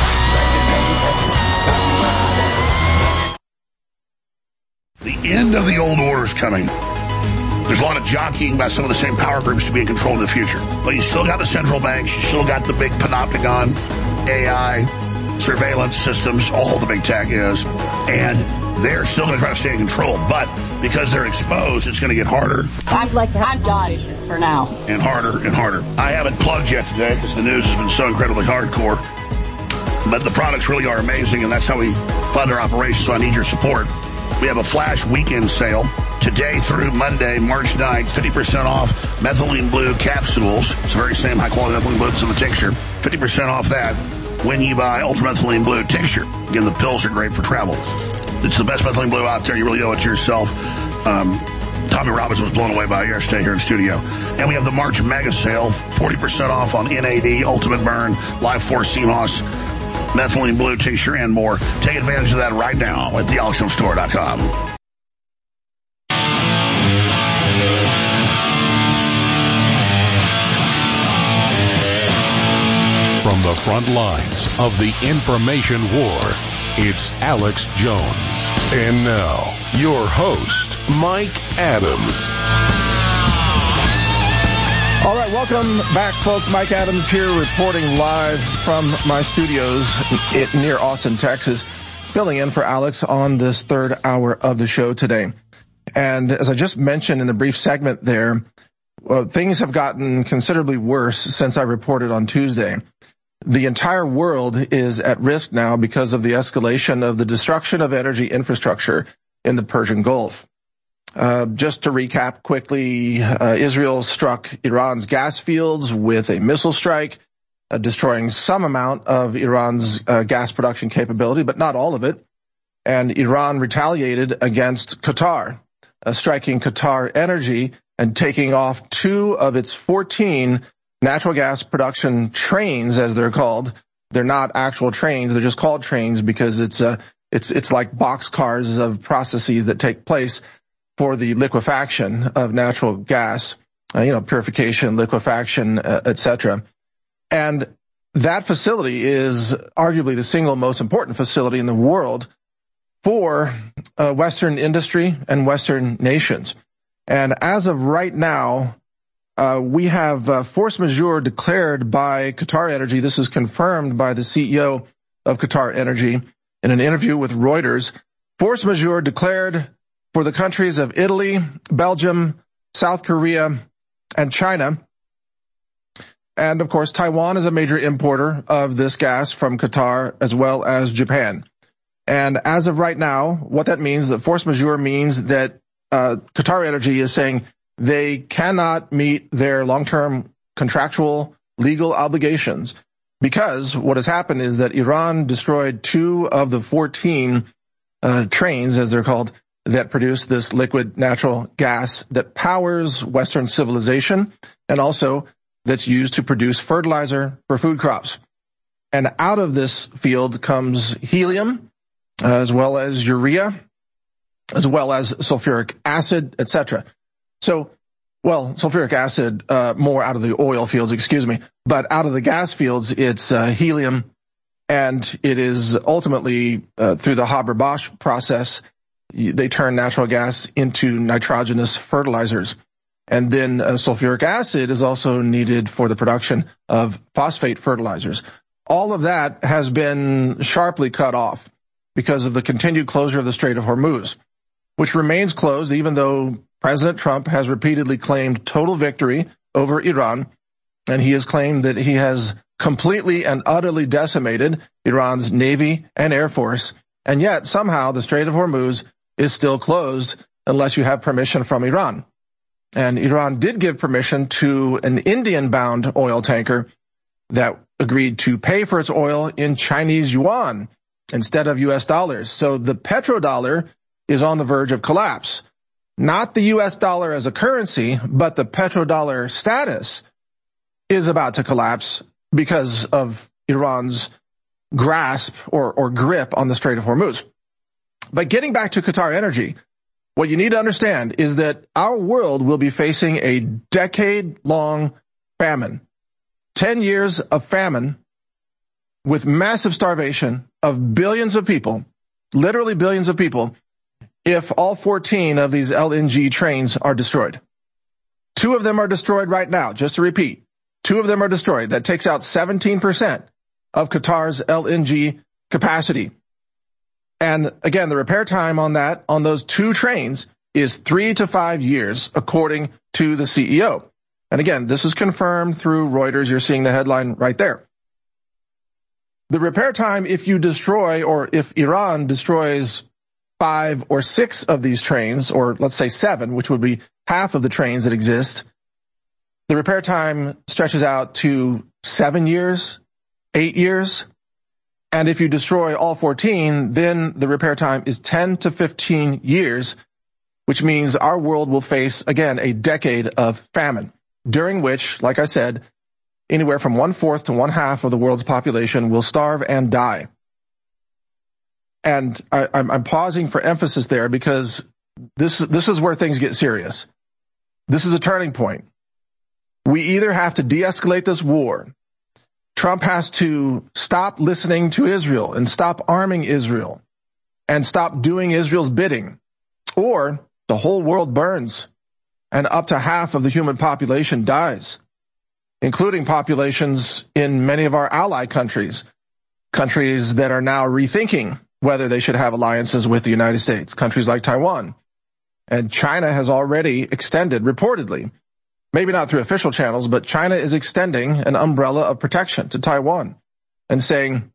The end of the old order is coming. There's a lot of jockeying by some of the same power groups to be in control of the future. But you still got the central banks. You still got the big panopticon, AI, surveillance systems, all the big tech is. And they're still going to try to stay in control. But because they're exposed, it's going to get harder. I'd like to have guys for now. And harder and harder. I haven't plugged yet today because the news has been so incredibly hardcore. But the products really are amazing, and that's how we fund our operations, so I need your support. We have a flash weekend sale today through Monday, March 9th, 50% off methylene blue capsules. It's the very same high-quality methylene blue that's in the tincture. 50% off that when you buy ultramethylene blue tincture. Again, the pills are great for travel. It's the best methylene blue out there. You really owe it to yourself. Tommy Robbins was blown away by it yesterday here in studio. And we have the March mega sale, 40% off on NAD, Ultimate Burn, Life Force CMOS, methylene blue tincture, and more. Take advantage of that right now at thealexjonestore.com. From the front lines of the information war, it's Alex Jones. And now, your host, Mike Adams. All right, welcome back, folks. Mike Adams here, reporting live from my studios near Austin, Texas, filling in for Alex on this third hour of the show today. And as I just mentioned in the brief segment there, things have gotten considerably worse since I reported on Tuesday. The entire world is at risk now because of the escalation of the destruction of energy infrastructure in the Persian Gulf. Just to recap quickly, Israel struck Iran's gas fields with a missile strike, destroying some amount of Iran's gas production capability, but not all of it. And Iran retaliated against Qatar, striking Qatar Energy and taking off 2 of its 14 natural gas production trains, as they're called. They're not actual trains. They're just called trains because it's like boxcars of processes that take place for the liquefaction of natural gas, purification, liquefaction, etc. And that facility is arguably the single most important facility in the world for Western industry and Western nations. And as of right now, we have force majeure declared by Qatar Energy. This is confirmed by the CEO of Qatar Energy in an interview with Reuters. Force majeure declared for the countries of Italy, Belgium, South Korea, and China. And of course, Taiwan is a major importer of this gas from Qatar, as well as Japan. And as of right now, what that means, that force majeure means that Qatar Energy is saying they cannot meet their long-term contractual legal obligations, because what has happened is that Iran destroyed 2 of the 14 trains, as they're called, that produce this liquid natural gas that powers Western civilization, and also that's used to produce fertilizer for food crops. And out of this field comes helium, as well as urea, as well as sulfuric acid, etc. So, sulfuric acid, more out of the oil fields, but out of the gas fields, it's helium, and it is ultimately, through the Haber-Bosch process, they turn natural gas into nitrogenous fertilizers. And then sulfuric acid is also needed for the production of phosphate fertilizers. All of that has been sharply cut off because of the continued closure of the Strait of Hormuz, which remains closed even though President Trump has repeatedly claimed total victory over Iran, and he has claimed that he has completely and utterly decimated Iran's Navy and Air Force, and yet somehow the Strait of Hormuz is still closed unless you have permission from Iran. And Iran did give permission to an Indian-bound oil tanker that agreed to pay for its oil in Chinese yuan instead of U.S. dollars. So the petrodollar is on the verge of collapse. Not the U.S. dollar as a currency, but the petrodollar status is about to collapse because of Iran's grasp or grip on the Strait of Hormuz. But getting back to Qatar Energy, what you need to understand is that our world will be facing a decade-long famine. 10 years of famine with massive starvation of billions of people, literally billions of people, if all 14 of these LNG trains are destroyed. 2 of them are destroyed right now, just to repeat. 2 of them are destroyed. That takes out 17% of Qatar's LNG capacity. And again, the repair time on those 2 trains is 3 to 5 years, according to the CEO. And again, this is confirmed through Reuters. You're seeing the headline right there. The repair time, if you destroy, or if Iran destroys 5 or 6 of these trains, or let's say 7, which would be half of the trains that exist, the repair time stretches out to 7 years, 8 years. And if you destroy all 14, then the repair time is 10 to 15 years, which means our world will face, again, a decade of famine, during which, like I said, anywhere from 1/4 to 1/2 of the world's population will starve and die. And I'm pausing for emphasis there because this is where things get serious. This is a turning point. We either have to de-escalate this war. Trump has to stop listening to Israel and stop arming Israel and stop doing Israel's bidding, or the whole world burns and up to half of the human population dies, including populations in many of our ally countries that are now rethinking whether they should have alliances with the United States, countries like Taiwan. And China has already extended, reportedly, maybe not through official channels, but China is extending an umbrella of protection to Taiwan and saying,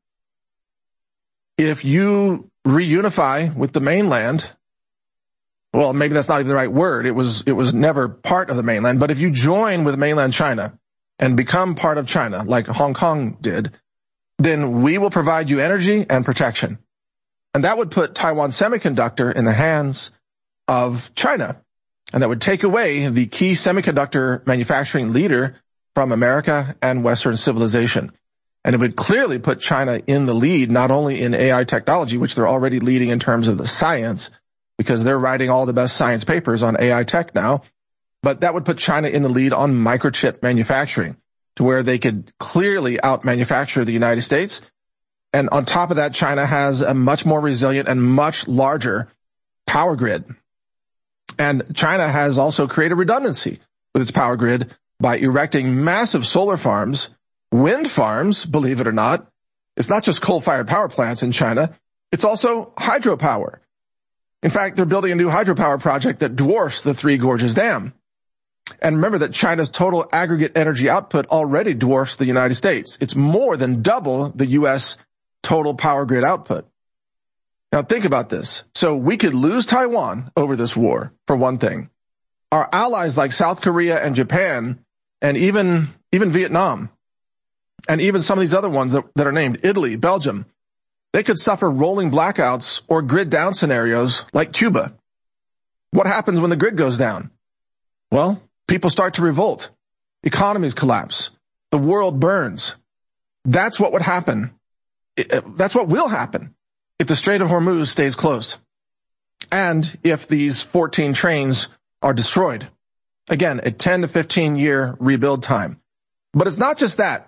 if you reunify with the mainland, well, maybe that's not even the right word. It was never part of the mainland, but if you join with mainland China and become part of China, like Hong Kong did, then we will provide you energy and protection. And that would put Taiwan Semiconductor in the hands of China. And that would take away the key semiconductor manufacturing leader from America and Western civilization. And it would clearly put China in the lead, not only in AI technology, which they're already leading in terms of the science, because they're writing all the best science papers on AI tech now, but that would put China in the lead on microchip manufacturing, to where they could clearly out-manufacture the United States. And on top of that, China has a much more resilient and much larger power grid. And China has also created redundancy with its power grid by erecting massive solar farms, wind farms, believe it or not. It's not just coal-fired power plants in China. It's also hydropower. In fact, they're building a new hydropower project that dwarfs the Three Gorges Dam. And remember that China's total aggregate energy output already dwarfs the United States. It's more than double the U.S. total power grid output. Now think about this. So we could lose Taiwan over this war, for one thing. Our allies like South Korea and Japan, and even Vietnam, and even some of these other ones that are named, Italy, Belgium, they could suffer rolling blackouts or grid down scenarios like Cuba. What happens when the grid goes down? Well, people start to revolt. Economies collapse. The world burns. That's what would happen. That's what will happen if the Strait of Hormuz stays closed, and if these 14 trains are destroyed. Again, a 10 to 15 year rebuild time. But it's not just that.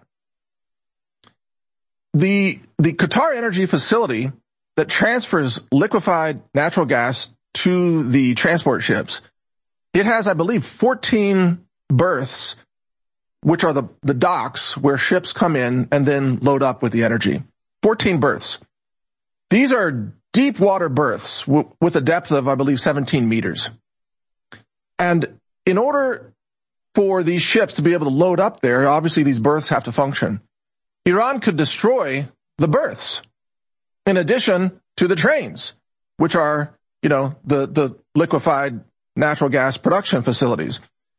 The Qatar Energy facility that transfers liquefied natural gas to the transport ships, it has, I believe, 14 berths, which are the docks where ships come in and then load up with the energy. 14 berths. These are deep water berths with a depth of, I believe, 17 meters. And in order for these ships to be able to load up there, obviously these berths have to function. Iran could destroy the berths in addition to the trains, which are, the liquefied natural gas production facilities.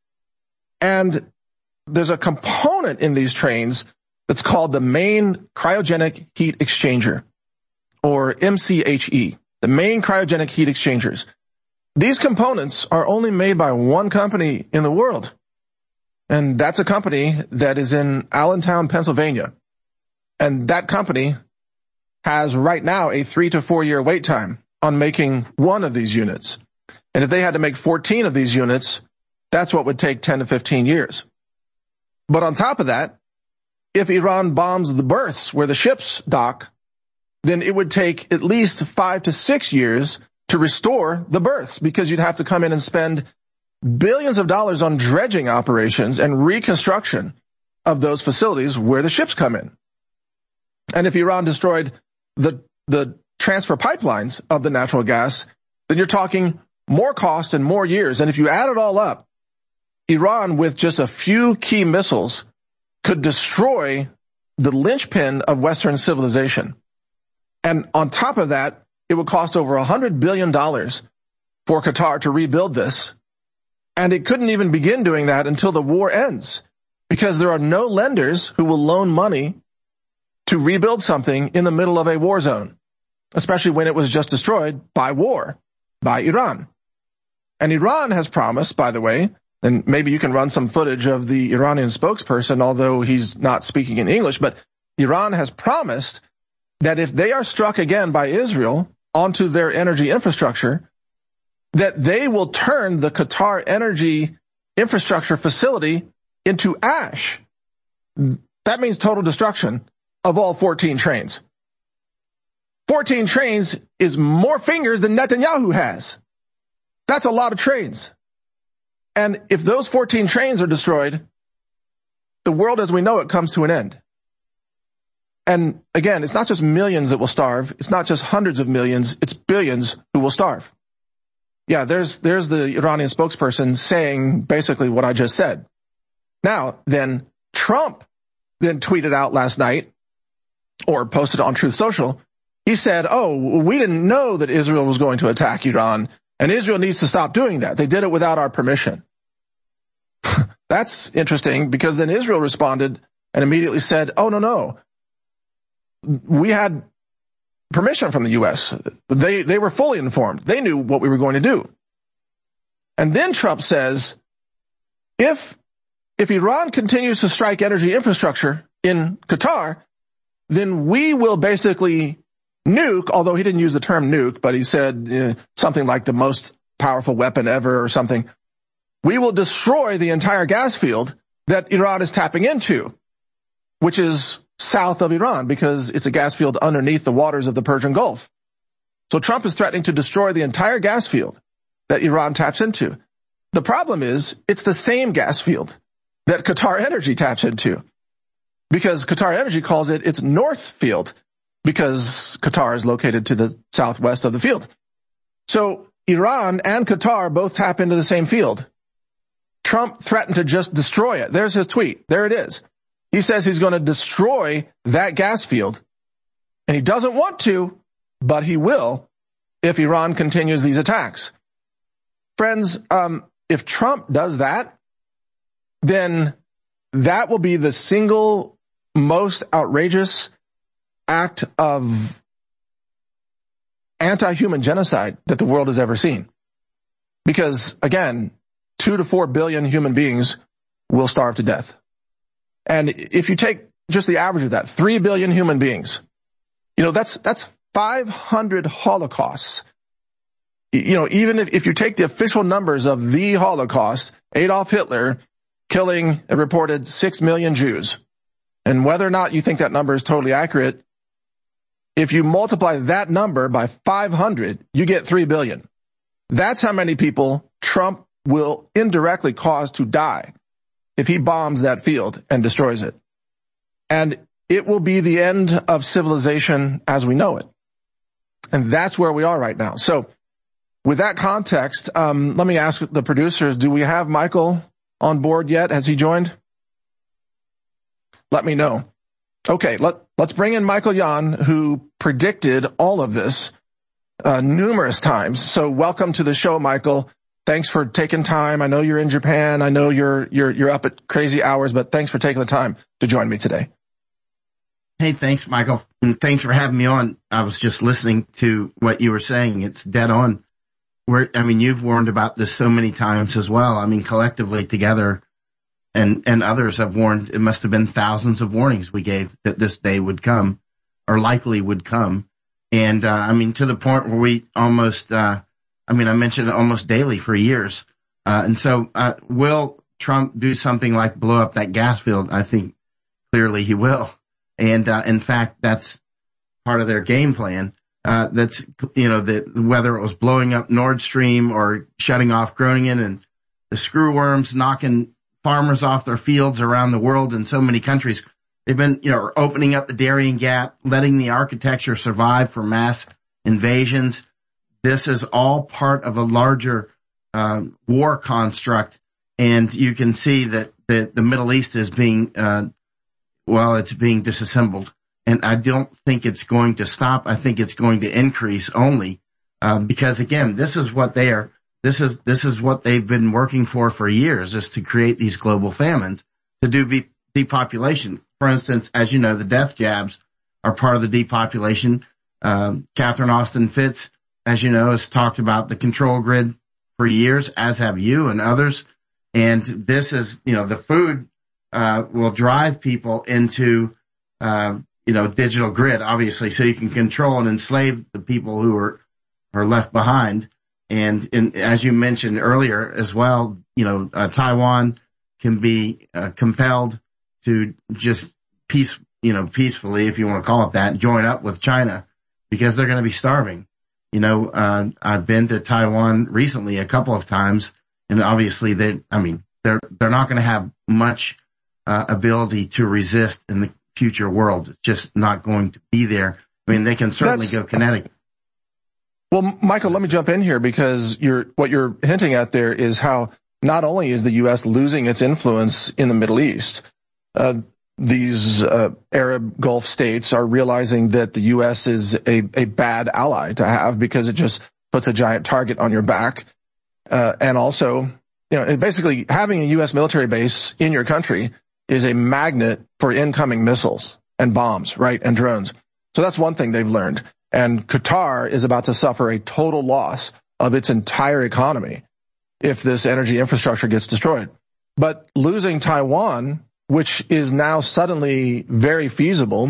And there's a component in these trains that's called the main cryogenic heat exchanger, or MCHE, the main cryogenic heat exchangers. These components are only made by one company in the world, and that's a company that is in Allentown, Pennsylvania. And that company has right now a 3 to 4 year wait time on making one of these units. And if they had to make 14 of these units, that's what would take 10 to 15 years. But on top of that, if Iran bombs the berths where the ships dock, then it would take at least 5 to 6 years to restore the berths, because you'd have to come in and spend billions of dollars on dredging operations and reconstruction of those facilities where the ships come in. And if Iran destroyed the transfer pipelines of the natural gas, then you're talking more cost and more years. And if you add it all up, Iran, with just a few key missiles, could destroy the linchpin of Western civilization. And on top of that, it would cost over $100 billion for Qatar to rebuild this. And it couldn't even begin doing that until the war ends, because there are no lenders who will loan money to rebuild something in the middle of a war zone, especially when it was just destroyed by war, by Iran. And Iran has promised, by the way, and maybe you can run some footage of the Iranian spokesperson, although he's not speaking in English, but Iran has promised that if they are struck again by Israel onto their energy infrastructure, that they will turn the Qatar energy infrastructure facility into ash. That means total destruction of all 14 trains. 14 trains is more fingers than Netanyahu has. That's a lot of trains. And if those 14 trains are destroyed, the world as we know it comes to an end. And again, it's not just millions that will starve. It's not just hundreds of millions. It's billions who will starve. Yeah, there's the Iranian spokesperson saying basically what I just said. Now, then Trump then tweeted out last night, or posted on Truth Social. He said, oh, we didn't know that Israel was going to attack Iran, and Israel needs to stop doing that. They did it without our permission. That's interesting, because then Israel responded and immediately said, oh, no. We had permission from the U.S. They were fully informed. They knew what we were going to do. And then Trump says, if Iran continues to strike energy infrastructure in Qatar, then we will basically nuke, although he didn't use the term nuke, but he said something like the most powerful weapon ever or something. We will destroy the entire gas field that Iran is tapping into, which is south of Iran, because it's a gas field underneath the waters of the Persian Gulf. So Trump is threatening to destroy the entire gas field that Iran taps into. The problem is, it's the same gas field that Qatar Energy taps into, because Qatar Energy calls it its north field, because Qatar is located to the southwest of the field. So Iran and Qatar both tap into the same field. Trump threatened to just destroy it. There's his tweet. There it is. He says he's going to destroy that gas field, and he doesn't want to, but he will if Iran continues these attacks. Friends, if Trump does that, then that will be the single most outrageous act of anti-human genocide that the world has ever seen. Because, again, 2 to 4 billion human beings will starve to death. And if you take just the average of that, 3 billion human beings, that's 500 Holocausts. Even if you take the official numbers of the Holocaust, Adolf Hitler killing a reported 6 million Jews, and whether or not you think that number is totally accurate, if you multiply that number by 500, you get 3 billion. That's how many people Trump will indirectly cause to die if he bombs that field and destroys it. And it will be the end of civilization as we know it. And that's where we are right now. So with that context, let me ask the producers, do we have Michael on board yet? Has he joined? Let me know. Okay, let's bring in Michael Yon, who predicted all of this. numerous times. So welcome to the show, Michael. Thanks for taking time. I know you're in Japan. I know you're up at crazy hours, but thanks for taking the time to join me today. Hey, thanks, Michael. And thanks for having me on. I was just listening to what you were saying. It's dead on. You've warned about this so many times as well. Collectively together and others have warned. It must have been thousands of warnings we gave that this day would come or likely would come. And, to the point where we almost, I mentioned it almost daily for years. Will Trump do something like blow up that gas field? I think clearly he will. And, in fact, that's part of their game plan. Whether it was blowing up Nord Stream or shutting off Groningen and the screwworms knocking farmers off their fields around the world in so many countries. They've been, opening up the Darien Gap, letting the architecture survive for mass invasions. This is all part of a larger, war construct. And you can see that the Middle East is being, it's being disassembled. And I don't think it's going to stop. I think it's going to increase only, because again, this is what they've been working for years, is to create these global famines, to do depopulation. For instance, as you know, the death jabs are part of the depopulation. Catherine Austin Fitts, as you know, has talked about the control grid for years, as have you and others. And this is, the food, will drive people into, digital grid, obviously, so you can control and enslave the people who are left behind. And as you mentioned earlier as well, Taiwan can be compelled to just peacefully, if you want to call it that, join up with China because they're going to be starving. I've been to Taiwan recently a couple of times, and obviously they're not going to have much ability to resist in the future world. It's just not going to be there. They can certainly go kinetic. Well, Michael, let me jump in here because what you're hinting at there is how not only is the U.S. losing its influence in the Middle East, these Arab Gulf states are realizing that the U.S. is a bad ally to have because it just puts a giant target on your back. And also, basically having a U.S. military base in your country is a magnet for incoming missiles and bombs, right, and drones. So that's one thing they've learned. And Qatar is about to suffer a total loss of its entire economy if this energy infrastructure gets destroyed. But losing Taiwan, which is now suddenly very feasible,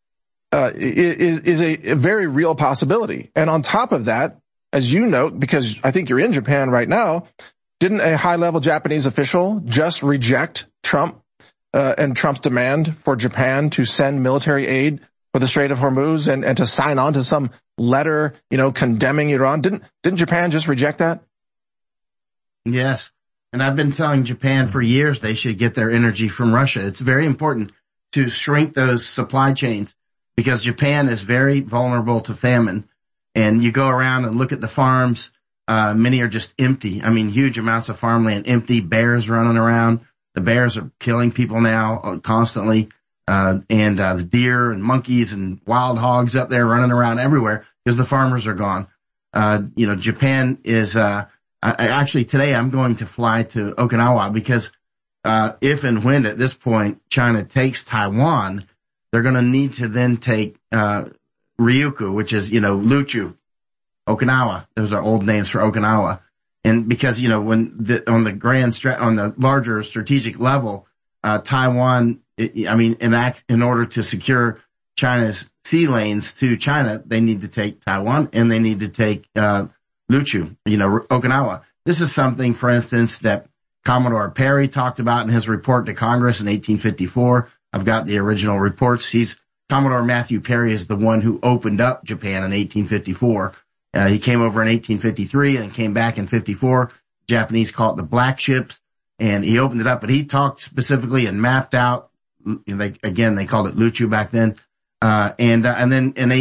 is a very real possibility. And on top of that, as you note, because I think you're in Japan right now, didn't a high-level Japanese official just reject Trump and Trump's demand for Japan to send military aid for the Strait of Hormuz and to sign on to some letter, condemning Iran? Didn't Japan just reject that? Yes. And I've been telling Japan for years they should get their energy from Russia. It's very important to shrink those supply chains because Japan is very vulnerable to famine. And you go around and look at the farms, many are just empty. Huge amounts of farmland empty, bears running around. The bears are killing people now constantly. And the deer and monkeys and wild hogs up there running around everywhere because the farmers are gone. Japan is, actually today I'm going to fly to Okinawa because, if and when at this point China takes Taiwan, they're going to need to then take, Ryukyu, which is, Luchu, Okinawa. Those are old names for Okinawa. And because, on the larger strategic level, Taiwan, in order to secure China's sea lanes to China, they need to take Taiwan and they need to take, Luchu, Okinawa. This is something, for instance, that Commodore Perry talked about in his report to Congress in 1854. I've got the original reports. Commodore Matthew Perry is the one who opened up Japan in 1854. He came over in 1853 and came back in 54. Japanese call it the Black Ships, and he opened it up, but he talked specifically and mapped out, they called it Luchu back then. And then in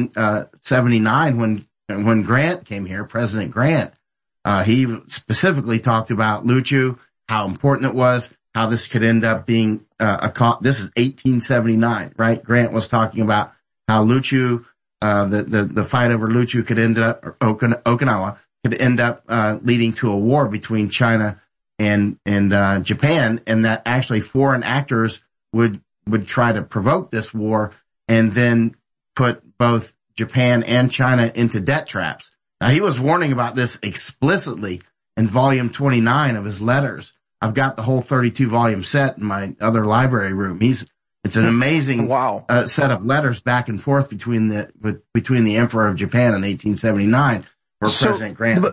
1879, when Grant came here, President Grant, he specifically talked about Luchu, how important it was, how this could end up being, this is 1879, right? Grant was talking about how Luchu, the fight over Luchu could end up, or Okinawa could end up leading to a war between China and Japan, and that actually foreign actors would try to provoke this war and then put both Japan and China into debt traps. Now, he was warning about this explicitly in volume 29 of his letters. I've got the whole 32 volume set in my other library room. It's an amazing set of letters back and forth between the Emperor of Japan in 1879 for President Grant.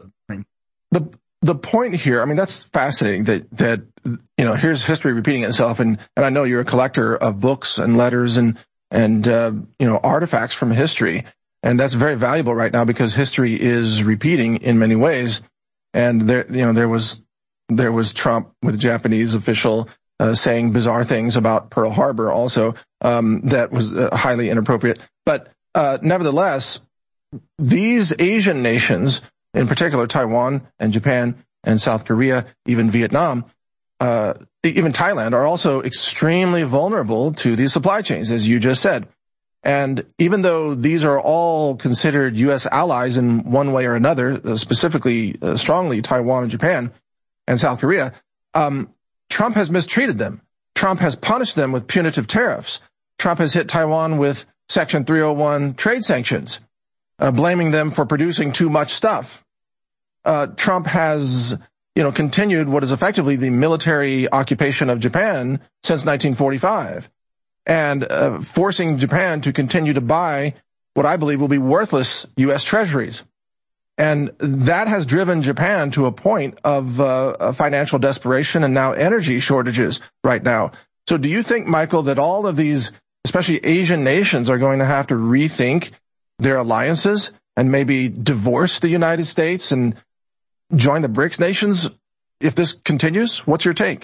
The point here, I mean, that's fascinating that here's history repeating itself, and I know you're a collector of books and letters and artifacts from history, and that's very valuable right now because history is repeating in many ways. And there was Trump with a Japanese official saying bizarre things about Pearl Harbor also, that was highly inappropriate. But nevertheless, these Asian nations, in particular Taiwan and Japan and South Korea, even Vietnam, even Thailand, are also extremely vulnerable to these supply chains, as you just said. And even though these are all considered U.S. allies in one way or another, specifically strongly Taiwan and Japan and South Korea, Trump has mistreated them. Trump has punished them with punitive tariffs. Trump has hit Taiwan with Section 301 trade sanctions, blaming them for producing too much stuff. Trump has, continued what is effectively the military occupation of Japan since 1945, and forcing Japan to continue to buy what I believe will be worthless U.S. treasuries. And that has driven Japan to a point of financial desperation and now energy shortages right now. So do you think, Michael, that all of these, especially Asian nations, are going to have to rethink their alliances and maybe divorce the United States and join the BRICS nations if this continues? What's your take?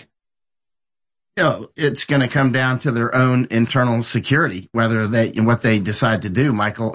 It's going to come down to their own internal security, what they decide to do, Michael.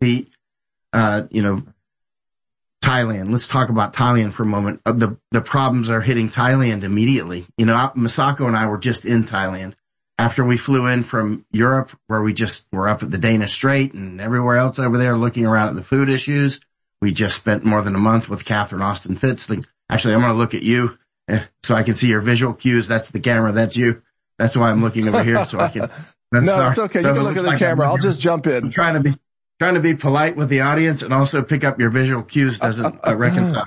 Thailand. Let's talk about Thailand for a moment. The problems are hitting Thailand immediately. Masako and I were just in Thailand after we flew in from Europe, where we just were up at the Danish Strait and everywhere else over there looking around at the food issues. We just spent more than a month with Catherine Austin Fitz. Actually, I'm going to look at you so I can see your visual cues. That's the camera. That's you. That's why I'm looking over here so I can. No, it's okay. You can look at the camera. I'll just jump in. I'm trying to be polite with the audience and also pick up your visual cues doesn't reconcile.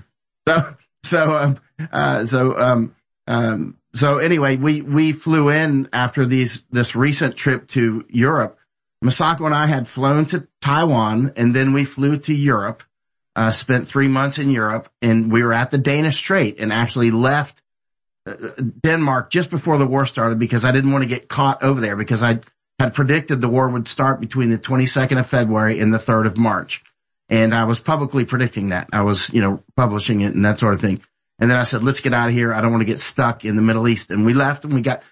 So anyway, we flew in after this recent trip to Europe. Masako and I had flown to Taiwan, and then we flew to Europe, spent 3 months in Europe, and we were at the Danish Strait and actually left Denmark just before the war started because I didn't want to get caught over there because I had predicted the war would start between the 22nd of February and the 3rd of March. And I was publicly predicting that. I was, publishing it and that sort of thing. And then I said, let's get out of here. I don't want to get stuck in the Middle East. And we left and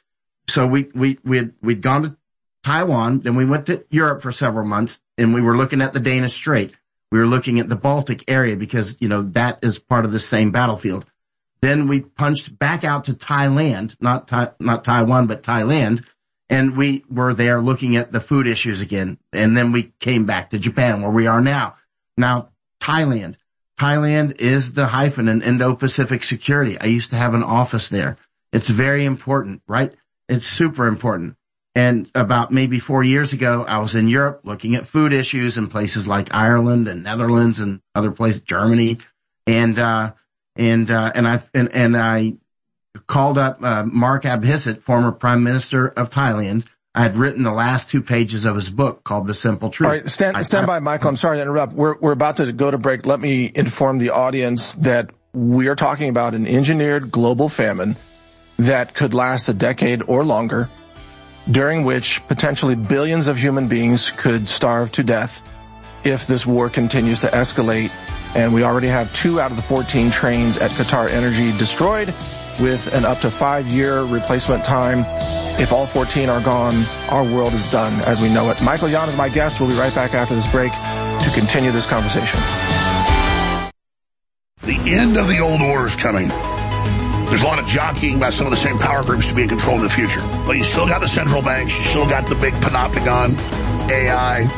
we'd gone to Taiwan. Then we went to Europe for several months and we were looking at the Danish Strait. We were looking at the Baltic area because, that is part of the same battlefield. Then we punched back out to Thailand, not Taiwan, but Thailand. And we were there looking at the food issues again. And then we came back to Japan, where we are now. Now, Thailand. Thailand is the hyphen in Indo-Pacific security. I used to have an office there. It's very important, right? It's super important. And about maybe 4 years ago, I was in Europe looking at food issues in places like Ireland and Netherlands and other places, Germany. And I called up Mark Abhisit, former Prime Minister of Thailand. I had written the last 2 pages of his book called The Simple Truth. All right, stand by, Michael. I'm sorry to interrupt. We're about to go to break. Let me inform the audience that we are talking about an engineered global famine that could last a decade or longer, during which potentially billions of human beings could starve to death if this war continues to escalate. And we already have 2 out of the 14 trains at Qatar Energy destroyed, with an up to 5-year replacement time. If all 14 are gone, our world is done as we know it. Michael Yon is my guest. We'll be right back after this break to continue this conversation. The end of the old order is coming. There's a lot of jockeying about some of the same power groups to be in control in the future. But you still got the central banks. You still got the big panopticon, AI,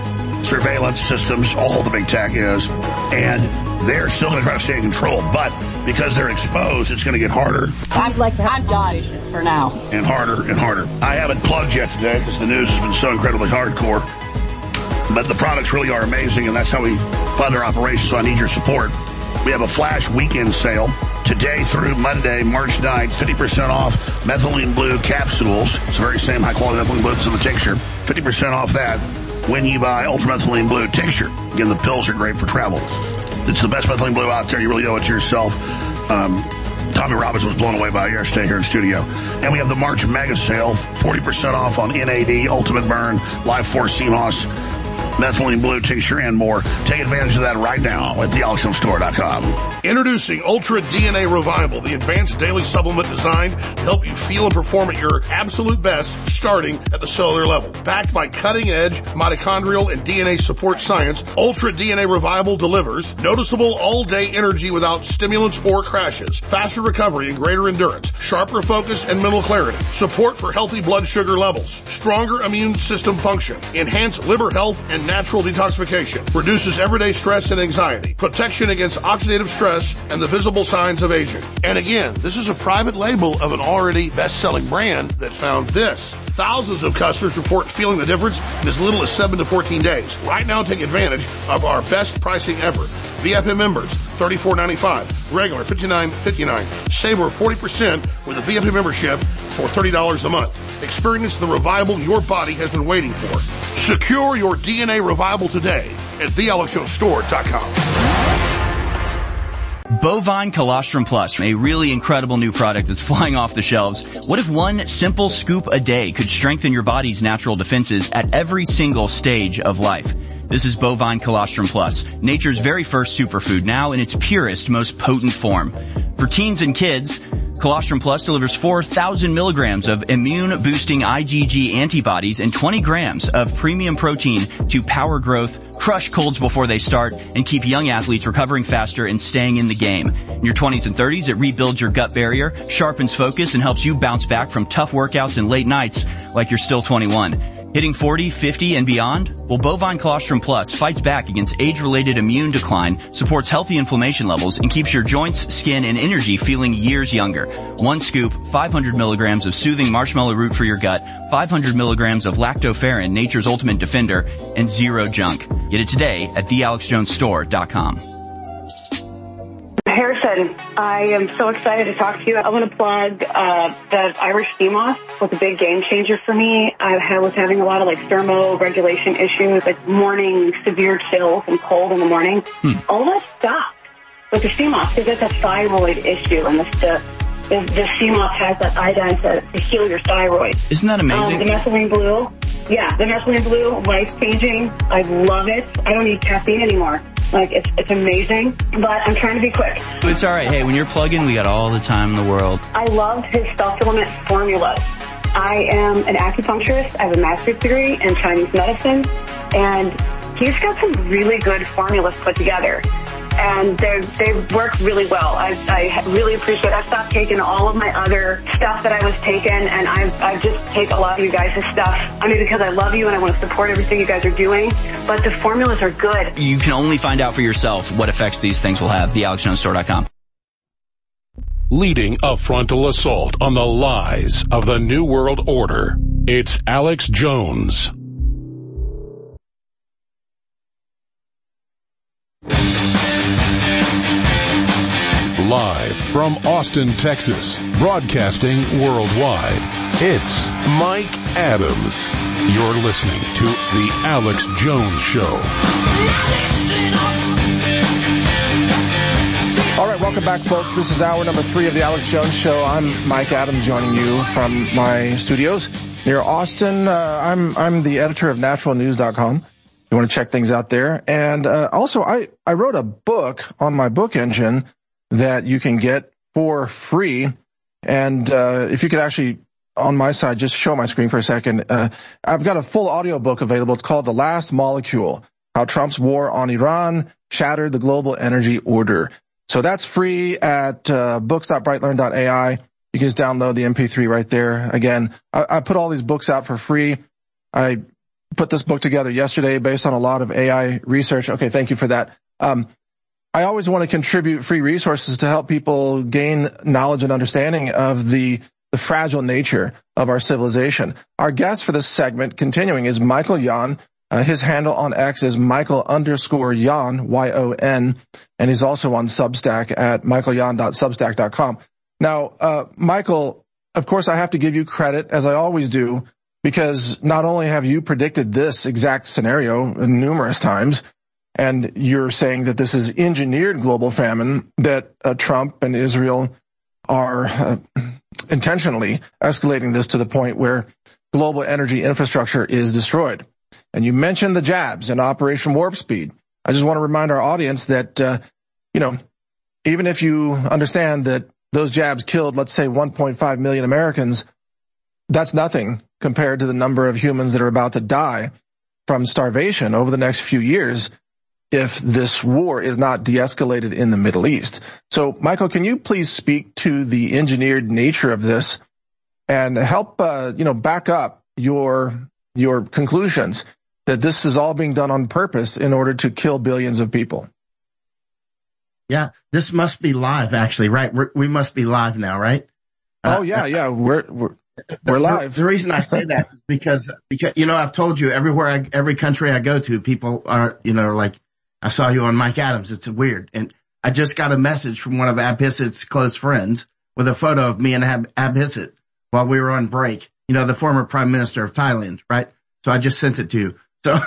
surveillance systems, all the big tech is, and they're still going to try to stay in control. But because they're exposed, it's going to get harder. I'd like to have God for now. And harder and harder. I haven't plugged yet today because the news has been so incredibly hardcore. But the products really are amazing, and that's how we fund our operations, so I need your support. We have a flash weekend sale today through Monday, March 9th, 50% off methylene blue capsules. It's the very same high-quality methylene blue that's in the tincture. 50% off that when you buy ultramethylene blue tincture. Again, the pills are great for travel. It's the best methylene blue out there. You really owe it to yourself. Tommy Robbins was blown away by it yesterday here in studio. And we have the March mega sale, 40% off on NAD, Ultimate Burn, Life Force CMOS, methylene blue tincture, and more. Take advantage of that right now at thealexjonestore.com. Introducing Ultra DNA Revival, the advanced daily supplement designed to help you feel and perform at your absolute best, starting at the cellular level. Backed by cutting-edge mitochondrial and DNA support science, Ultra DNA Revival delivers noticeable all-day energy without stimulants or crashes, faster recovery and greater endurance, sharper focus and mental clarity, support for healthy blood sugar levels, stronger immune system function, enhanced liver health and natural detoxification, reduces everyday stress and anxiety, protection against oxidative stress and the visible signs of aging. And again, this is a private label of an already best-selling brand that found this. Thousands of customers report feeling the difference in as little as 7 to 14 days. Right now, take advantage of our best pricing ever. VIP members, $34.95. Regular, $59.59. Save over 40% with a VIP membership for $30 a month. Experience the revival your body has been waiting for. Secure your DNA revival today at thealexjonestore.com. Bovine Colostrum Plus, a really incredible new product that's flying off the shelves. What if one simple scoop a day could strengthen your body's natural defenses at every single stage of life? This is Bovine Colostrum Plus, nature's very first superfood, now in its purest, most potent form. For teens and kids, Colostrum Plus delivers 4,000 milligrams of immune-boosting IgG antibodies and 20 grams of premium protein to power growth, crush colds before they start, and keep young athletes recovering faster and staying in the game. In your 20s and 30s, it rebuilds your gut barrier, sharpens focus, and helps you bounce back from tough workouts and late nights like you're still 21. Hitting 40, 50, and beyond? Well, Bovine Colostrum Plus fights back against age-related immune decline, supports healthy inflammation levels, and keeps your joints, skin, and energy feeling years younger. One scoop, 500 milligrams of soothing marshmallow root for your gut, 500 milligrams of lactoferrin, nature's ultimate defender, and zero junk. Get it today at thealexjonestore.com. Harrison, I am so excited to talk to you. I want to plug that Irish sea moss was a big game changer for me. I was having a lot of thermoregulation issues, like morning severe chills and cold in the morning. All that stopped with the sea moss because it's a thyroid issue, and the sea moss has that iodine to heal your thyroid. Isn't that amazing? The methylene blue, the methylene blue, life-changing. I love it. I don't need caffeine anymore. It's amazing, but I'm trying to be quick. It's all right. Hey, when you're plugging, we got all the time in the world. I love his supplement formulas. I am an acupuncturist. I have a master's degree in Chinese medicine, and he's got some really good formulas put together. And they work really well. I really appreciate it. I've stopped taking all of my other stuff that I was taking, and I just take a lot of you guys' stuff. I mean, because I love you and I want to support everything you guys are doing, but the formulas are good. You can only find out for yourself what effects these things will have. TheAlexJonesStore.com. Leading a frontal assault on the lies of the New World Order, it's Alex Jones. Live from Austin, Texas, broadcasting worldwide, it's Mike Adams. You're listening to The Alex Jones Show. All right, welcome back, folks. This is hour number 3 of The Alex Jones Show. I'm Mike Adams, joining you from my studios near Austin. I'm the editor of naturalnews.com. You want to check things out there. And also, I wrote a book on my book engine that you can get for free. And if you could actually, on my side, just show my screen for a second. I've got a full audio book available. It's called The Last Molecule, How Trump's War on Iran Shattered the Global Energy Order. So that's free at books.brightlearn.ai. You can just download the MP3 right there. Again, I put all these books out for free. I put this book together yesterday based on a lot of AI research. Okay, thank you for that. I always want to contribute free resources to help people gain knowledge and understanding of the fragile nature of our civilization. Our guest for this segment, continuing, is Michael Yon. His handle on X is Michael_Yon, Y-O-N, and he's also on Substack at michaelyon.substack.com. Now, Michael, of course, I have to give you credit, as I always do, because not only have you predicted this exact scenario numerous times, and you're saying that this is engineered global famine, that Trump and Israel are intentionally escalating this to the point where global energy infrastructure is destroyed. And you mentioned the jabs and Operation Warp Speed. I just want to remind our audience that, even if you understand that those jabs killed, let's say, 1.5 million Americans, that's nothing compared to the number of humans that are about to die from starvation over the next few years if this war is not de-escalated in the Middle East. So, Michael, can you please speak to the engineered nature of this and help, back up your conclusions that this is all being done on purpose in order to kill billions of people? Yeah, this must be live, actually, right? We must be live now, right? We're live. The reason I say that is because I've told you every country I go to, people are, like, I saw you on Mike Adams. It's weird. And I just got a message from one of Abhisit's close friends with a photo of me and Abhisit while we were on break. The former prime minister of Thailand, right? So I just sent it to you. So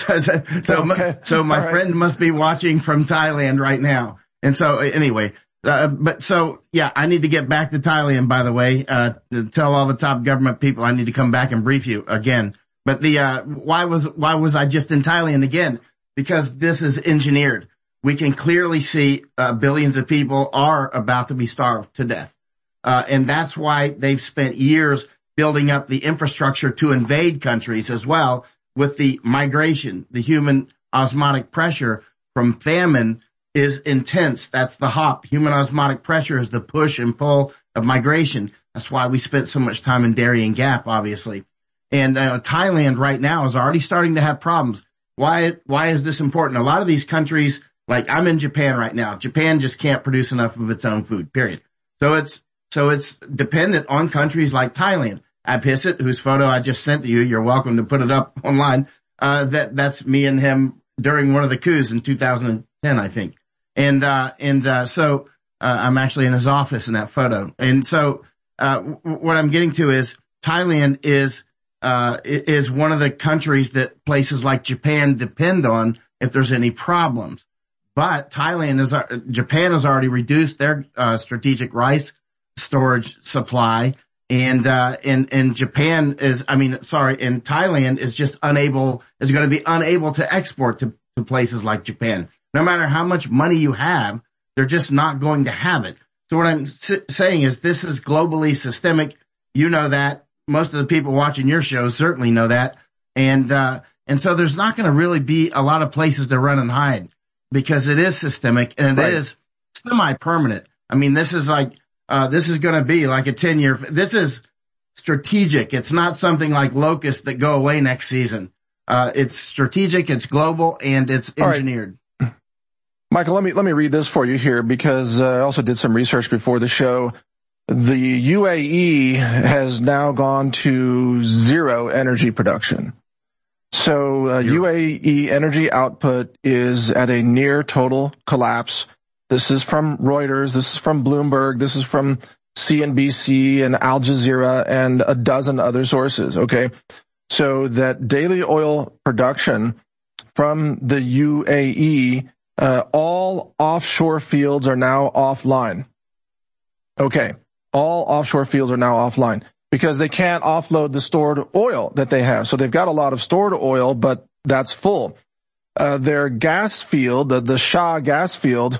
my friend must be watching from Thailand right now. And so anyway, I need to get back to Thailand, by the way, to tell all the top government people I need to come back and brief you again. But why was I just in Thailand again? Because this is engineered. We can clearly see, billions of people are about to be starved to death. And that's why they've spent years building up the infrastructure to invade countries as well with the migration. The human osmotic pressure from famine is intense. That's the HOP. Human osmotic pressure is the push and pull of migration. That's why we spent so much time in Darien Gap, obviously. And Thailand right now is already starting to have problems. Why is this important? A lot of these countries, like I'm in Japan right now. Japan just can't produce enough of its own food, period. So it's dependent on countries like Thailand. Abhisit, whose photo I just sent to you, you're welcome to put it up online. That's me and him during one of the coups in 2010, I think. So I'm actually in his office in that photo. And so, what I'm getting to is Thailand is one of the countries that places like Japan depend on if there's any problems. But Japan has already reduced their, strategic rice storage supply. And Thailand is just going to be unable to export to places like Japan. No matter how much money you have, they're just not going to have it. So what I'm saying is this is globally systemic. You know that. Most of the people watching your show certainly know that. And so there's not going to really be a lot of places to run and hide because it is systemic and it is semi-permanent. I mean, this is like, this is going to be like a 10-year, this is strategic. It's not something like locusts that go away next season. It's strategic, it's global, and it's engineered. Right. Michael, let me read this for you here because I also did some research before the show. The UAE has now gone to zero energy production. So UAE energy output is at a near total collapse. This is from Reuters, this is from Bloomberg, this is from CNBC and Al Jazeera and a dozen other sources, okay? So that daily oil production from the UAE, all offshore fields are now offline. Okay, all offshore fields are now offline because they can't offload the stored oil that they have. So they've got a lot of stored oil, but that's full. Their gas field, the Shah gas field,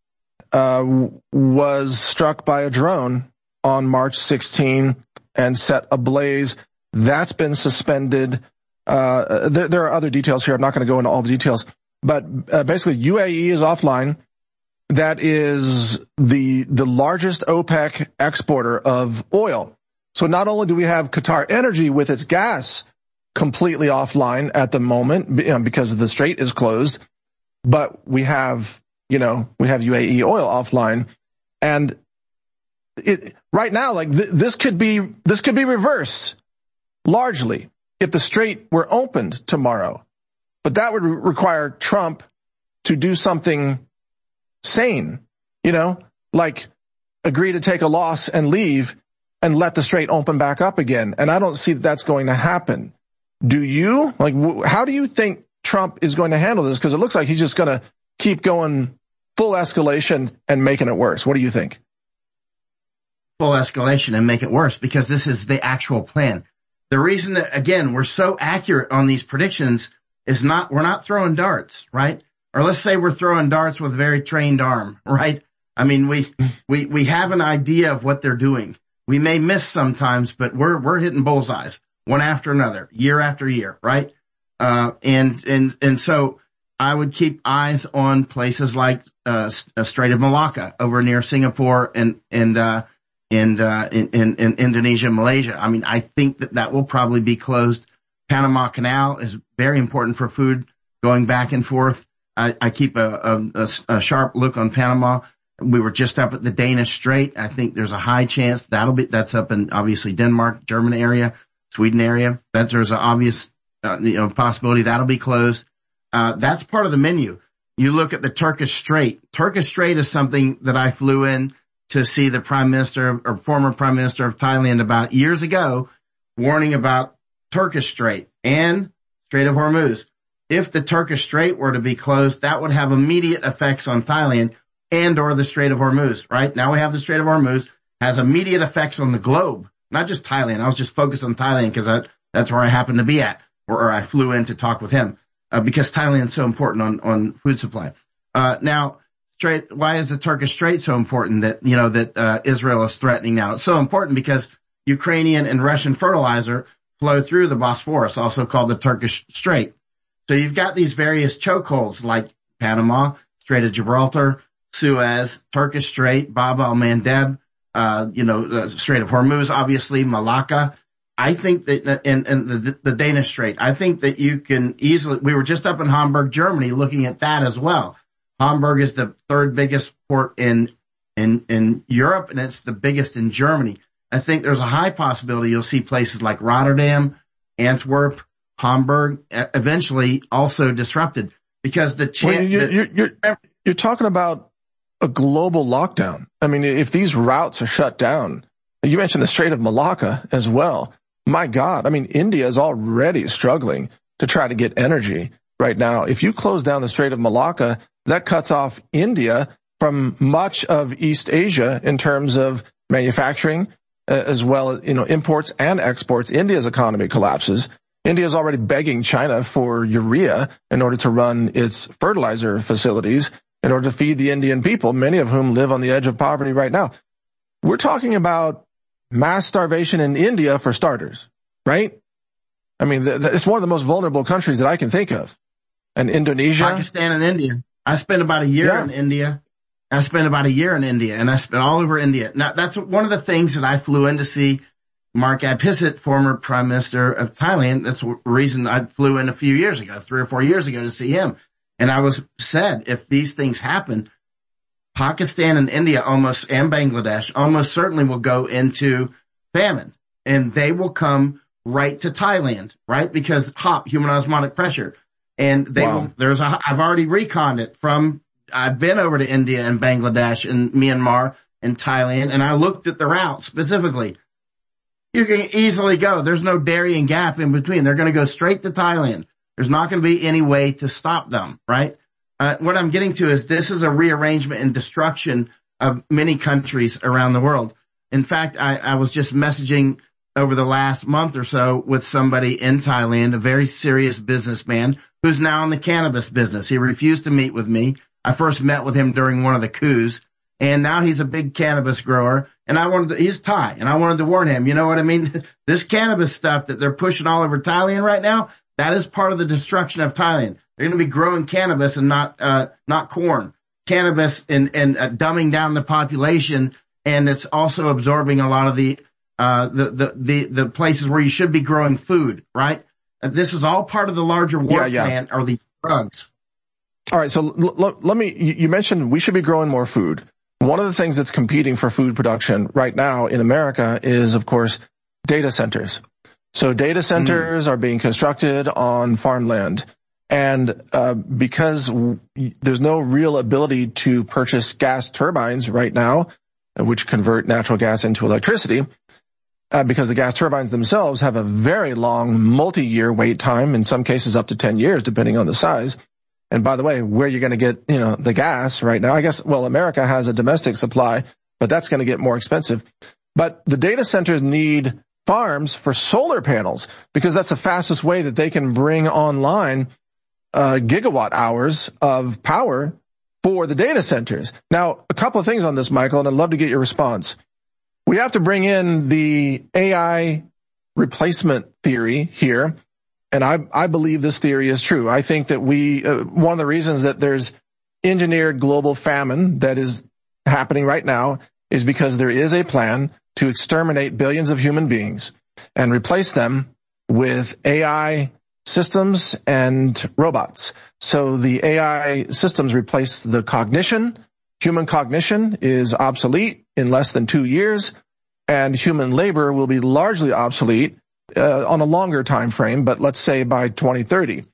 was struck by a drone on March 16 and set ablaze. That's been suspended. There are other details here. I'm not going to go into all the details, but basically UAE is offline. That is the largest OPEC exporter of oil. So not only do we have Qatar Energy with its gas completely offline at the moment because the strait is closed, but we have UAE oil offline, and right now, like this could be reversed largely if the strait were opened tomorrow, but that would require Trump to do something sane, like agree to take a loss and leave and let the strait open back up again. And I don't see that that's going to happen. Do you? Like, how do you think Trump is going to handle this? Because it looks like he's just going to keep going full escalation and making it worse. What do you think? Full escalation and make it worse, because this is the actual plan. The reason that, again, we're so accurate on these predictions is we're not throwing darts, right? Or let's say we're throwing darts with a very trained arm, right? I mean, we have an idea of what they're doing. We may miss sometimes, but we're hitting bullseyes one after another, year after year, right? And so I would keep eyes on places like Strait of Malacca over near Singapore and in Indonesia and Malaysia. I mean, I think that will probably be closed. Panama Canal is very important for food going back and forth. I keep a sharp look on Panama. We were just up at the Danish Strait. I think there's a high chance that's up in obviously Denmark, German area, Sweden area. There's an obvious, possibility that'll be closed. That's part of the menu. You look at the Turkish Strait. Turkish Strait is something that I flew in to see the Prime Minister or former Prime Minister of Thailand about years ago, warning about Turkish Strait and Strait of Hormuz. If the Turkish Strait were to be closed, that would have immediate effects on Thailand and or the Strait of Hormuz, right? Now we have the Strait of Hormuz, has immediate effects on the globe, not just Thailand. I was just focused on Thailand because that's where I happen to be at, or I flew in to talk with him, because Thailand's so important on food supply. Now, why is the Turkish Strait so important that Israel is threatening now? It's so important because Ukrainian and Russian fertilizer flow through the Bosphorus, also called the Turkish Strait. So you've got these various chokeholds like Panama, Strait of Gibraltar, Suez, Turkish Strait, Bab el-Mandeb, Strait of Hormuz, obviously, Malacca. I think that, and the Danish Strait, I think that you can easily, we were just up in Hamburg, Germany, looking at that as well. Hamburg is the third biggest port in Europe, and it's the biggest in Germany. I think there's a high possibility you'll see places like Rotterdam, Antwerp, Hamburg, eventually also disrupted, because you're talking about a global lockdown. I mean, if these routes are shut down, you mentioned the Strait of Malacca as well. My God, I mean, India is already struggling to try to get energy right now. If you close down the Strait of Malacca, that cuts off India from much of East Asia in terms of manufacturing, as well as, imports and exports. India's economy collapses. India is already begging China for urea in order to run its fertilizer facilities in order to feed the Indian people, many of whom live on the edge of poverty right now. We're talking about mass starvation in India for starters, right? I mean, it's one of the most vulnerable countries that I can think of. And Indonesia. Pakistan and India. I spent about a year in India. And I spent all over India. Now, that's one of the things that I flew in to see Mark Abhisit, former Prime Minister of Thailand. That's the reason I flew in a few years ago, 3 or 4 years ago, to see him. And I said, if these things happen, Pakistan and India and Bangladesh almost certainly will go into famine, and they will come right to Thailand, right? Because human osmotic pressure. And I've already reconned it I've been over to India and Bangladesh and Myanmar and Thailand, and I looked at the route specifically. You can easily go. There's no Darien Gap in between. They're going to go straight to Thailand. There's not going to be any way to stop them, right? What I'm getting to is this is a rearrangement and destruction of many countries around the world. In fact, I was just messaging over the last month or so with somebody in Thailand, a very serious businessman who's now in the cannabis business. He refused to meet with me. I first met with him during one of the coups, and now he's a big cannabis grower, and he's Thai, and I wanted to warn him, you know what I mean? This cannabis stuff that they're pushing all over Thailand right now, that is part of the destruction of Thailand. They're going to be growing cannabis and not corn. Cannabis and dumbing down the population, and it's also absorbing a lot of the places where you should be growing food, right? This is all part of the larger war plan, or these drugs. All right. So let me, you mentioned we should be growing more food. One of the things that's competing for food production right now in America is, of course, data centers. So data centers are being constructed on farmland. And because there's no real ability to purchase gas turbines right now, which convert natural gas into electricity, because the gas turbines themselves have a very long multi-year wait time, in some cases up to 10 years, depending on the size. And by the way, where you're going to get, the gas right now, I guess, well, America has a domestic supply, but that's going to get more expensive. But the data centers need farms for solar panels, because that's the fastest way that they can bring online gigawatt hours of power for the data centers. Now, a couple of things on this, Michael, and I'd love to get your response. We have to bring in the AI replacement theory here, and I believe this theory is true. I think that one of the reasons that there's engineered global famine that is happening right now is because there is a plan to exterminate billions of human beings and replace them with AI systems and robots. So the AI systems replace the cognition. Human cognition is obsolete in less than 2 years, and human labor will be largely obsolete on a longer time frame, but let's say by 2030.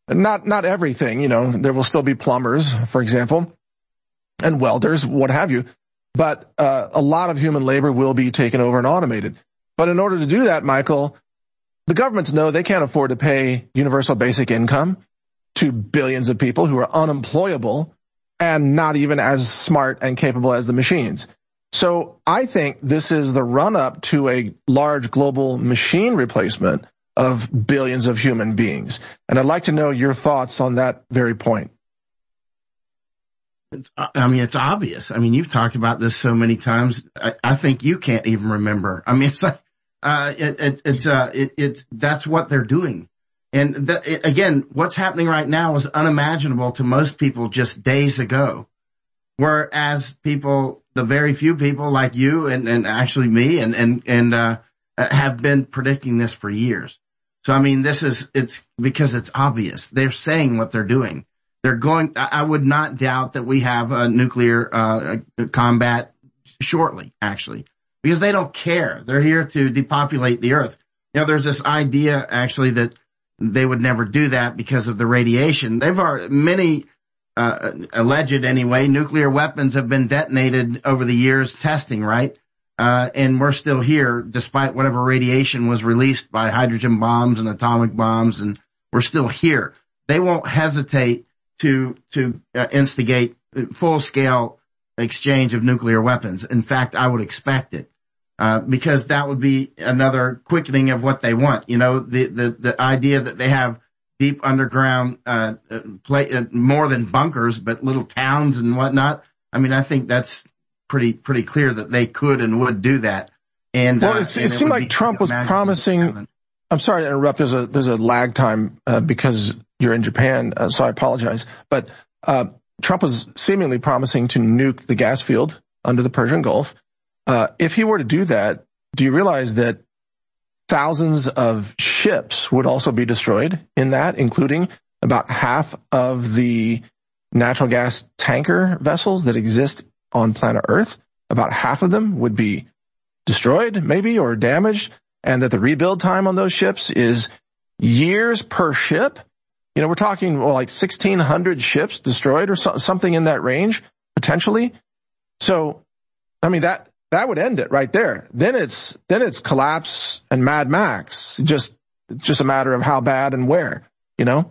Not everything, there will still be plumbers, for example, and welders, what have you, but a lot of human labor will be taken over and automated. But in order to do that, Michael, the governments know they can't afford to pay universal basic income to billions of people who are unemployable and not even as smart and capable as the machines. So I think this is the run-up to a large global machine replacement of billions of human beings. And I'd like to know your thoughts on that very point. It's obvious. You've talked about this so many times. I think you can't even remember. It's like, that's what they're doing. And again, what's happening right now is unimaginable to most people just days ago. Whereas people, the very few people like you and actually me and have been predicting this for years. So, it's because it's obvious. They're saying what they're doing. I would not doubt that we have a nuclear combat shortly, actually, because they don't care. They're here to depopulate the earth. There's this idea actually that they would never do that because of the radiation. Many alleged anyway, nuclear weapons have been detonated over the years testing, right? And we're still here despite whatever radiation was released by hydrogen bombs and atomic bombs, and we're still here. They won't hesitate to instigate full-scale exchange of nuclear weapons. In fact, I would expect it, because that would be another quickening of what they want. The idea that they have deep underground, more than bunkers, but little towns and whatnot. I think that's pretty clear that they could and would do that. And it seemed like Trump was promising. I'm sorry to interrupt. There's a lag time because you're in Japan, so I apologize. But Trump was seemingly promising to nuke the gas field under the Persian Gulf. If he were to do that, do you realize that thousands of ships would also be destroyed in that, including about half of the natural gas tanker vessels that exist on planet Earth? About half of them would be destroyed, maybe, or damaged, and that the rebuild time on those ships is years per ship. We're talking like 1,600 ships destroyed or something in that range, potentially. So, that would end it right there. Then it's collapse and Mad Max. Just a matter of how bad and where, we're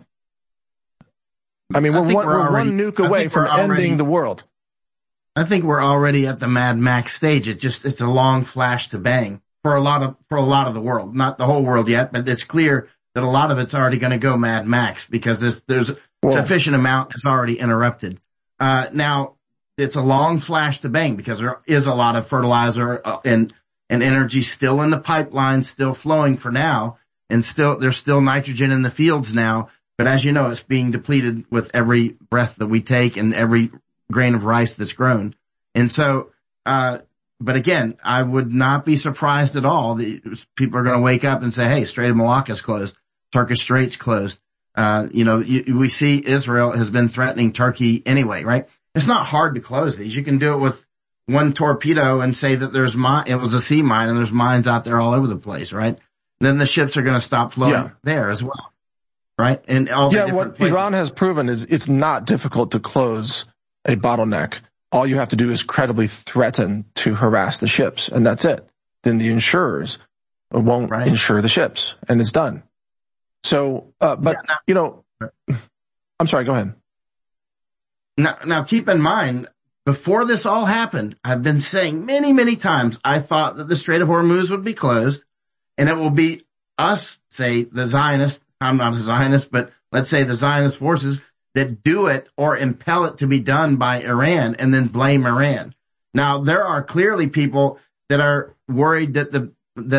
one nuke away from ending the world. I think we're already at the Mad Max stage. It's a long flash to bang for a lot of the world, not the whole world yet, but it's clear that a lot of it's already going to go Mad Max because there's sufficient amount is already interrupted. Now it's a long flash to bang because there is a lot of fertilizer and energy still in the pipeline, still flowing for now, and there's still nitrogen in the fields now. But as you know, it's being depleted with every breath that we take and every grain of rice that's grown. And so, but again, I would not be surprised at all that people are going to wake up and say, hey, Strait of Malacca is closed. Turkish Straits closed. We see Israel has been threatening Turkey anyway, right? It's not hard to close these. You can do it with one torpedo and say that it was a sea mine and there's mines out there all over the place, right? Then the ships are going to stop flowing there as well, right? And all the different places. Iran has proven is it's not difficult to close a bottleneck. All you have to do is credibly threaten to harass the ships, and that's it. Then the insurers won't insure the ships, and it's done. So, I'm sorry, go ahead. Now keep in mind, before this all happened, I've been saying many, many times, I thought that the Strait of Hormuz would be closed, and it will be us, say, the Zionists, I'm not a Zionist, but let's say the Zionist forces that do it or impel it to be done by Iran and then blame Iran. Now, there are clearly people that are worried that in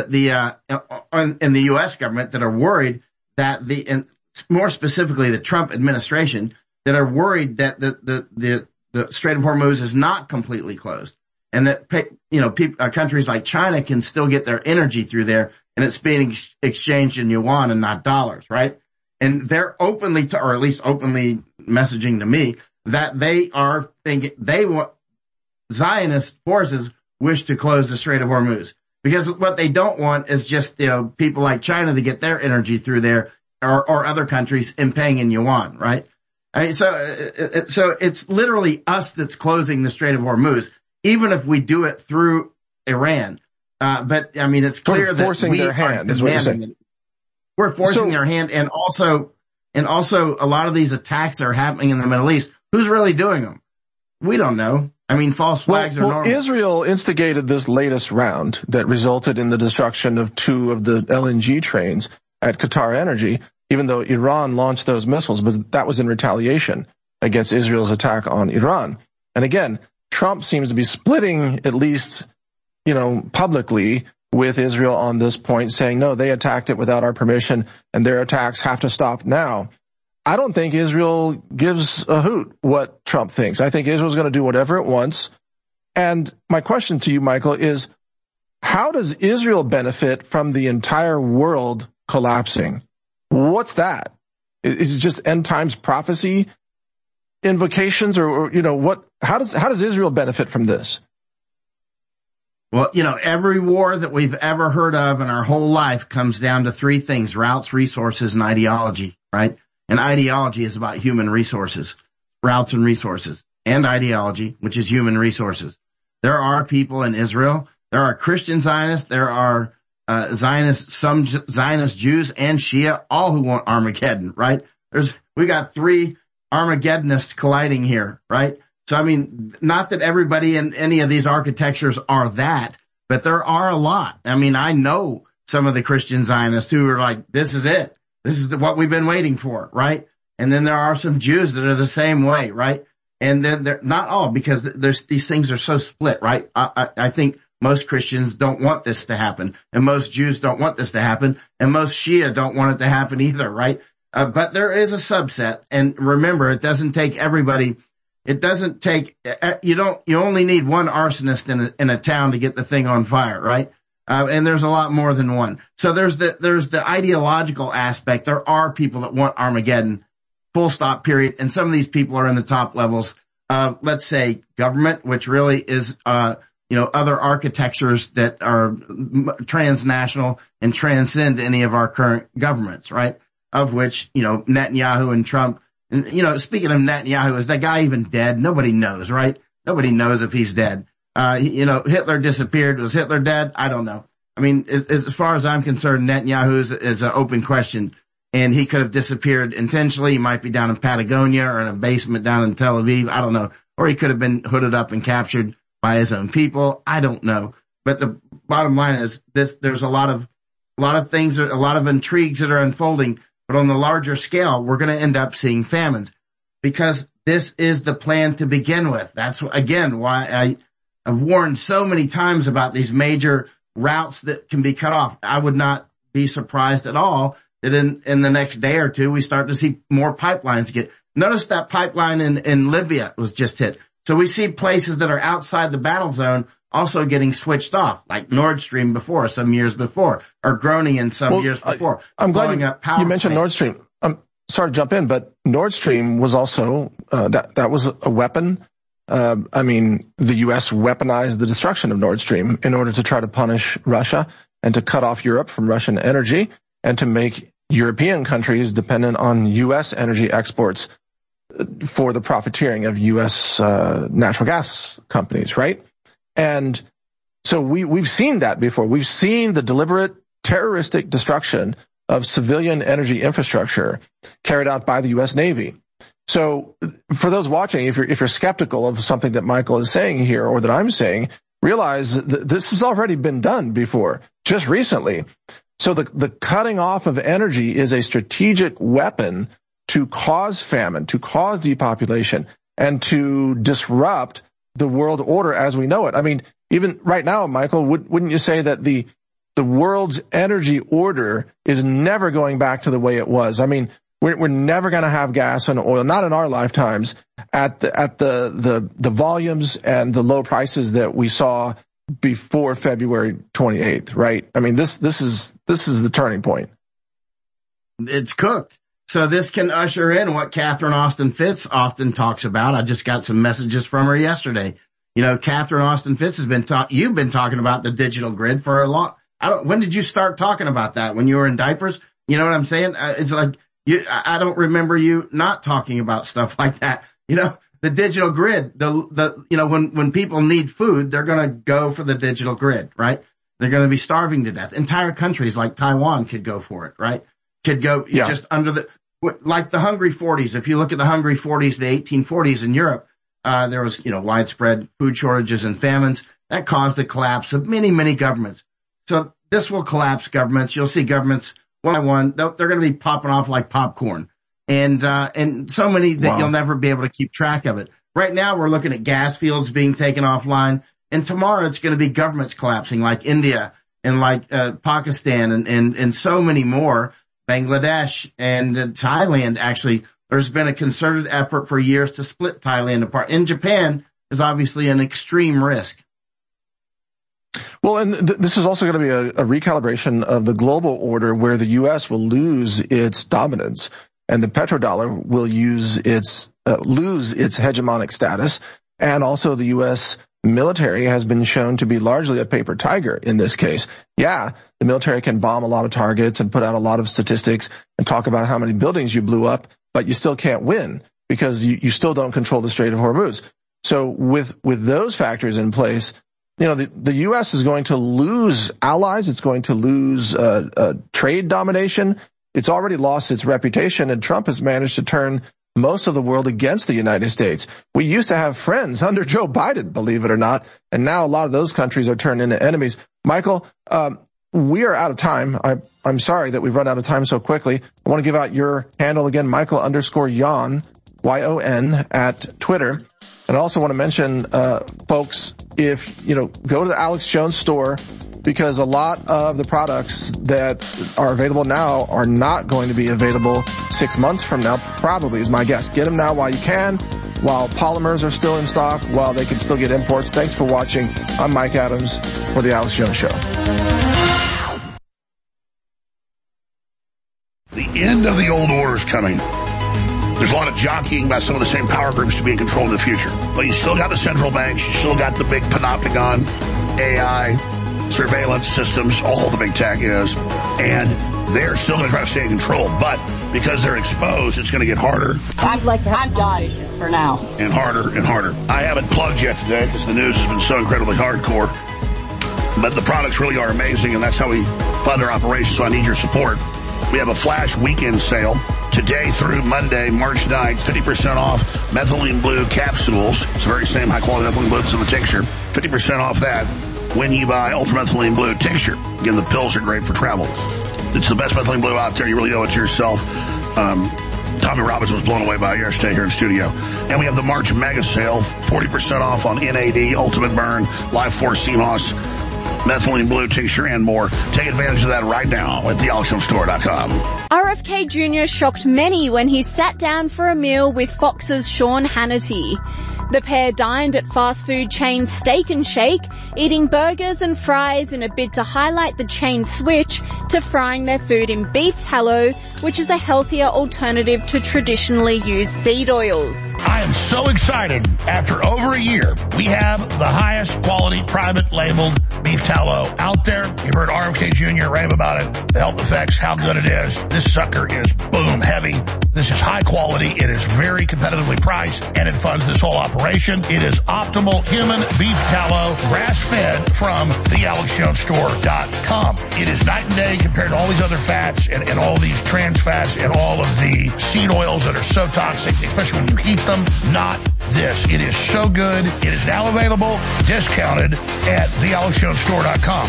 the U.S. government that are worried that and more specifically the Trump administration, that are worried that the Strait of Hormuz is not completely closed, and that countries like China can still get their energy through there, and it's being exchanged in yuan and not dollars, right? And they're openly or at least openly messaging to me that they are thinking Zionist forces wish to close the Strait of Hormuz, because what they don't want is just people like China to get their energy through there, or other countries in paying in yuan, right? I mean, so it's literally us that's closing the Strait of Hormuz, even if we do it through Iran. But I mean, it's clear that forcing their hand is what you're saying. We're forcing their hand, and also a lot of these attacks are happening in the Middle East. Who's really doing them? We don't know. I mean, false flags are normal. Israel instigated this latest round that resulted in the destruction of 2 of the LNG trains at Qatar Energy, even though Iran launched those missiles, but that was in retaliation against Israel's attack on Iran. And again, Trump seems to be splitting, at least, publicly, with Israel on this point, saying, no, they attacked it without our permission, and their attacks have to stop now. I don't think Israel gives a hoot what Trump thinks. I think Israel's going to do whatever it wants. And my question to you, Michael, is how does Israel benefit from the entire world collapsing? What's that? Is it just end times prophecy invocations, or what? How does Israel benefit from this? Well, every war that we've ever heard of in our whole life comes down to 3 things: routes, resources, and ideology, right? And ideology is about human resources, routes and resources, and ideology, which is human resources. There are people in Israel. There are Christian Zionists. There are Zionists, some Zionist Jews and Shia, all who want Armageddon, right? We got 3 Armageddonists colliding here, right? So, I mean, not that everybody in any of these architectures are that, but there are a lot. I mean, I know some of the Christian Zionists who are like, this is it. This is what we've been waiting for, right? And then there are some Jews that are the same way, right? And then they're not all, because these things are so split, right? I think most Christians don't want this to happen, and most Jews don't want this to happen, and most Shia don't want it to happen either, right? But there is a subset, and remember, it doesn't take everybody. It doesn't take, you only need one arsonist in a town to get the thing on fire, right? And there's a lot more than one. So there's the ideological aspect. There are people that want Armageddon, full stop, period. And some of these people are in the top levels of, let's say, government, which really is, other architectures that are transnational and transcend any of our current governments, right? Of which, Netanyahu and Trump. And, speaking of Netanyahu, is that guy even dead? Nobody knows, right? Nobody knows if he's dead. Hitler disappeared. Was Hitler dead? I don't know. I mean, as far as I'm concerned, Netanyahu is an open question, and he could have disappeared intentionally. He might be down in Patagonia or in a basement down in Tel Aviv. I don't know. Or he could have been hooded up and captured by his own people. I don't know. But the bottom line is this: there's a lot of things, a lot of intrigues that are unfolding. But on the larger scale, we're going to end up seeing famines, because this is the plan to begin with. That's, again, why I've warned so many times about these major routes that can be cut off. I would not be surprised at all that in the next day or two, we start to see more pipelines get. Notice that pipeline in Libya was just hit. So we see places that are outside the battle zone also getting switched off, like Nord Stream before, some years before, or Groningen some years before. I'm glad you mentioned Nord Stream. I'm sorry to jump in, but Nord Stream was also, that was a weapon. The U.S. weaponized the destruction of Nord Stream in order to try to punish Russia and to cut off Europe from Russian energy and to make European countries dependent on U.S. energy exports for the profiteering of U.S. Natural gas companies, right? And so we've seen that before. We've seen the deliberate terroristic destruction of civilian energy infrastructure carried out by the U.S. Navy. So for those watching, if you're skeptical of something that Michael is saying here or that I'm saying, realize that this has already been done before, just recently. So the cutting off of energy is a strategic weapon to cause famine, to cause depopulation, and to disrupt the world order as we know it. I mean, even right now, Michael, wouldn't you say that the world's energy order is never going back to the way it was? I mean, we're never going to have gas and oil, not in our lifetimes, at the volumes and the low prices that we saw before February 28th, right? I mean, this is the turning point. It's cooked. So this can usher in what Catherine Austin Fitts often talks about. I just got some messages from her yesterday. You know, Catherine Austin Fitts has been you've been talking about the digital grid for a long, when did you start talking about that? When you were in diapers? You know what I'm saying? It's like, I don't remember you not talking about stuff like that. You know, the digital grid, when people need food, they're going to go for the digital grid, right? They're going to be starving to death. Entire countries like Taiwan could go for it, right? Could go just under like the Hungry 40s. If you look at the Hungry 40s, the 1840s in Europe, there was, widespread food shortages and famines that caused the collapse of many, many governments. So this will collapse governments. You'll see governments one by one. They're going to be popping off like popcorn, and so many that you'll never be able to keep track of it. Right now, we're looking at gas fields being taken offline, and tomorrow it's going to be governments collapsing, like India and like Pakistan and so many more. Bangladesh and Thailand, actually, there's been a concerted effort for years to split Thailand apart. In Japan is obviously an extreme risk. Well, and this is also going to be a recalibration of the global order where the U.S. will lose its dominance and the petrodollar will lose its hegemonic status. And also the U.S. military has been shown to be largely a paper tiger in this case. Yeah, the military can bomb a lot of targets and put out a lot of statistics and talk about how many buildings you blew up, but you still can't win because you still don't control the Strait of Hormuz. So with those factors in place, the U.S. is going to lose allies. It's going to lose trade domination. It's already lost its reputation, and Trump has managed to turn most of the world against the United States. We used to have friends under Joe Biden, believe it or not, and now a lot of those countries are turned into enemies. Michael, we are out of time. I'm sorry that we've run out of time so quickly. I want to give out your handle again, Michael_Yon, Y-O-N, at Twitter. And I also want to mention, folks, if, go to the Alex Jones store, because a lot of the products that are available now are not going to be available 6 months from now, probably is my guess. Get them now while you can, while polymers are still in stock, while they can still get imports. Thanks for watching. I'm Mike Adams for the Alex Jones Show. The end of the old order is coming. There's a lot of jockeying by some of the same power groups to be in control in the future. But you still got the central banks, you still got the big panopticon, AI, surveillance systems, all the big tech is, and they're still going to try to stay in control. But because they're exposed, it's going to get harder. I'd like to have God for now. And harder and harder. I haven't plugged yet today because the news has been so incredibly hardcore. But the products really are amazing, and that's how we fund our operations, so I need your support. We have a flash weekend sale today through Monday, March 9th, 50% off methylene blue capsules. It's the very same high-quality methylene blue that's in the tincture. 50% off that when you buy ultramethylene blue tincture. Again, the pills are great for travel. It's the best methylene blue out there. You really owe it to yourself. Tommy Robbins was blown away by it yesterday here in studio. And we have the March mega sale, 40% off on NAD, Ultimate Burn, Life Force CMOS, methylene blue tincture, and more. Take advantage of that right now at thealexjonestore.com. RFK Jr. shocked many when he sat down for a meal with Fox's Sean Hannity. The pair dined at fast food chain Steak and Shake, eating burgers and fries in a bid to highlight the chain's switch to frying their food in beef tallow, which is a healthier alternative to traditionally used seed oils. I am so excited. After over a year, we have the highest quality private labeled beef tallow out there. You've heard RFK Jr. rave about it, the health effects, how good it is. This sucker is boom heavy. This is high quality. It is very competitively priced, and it funds this whole operation. It is optimal human beef tallow, grass-fed from thealexjonesstore.com. It is night and day compared to all these other fats and all these trans fats and all of the seed oils that are so toxic, especially when you heat them. Not this. It is so good. It is now available, discounted at thealexjonesstore.com.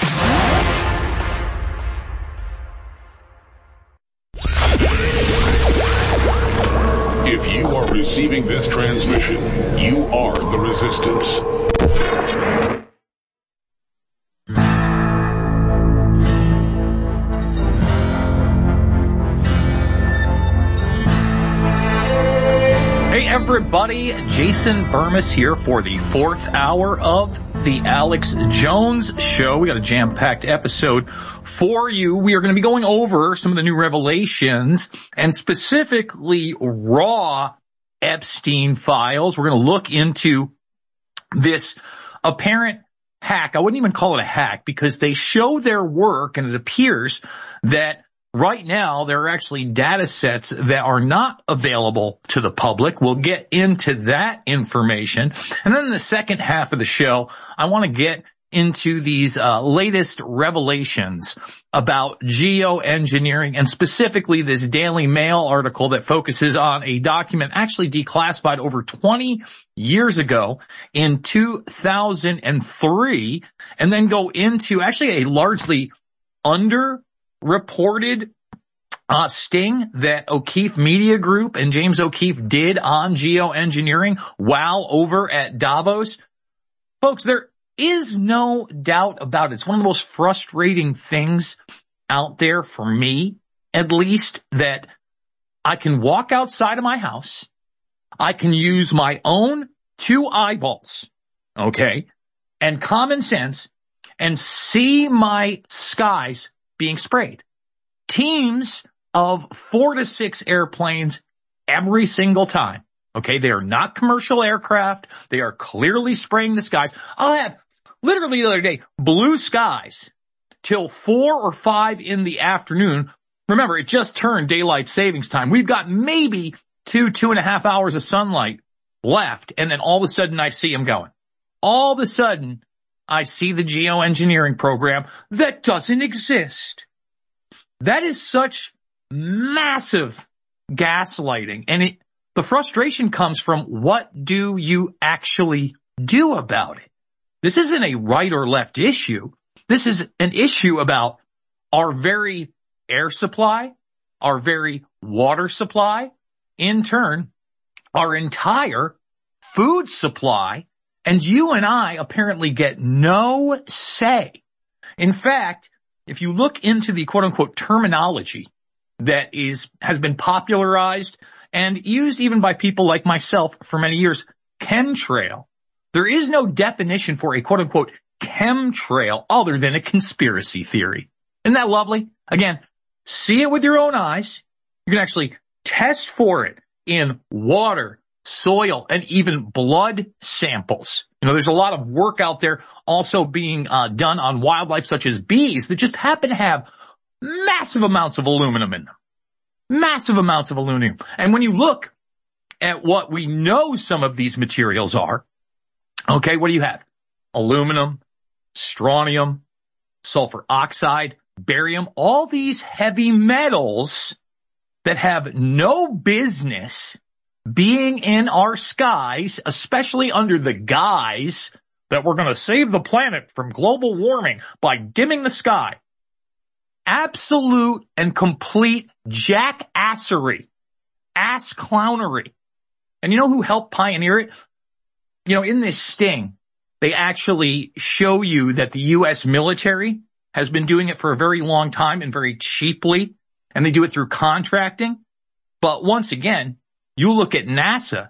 If you are receiving this transmission, you are the resistance. Hey everybody, Jason Bermas here for the 4th hour of the Alex Jones Show. We got a jam-packed episode for you. We are going to be going over some of the new revelations and specifically raw Epstein files. We're going to look into this apparent hack. I wouldn't even call it a hack because they show their work, and it appears that right now, there are actually data sets that are not available to the public. We'll get into that information. And then in the second half of the show, I want to get into these latest revelations about geoengineering, and specifically this Daily Mail article that focuses on a document actually declassified over 20 years ago in 2003, and then go into actually a largely underreported sting that O'Keefe Media Group and James O'Keefe did on geoengineering while over at Davos. Folks, there is no doubt about it. It's one of the most frustrating things out there for me, at least, that I can walk outside of my house. I can use my own 2 eyeballs, okay, and common sense, and see my skies being sprayed. Teams of 4 to 6 airplanes every single time. Okay, they are not commercial aircraft. They are clearly spraying the skies. I'll have, literally the other day, blue skies till 4 or 5 in the afternoon. Remember, it just turned daylight savings time. We've got maybe 2.5 hours of sunlight left, and then all of a sudden I see them going. All of a sudden, I see the geoengineering program that doesn't exist. That is such massive gaslighting, and the frustration comes from, what do you actually do about it? This isn't a right or left issue. This is an issue about our very air supply, our very water supply, in turn, our entire food supply, and you and I apparently get no say. In fact, if you look into the quote-unquote terminology that has been popularized and used even by people like myself for many years, chemtrail, there is no definition for a quote-unquote chemtrail other than a conspiracy theory. Isn't that lovely? Again, see it with your own eyes. You can actually test for it in water, soil, and even blood samples. You know, there's a lot of work out there also being done on wildlife such as bees that just happen to have massive amounts of aluminum in them. Massive amounts of aluminum. And when you look at what we know some of these materials are, okay, what do you have? Aluminum, strontium, sulfur oxide, barium, all these heavy metals that have no business being in our skies, especially under the guise that we're going to save the planet from global warming by dimming the sky. Absolute and complete jackassery, ass clownery. And you know who helped pioneer it? You know, in this sting, they actually show you that the U.S. military has been doing it for a very long time and very cheaply, and they do it through contracting. But once again, you look at NASA,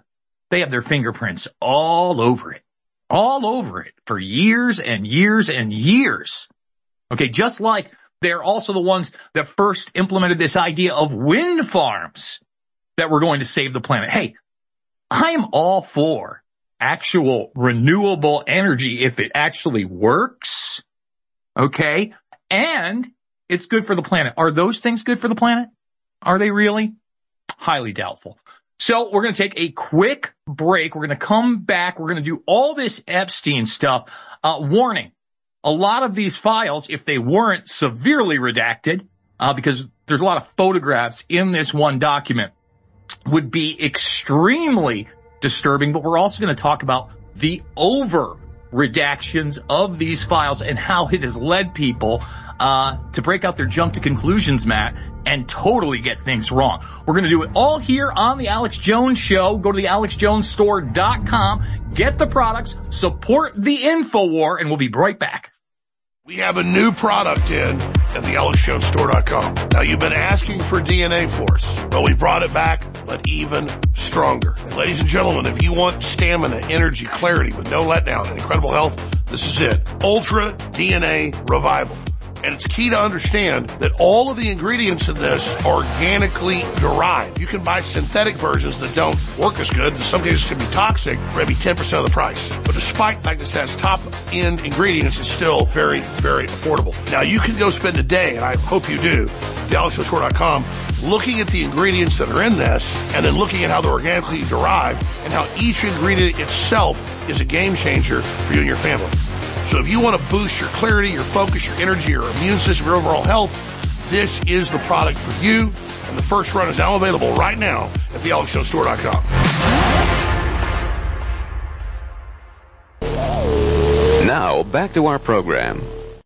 They have their fingerprints all over it for years and years and years. Okay, just like they're also the ones that first implemented this idea of wind farms that were going to save the planet. Hey, I am all for actual renewable energy if it actually works. Okay, and it's good for the planet. Are those things good for the planet? Are they really? Highly doubtful. So we're going to take a quick break. We're going to come back. We're going to do all this Epstein stuff. Warning, a lot of these files, if they weren't severely redacted, because there's a lot of photographs in this one document, would be extremely disturbing. But we're also going to talk about the over-redactions of these files and how it has led people to break out their jump to conclusions, Matt, and totally get things wrong. We're going to do it all here on the Alex Jones Show. Go to the AlexJonesStore.com, get the products, support the InfoWar, and we'll be right back. We have a new product in at the AlexJonesStore.com. Now, you've been asking for DNA Force. Well, we brought it back, but even stronger. And ladies and gentlemen, if you want stamina, energy, clarity with no letdown and incredible health, this is it. Ultra DNA Revival. And it's key to understand that all of the ingredients in this are organically derived. You can buy synthetic versions that don't work as good. In some cases, can be toxic for maybe 10% of the price. But despite the fact this has top-end ingredients, it's still very, very affordable. Now, you can go spend a day, and I hope you do, at thealexjonesstore.com, looking at the ingredients that are in this, and then looking at how they're organically derived, and how each ingredient itself is a game changer for you and your family. So if you want to boost your clarity, your focus, your energy, your immune system, your overall health, this is the product for you. And the first run is now available right now at thealexjonesstore.com. Now, back to our program.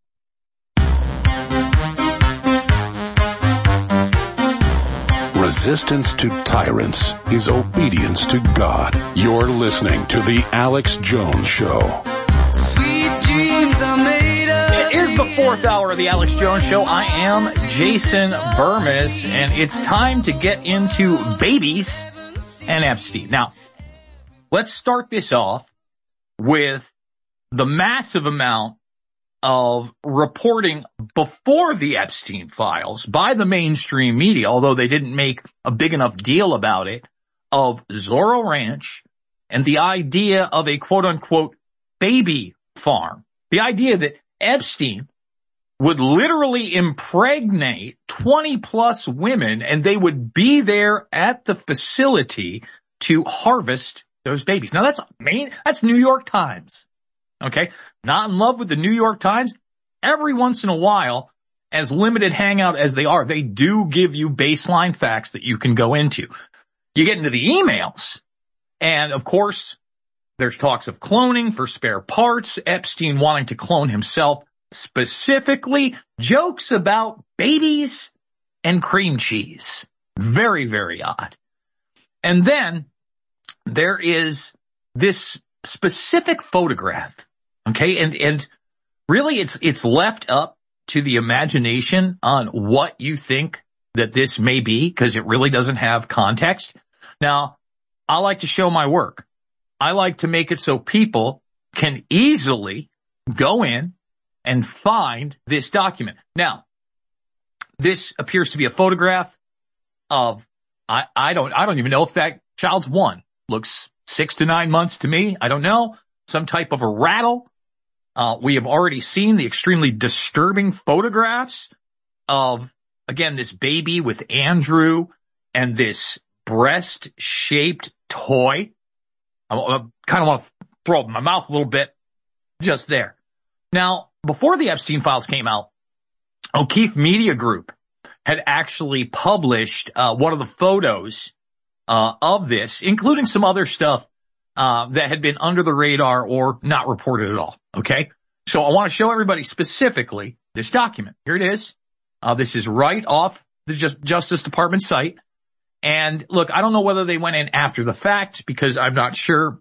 Resistance to tyrants is obedience to God. You're listening to The Alex Jones Show. Sweet dreams are made of. It is the fourth hour of the Alex Jones Show. I am Jason Bermas, and it's time to get into babies and Epstein. Now, let's start this off with the massive amount of reporting before the Epstein files by the mainstream media, although they didn't make a big enough deal about it, of Zorro Ranch and the idea of a quote-unquote baby farm. The idea that Epstein would literally impregnate 20 plus women and they would be there at the facility to harvest those babies. Now that's New York Times. Okay. Not in love with the New York Times. Every once in a while, as limited hangout as they are, they do give you baseline facts that you can go into. You get into the emails, and of course, there's talks of cloning for spare parts, Epstein wanting to clone himself, specifically jokes about babies and cream cheese. Very, very odd. And then there is this specific photograph. Okay. And really it's left up to the imagination on what you think that this may be, because it really doesn't have context. Now, I like to show my work. I like to make it so people can easily go in and find this document. Now, this appears to be a photograph of, I don't even know if that child's one. Looks 6 to 9 months to me. I don't know. Some type of a rattle. We have already seen the extremely disturbing photographs of, again, this baby with Andrew and this breast-shaped toy. I kind of want to throw up my mouth a little bit just there. Now, before the Epstein files came out, O'Keefe Media Group had actually published one of the photos of this, including some other stuff that had been under the radar or not reported at all. Okay? So I want to show everybody specifically this document. Here it is. This is right off the Justice Department site. And look, I don't know whether they went in after the fact, because I'm not sure.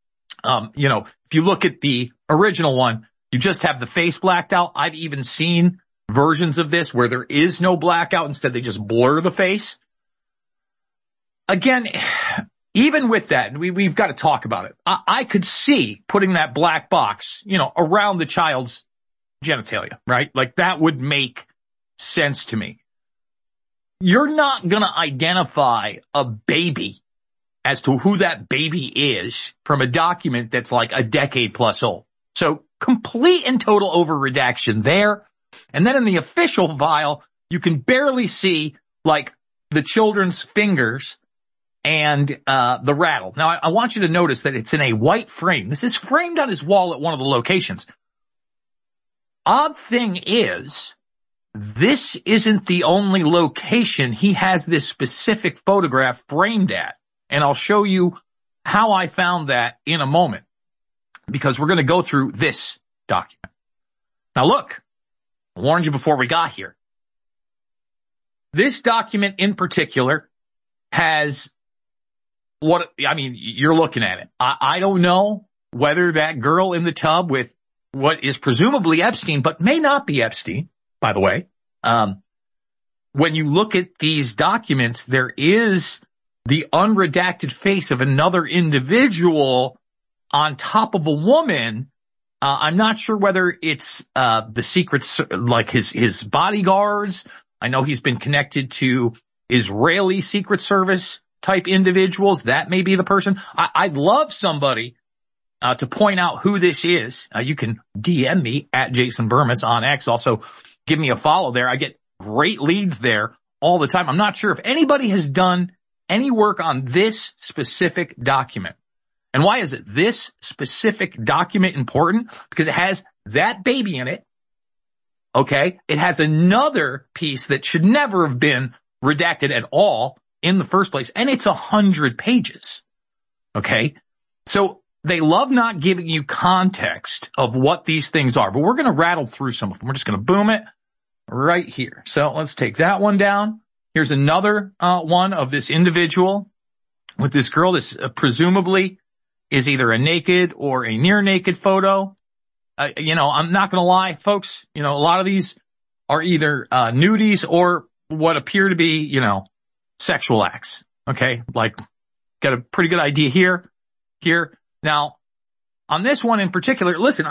If you look at the original one, you just have the face blacked out. I've even seen versions of this where there is no blackout. Instead, they just blur the face. Again, even with that, we've got to talk about it. I could see putting that black box, around the child's genitalia, right? Like that would make sense to me. You're not going to identify a baby as to who that baby is from a document that's like a decade plus old. So complete and total over redaction there. And then in the official file, you can barely see like the children's fingers and the rattle. Now I want you to notice that it's in a white frame. This is framed on his wall at one of the locations. Odd thing is, this isn't the only location he has this specific photograph framed at. And I'll show you how I found that in a moment, because we're going to go through this document. Now look, I warned you before we got here. This document in particular has you're looking at it. I don't know whether that girl in the tub with what is presumably Epstein, but may not be Epstein, by the way. When you look at these documents, there is the unredacted face of another individual on top of a woman. I'm not sure whether it's the secrets, like his bodyguards. I know he's been connected to Israeli Secret Service type individuals. That may be the person. I'd love somebody to point out who this is. You can DM me at Jason Burmis on X. Also, give me a follow there. I get great leads there all the time. I'm not sure if anybody has done any work on this specific document. And why is it this specific document important? Because it has that baby in it. Okay. It has another piece that should never have been redacted at all in the first place. And it's 100 pages. Okay. So they love not giving you context of what these things are, but we're going to rattle through some of them. We're just going to boom it right here. So let's take that one down. Here's another one of this individual with this girl. This presumably is either a naked or a near naked photo. I'm not going to lie, folks. A lot of these are either nudies or what appear to be, sexual acts. Okay. Like, got a pretty good idea here. Now, on this one in particular, listen,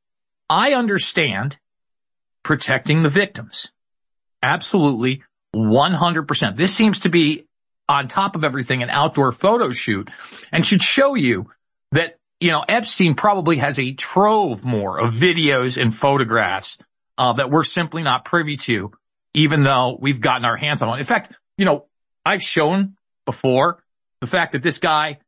I understand protecting the victims. Absolutely. 100%. This seems to be on top of everything an outdoor photo shoot and should show you that, Epstein probably has a trove more of videos and photographs, that we're simply not privy to, even though we've gotten our hands on one. In fact, I've shown before the fact that this guy,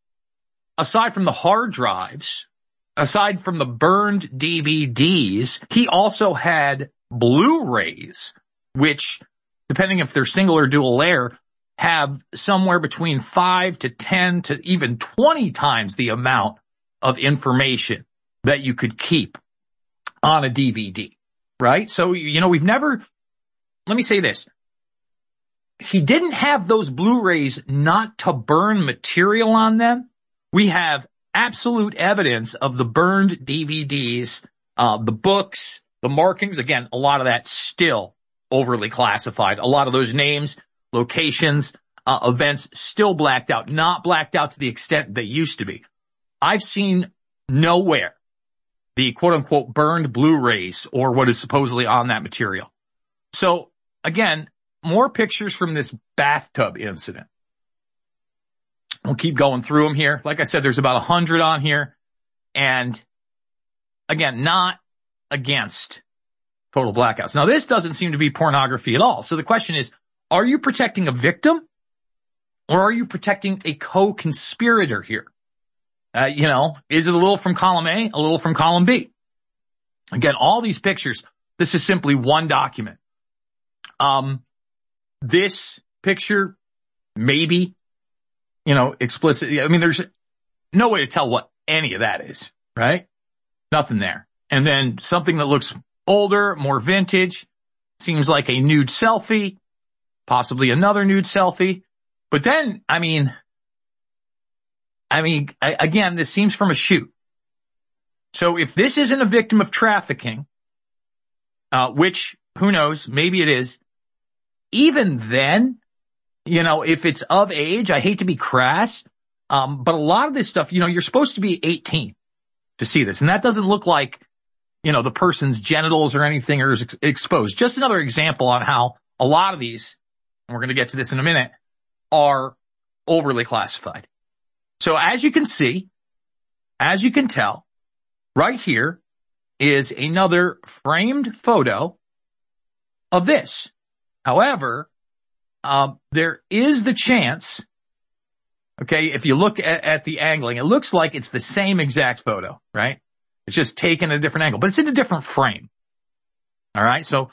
aside from the hard drives, aside from the burned DVDs, he also had Blu-rays, which, depending if they're single or dual layer, have somewhere between 5 to 10 to even 20 times the amount of information that you could keep on a DVD, right? So, we've never, let me say this. He didn't have those Blu-rays not to burn material on them. We have absolute evidence of the burned DVDs, the books, the markings. Again, a lot of that still overly classified. A lot of those names, locations, events still blacked out, not blacked out to the extent they used to be. I've seen nowhere the quote unquote burned Blu-rays or what is supposedly on that material. So again, more pictures from this bathtub incident. We'll keep going through them here. Like I said, there's about 100 on here. And again, not against total blackouts. Now, this doesn't seem to be pornography at all. So the question is, are you protecting a victim or are you protecting a co-conspirator here? Is it a little from column A, a little from column B? Again, all these pictures, this is simply one document. This picture, maybe, explicit. There's no way to tell what any of that is, right? Nothing there. And then something that looks older, more vintage, seems like a nude selfie, possibly another nude selfie. But then, again, this seems from a shoot. So if this isn't a victim of trafficking, which, who knows, maybe it is, even then, if it's of age, I hate to be crass, But a lot of this stuff, you're supposed to be 18 to see this. And that doesn't look like, the person's genitals or anything are exposed. Just another example on how a lot of these, and we're going to get to this in a minute, are overly classified. So as you can see, as you can tell, right here is another framed photo of this. However, there is the chance, okay, if you look at the angling, it looks like it's the same exact photo, right? It's just taken at a different angle, but it's in a different frame. All right, so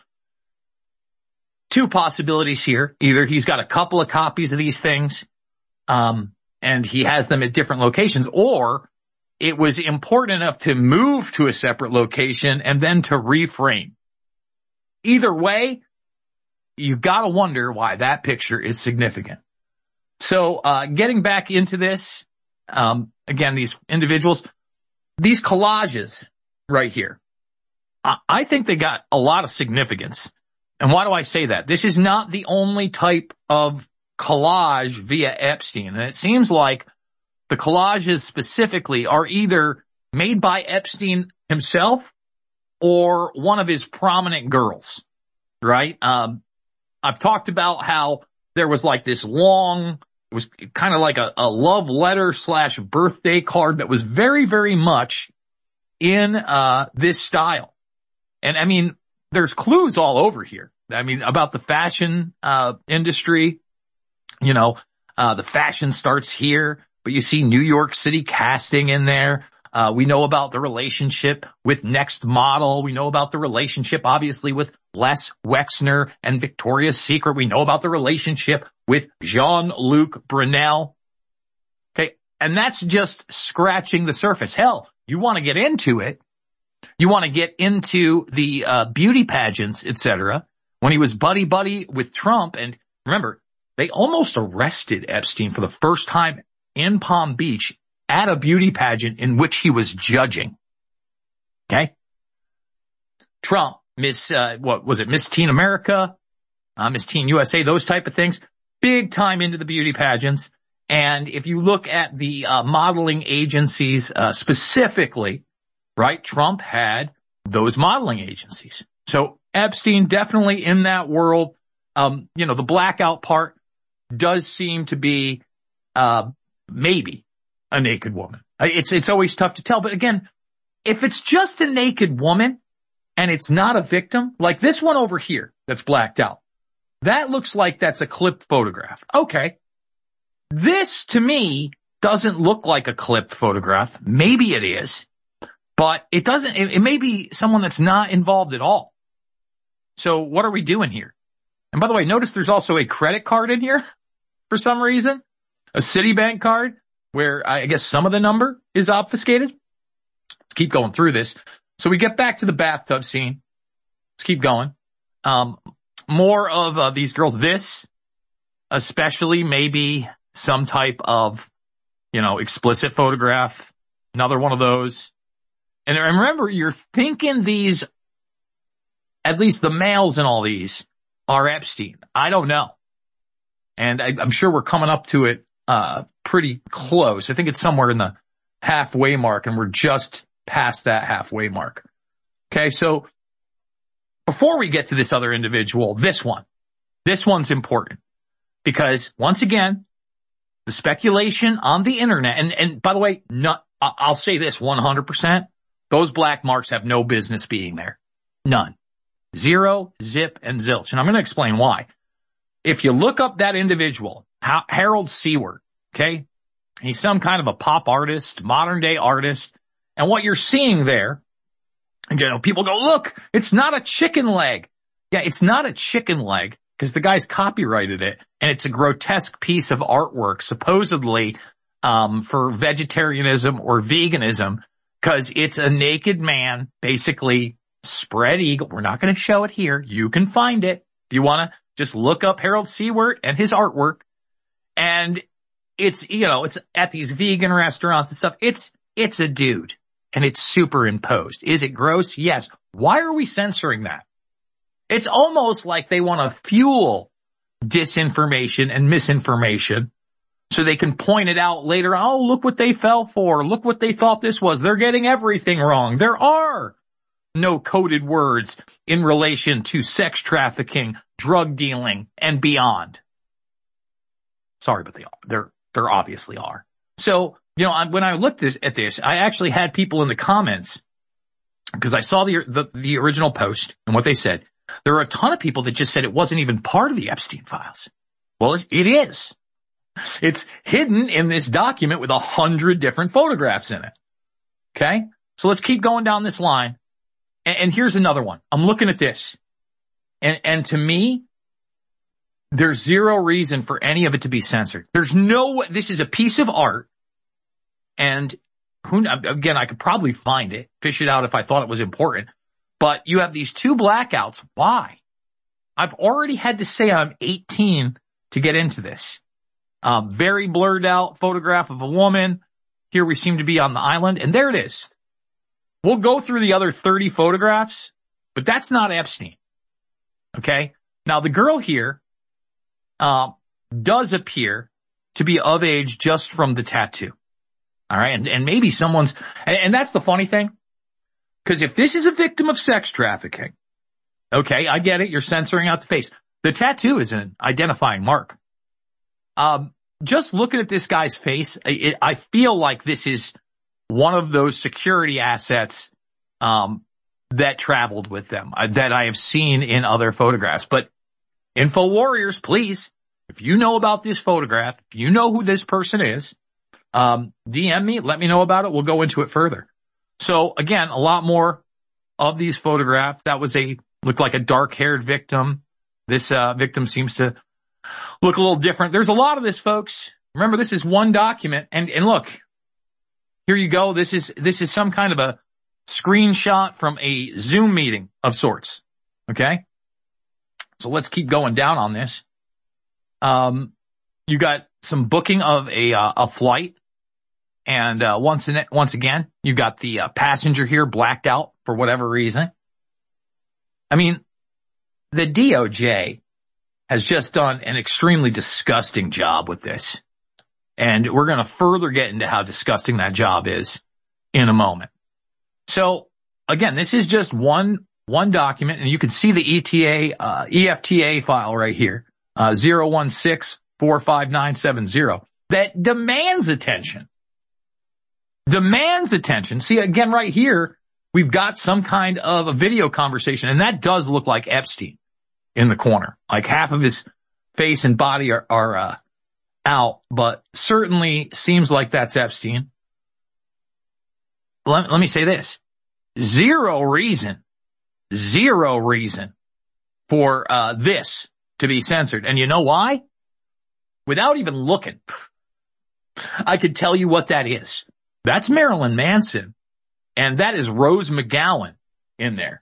two possibilities here. Either he's got a couple of copies of these things, and he has them at different locations, or it was important enough to move to a separate location and then to reframe. Either way, you gotta wonder why that picture is significant. So, getting back into this, again, these individuals, these collages right here, I think they got a lot of significance. And why do I say that? This is not the only type of collage via Epstein. And it seems like the collages specifically are either made by Epstein himself or one of his prominent girls, right? I've talked about how there was like this long, it was kind of like a love letter / birthday card that was very, very much in, this style. And I mean, there's clues all over here. I mean, about the fashion, industry, the fashion starts here, but you see New York City casting in there. We know about the relationship with Next Model. We know about the relationship, obviously, with Les Wexner and Victoria's Secret. We know about the relationship with Jean-Luc Brunel. Okay. And that's just scratching the surface. Hell, you want to get into it. You want to get into the, beauty pageants, etc. When he was buddy with Trump. And remember, they almost arrested Epstein for the first time in Palm Beach at a beauty pageant in which he was judging. Okay. Trump, Miss Teen America, Miss Teen USA, those type of things, big time into the beauty pageants. And if you look at the, modeling agencies, specifically, right, Trump had those modeling agencies. So Epstein definitely in that world. The blackout part does seem to be, maybe a naked woman. It's always tough to tell. But again, if it's just a naked woman and it's not a victim, like this one over here that's blacked out, that looks like that's a clipped photograph. Okay. This to me doesn't look like a clipped photograph. Maybe it is, but it doesn't, it may be someone that's not involved at all. So what are we doing here? And by the way, notice there's also a credit card in here for some reason, a Citibank card where I guess some of the number is obfuscated. Let's keep going through this. So we get back to the bathtub scene. Let's keep going. More of these girls. This especially maybe some type of, explicit photograph. Another one of those. And remember, you're thinking these, at least the males in all these, are Epstein. I don't know. And I'm sure we're coming up to it, pretty close. I think it's somewhere in the halfway mark, and we're just past that halfway mark. Okay, so before we get to this other individual, this one's important because once again, the speculation on the internet, and by the way, I'll say this 100%, those black marks have no business being there. None. Zero, zip, and zilch. And I'm going to explain why. If you look up that individual, Harold Seward, okay, he's some kind of a pop artist, modern day artist. And what you're seeing there, people go, look, it's not a chicken leg. Yeah, it's not a chicken leg because the guy's copyrighted it. And it's a grotesque piece of artwork, supposedly, for vegetarianism or veganism, because it's a naked man, basically spread eagle. We're not going to show it here. You can find it. If you want to just look up Harold Seward and his artwork. And it's, it's at these vegan restaurants and stuff. It's a dude and it's superimposed. Is it gross? Yes. Why are we censoring that? It's almost like they want to fuel disinformation and misinformation so they can point it out later. Oh, look what they fell for. Look what they thought this was. They're getting everything wrong. There are no coded words in relation to sex trafficking, drug dealing, and beyond. Sorry, but there obviously are. So, when I looked at this, I actually had people in the comments, because I saw the original post and what they said. There are a ton of people that just said it wasn't even part of the Epstein files. Well, it is. It's hidden in this document with 100 different photographs in it. Okay? So let's keep going down this line. And here's another one. I'm looking at this. And to me, there's zero reason for any of it to be censored. This is a piece of art. And again, I could probably find it, fish it out if I thought it was important. But you have these two blackouts. Why? I've already had to say I'm 18 to get into this. Very blurred out photograph of a woman. Here we seem to be on the island, and there it is. We'll go through the other 30 photographs, but that's not Epstein. Okay? Now, the girl here does appear to be of age just from the tattoo. All right? And maybe someone's... And that's the funny thing. Because if this is a victim of sex trafficking, okay, I get it. You're censoring out the face. The tattoo is an identifying mark. Just looking at this guy's face, I feel like this is one of those security assets that traveled with them, that I have seen in other photographs. But Info Warriors, please, if you know about this photograph, if you know who this person is, DM me, let me know about it. We'll go into it further. So again, a lot more of these photographs. That was looked like a dark-haired victim. This victim seems to look a little different. There's a lot of this, folks. Remember, this is one document. And look, here you go. This is some kind of a screenshot from a Zoom meeting of sorts. Okay? So let's keep going down on this. You got some booking of a flight. And once again, you got the passenger here blacked out for whatever reason. I mean, the DOJ has just done an extremely disgusting job with this. And we're going to further get into how disgusting that job is in a moment. So again, this is just one document, and you can see the EFTA file right here, 016-45970, that demands attention. See, again, right here, we've got some kind of a video conversation, and that does look like Epstein in the corner. Like half of his face and body are out, but certainly seems like that's Epstein. Let me say this. Zero reason for this to be censored. And you know why? Without even looking, I could tell you what that is. That's Marilyn Manson, and that is Rose McGowan in there.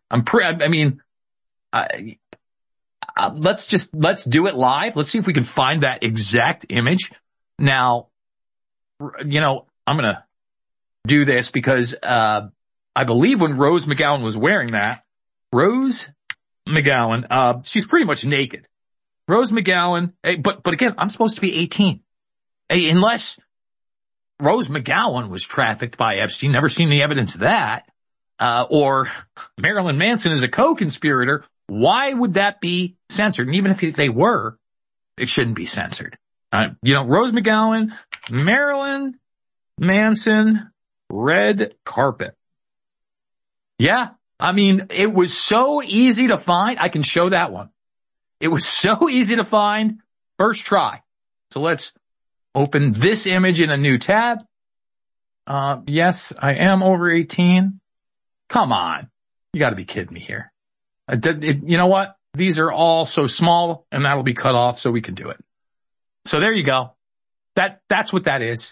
Let's do it live. Let's see if we can find that exact image. Now, I'm going to do this because, I believe when Rose McGowan was wearing that, Rose McGowan, she's pretty much naked. Rose McGowan, but again, I'm supposed to be 18. Unless Rose McGowan was trafficked by Epstein, never seen any evidence of that, or Marilyn Manson is a co-conspirator, why would that be censored? And even if they were, it shouldn't be censored. Rose McGowan, Marilyn Manson, red carpet. Yeah, it was so easy to find. I can show that one. It was so easy to find. First try. So let's open this image in a new tab. Yes, I am over 18. Come on. You gotta be kidding me here. You know what? These are all so small, and that'll be cut off so we can do it. So there you go. That's what that is.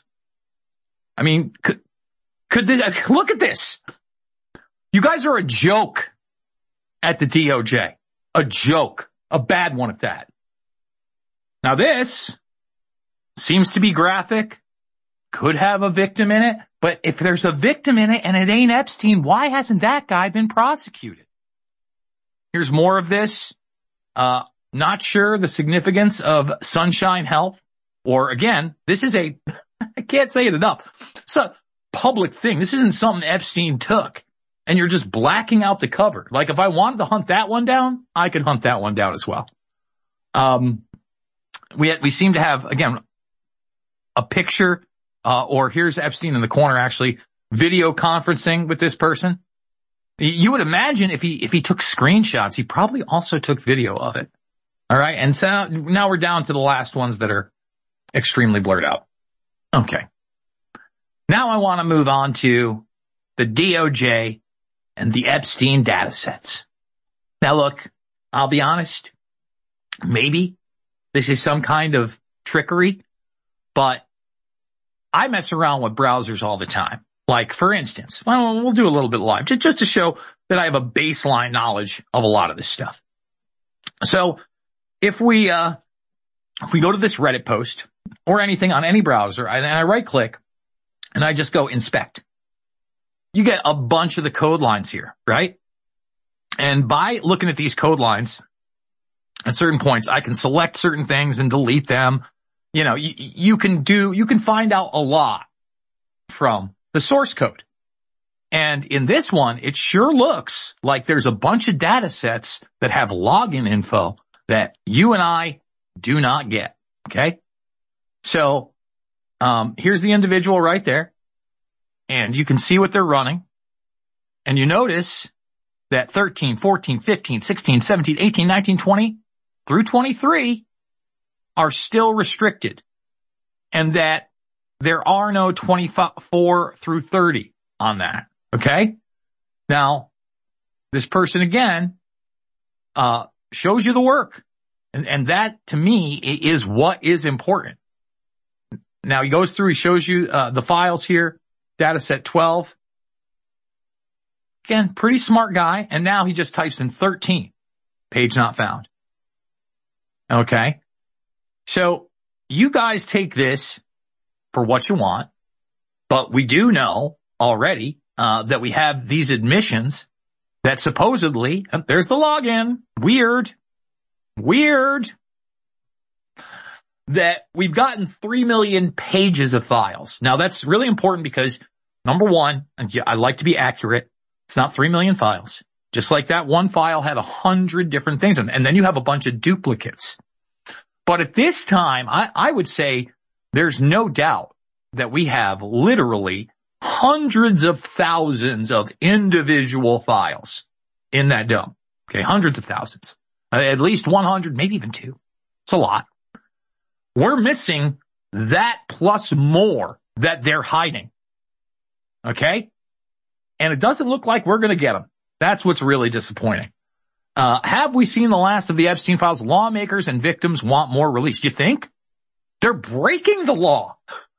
Could this, look at this. You guys are a joke at the DOJ. A joke. A bad one at that. Now this seems to be graphic. Could have a victim in it. But if there's a victim in it and it ain't Epstein, why hasn't that guy been prosecuted? Here's more of this. Not sure the significance of Sunshine Health Or again, this is I can't say it enough. It's a public thing. This isn't something Epstein took and you're just blacking out the cover. Like if I wanted to hunt that one down, I could hunt that one down as well. We seem to have, again, a picture, or here's Epstein in the corner actually video conferencing with this person. You would imagine if he took screenshots, he probably also took video of it. All right. And so now we're down to the last ones that are extremely blurred out. Okay. Now I want to move on to the DOJ and the Epstein data sets. Now look, I'll be honest. Maybe this is some kind of trickery, but I mess around with browsers all the time. Like, for instance, we'll do a little bit live, just to show that I have a baseline knowledge of a lot of this stuff. So if we go to this Reddit post or anything on any browser and I right click and I just go inspect, you get a bunch of the code lines here, right? And by looking at these code lines at certain points, I can select certain things and delete them. You know, you can find out a lot from the source code. And in this one, it sure looks like there's a bunch of data sets that have login info that you and I do not get. Okay. So, here's the individual right there. And you can see what they're running. And you notice that 13, 14, 15, 16, 17, 18, 19, 20 through 23 are still restricted. And that there are no 24 through 30 on that. Okay. Now, this person again, shows you the work. And that to me is what is important. Now he goes through, he shows you, the files here, data set 12. Again, pretty smart guy. And now he just types in 13, page not found. Okay. So you guys take this for what you want, but we do know already, that we have these admissions that supposedly, there's the login, weird, that we've gotten 3 million pages of files. Now that's really important because number one, and I like to be accurate, it's not 3 million files. Just like that one file had 100 different things in it, and then you have a bunch of duplicates. But at this time, I would say there's no doubt that we have literally hundreds of thousands of individual files in that dump. Okay, hundreds of thousands. At least 100, maybe even 2. It's a lot. We're missing that plus more that they're hiding. Okay? And it doesn't look like we're going to get them. That's what's really disappointing. Have we seen the last of the Epstein files? Lawmakers and victims want more released. You think? They're breaking the law.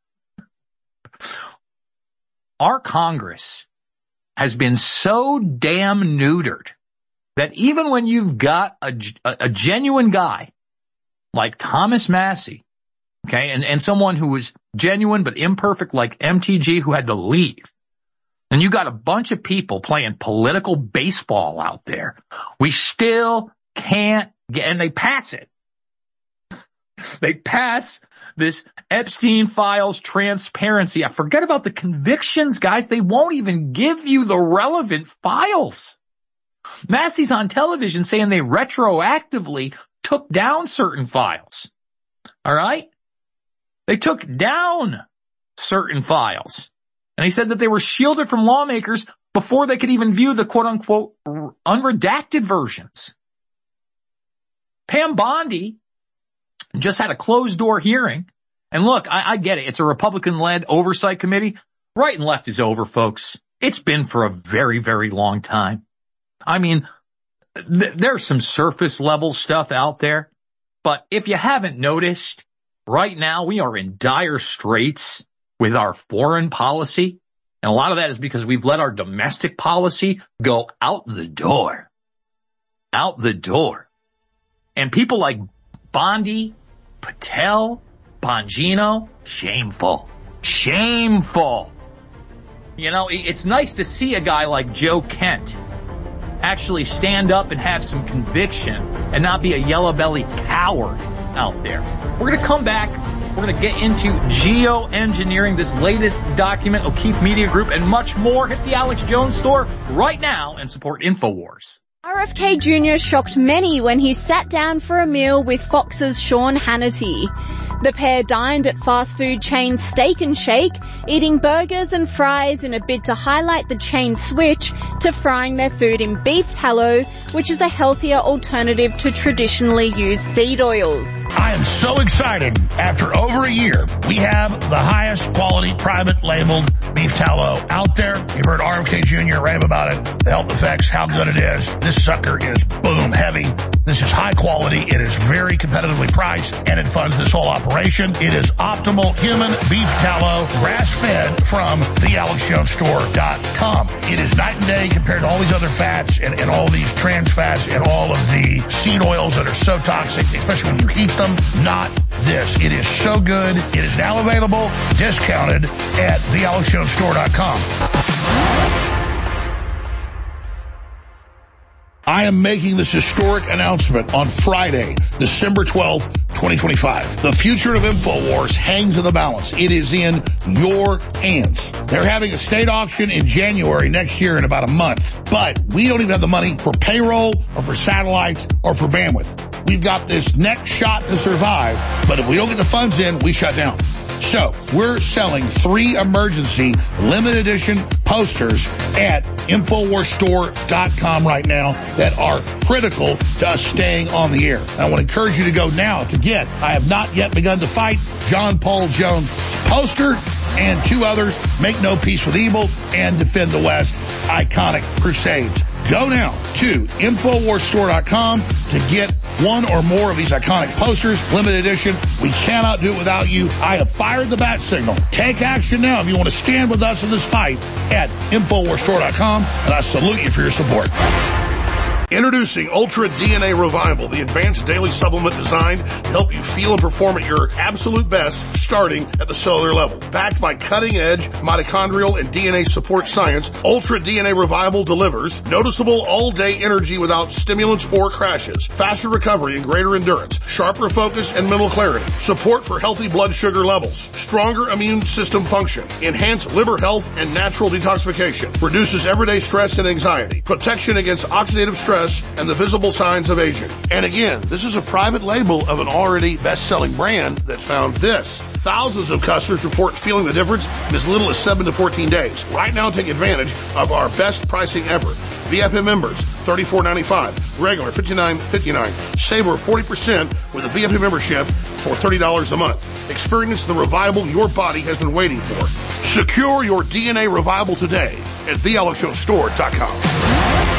Our Congress has been so damn neutered that even when you've got a genuine guy like Thomas Massie, okay, and someone who was genuine but imperfect like MTG who had to leave, and you got a bunch of people playing political baseball out there, we still can't get, and they pass it. They pass this Epstein files transparency. I forget about the convictions, guys. They won't even give you the relevant files. Massey's on television saying they retroactively took down certain files. All right? They took down certain files. And he said that they were shielded from lawmakers before they could even view the quote-unquote unredacted versions. Pam Bondi just had a closed-door hearing. And look, I get it. It's a Republican-led oversight committee. Right and left is over, folks. It's been for a very, very long time. I mean, there's some surface-level stuff out there. But if you haven't noticed, right now we are in dire straits with our foreign policy. And a lot of that is because we've let our domestic policy go out the door. Out the door. And people like Bondi, Patel, Bongino, shameful. Shameful. You know, it's nice to see a guy like Joe Kent actually stand up and have some conviction and not be a yellow-bellied coward out there. We're going to come back. We're going to get into geoengineering, this latest document, O'Keefe Media Group, and much more. Hit the Alex Jones store right now and support InfoWars. RFK Jr. shocked many when he sat down for a meal with Fox's Sean Hannity. The pair dined at fast food chain Steak and Shake, eating burgers and fries in a bid to highlight the chain's switch to frying their food in beef tallow, which is a healthier alternative to traditionally used seed oils. I am so excited. After over a year, we have the highest quality private labeled beef tallow out there. You've heard RFK Jr. rave about it, the health effects, how good it is. This sucker is boom heavy. This is high quality. It is very competitively priced, and it funds this whole operation. It is optimal human beef tallow, grass-fed from thealexjonesstore.com. It is night and day compared to all these other fats and all these trans fats and all of the seed oils that are so toxic, especially when you heat them. Not this. It is so good. It is now available, discounted at thealexjonesstore.com. I am making this historic announcement on Friday, December 12th, 2025. The future of InfoWars hangs in the balance. It is in your hands. They're having a state auction in January next year in about a month, but we don't even have the money for payroll or for satellites or for bandwidth. We've got this next shot to survive, but if we don't get the funds in, we shut down. So we're selling 3 emergency limited edition posters at InfoWarsStore.com right now that are critical to us staying on the air. I want to encourage you to go now to get I Have Not Yet Begun to Fight, John Paul Jones poster, and 2 others, Make No Peace with Evil and Defend the West, Iconic Crusades. Go now to InfoWarsStore.com to get 1 or more of these iconic posters, limited edition. We cannot do it without you. I have fired the bat signal. Take action now if you want to stand with us in this fight at InfoWarsStore.com, and I salute you for your support. Introducing Ultra DNA Revival, the advanced daily supplement designed to help you feel and perform at your absolute best, starting at the cellular level. Backed by cutting-edge mitochondrial and DNA support science, Ultra DNA Revival delivers noticeable all-day energy without stimulants or crashes, faster recovery and greater endurance, sharper focus and mental clarity, support for healthy blood sugar levels, stronger immune system function, enhanced liver health and natural detoxification, reduces everyday stress and anxiety, protection against oxidative stress and the visible signs of aging. And again, this is a private label of an already best-selling brand that found this. Thousands of customers report feeling the difference in as little as 7 to 14 days. Right now, take advantage of our best pricing ever. VIP members, $34.95. Regular, $59.59. Save over 40% with a VIP membership for $30 a month. Experience the revival your body has been waiting for. Secure your DNA revival today at thealexjonesstore.com.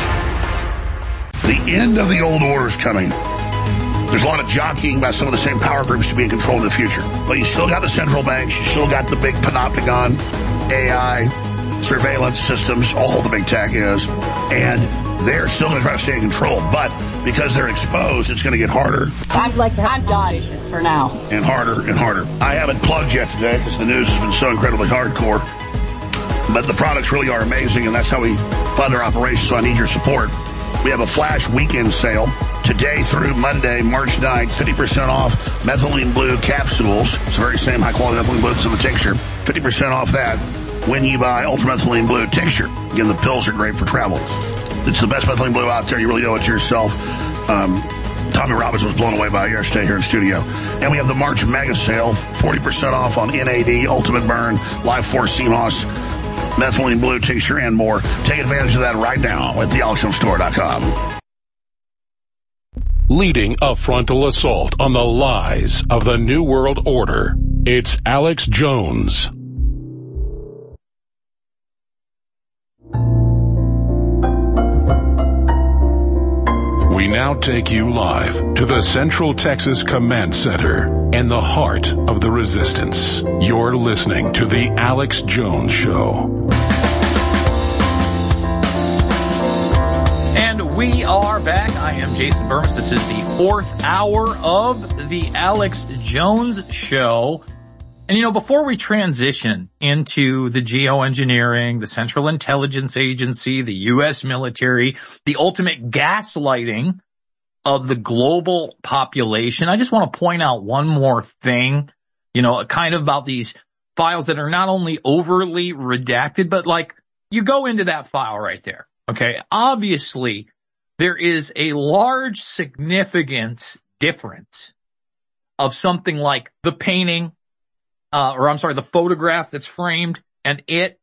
The end of the old order is coming. There's a lot of jockeying by some of the same power groups to be in control in the future. But you still got the central banks. You still got the big panopticon, AI, surveillance systems, all the big tech is. And they're still going to try to stay in control. But because they're exposed, it's going to get harder. I'd like to have guys for now. And harder and harder. I haven't plugged yet today because the news has been so incredibly hardcore. But the products really are amazing, and that's how we fund our operations, so I need your support. We have a flash weekend sale today through Monday, March 9th, 50% off methylene blue capsules. It's the very same high-quality methylene blue that's in the tincture. 50% off that when you buy ultramethylene blue tincture. Again, the pills are great for travel. It's the best methylene blue out there. You really owe it to yourself. Tommy Robbins was blown away by it yesterday here in studio. And we have the March mega sale, 40% off on NAD, Ultimate Burn, Life Force CMOS, methylene blue tincture, and more. Take advantage of that right now at thealexjonesstore.com. Leading a frontal assault on the lies of the New World Order, it's Alex Jones. We now take you live to the Central Texas Command Center and the heart of the resistance. You're listening to The Alex Jones Show. And we are back. I am Jason Burmis. This is the 4th hour of The Alex Jones Show. And before we transition into the geoengineering, the Central Intelligence Agency, the U.S. military, the ultimate gaslighting of the global population, I just want to point out one more thing, kind of about these files that are not only overly redacted, but like you go into that file right there. Okay. Obviously there is a large significance difference of something like the painting, the photograph that's framed and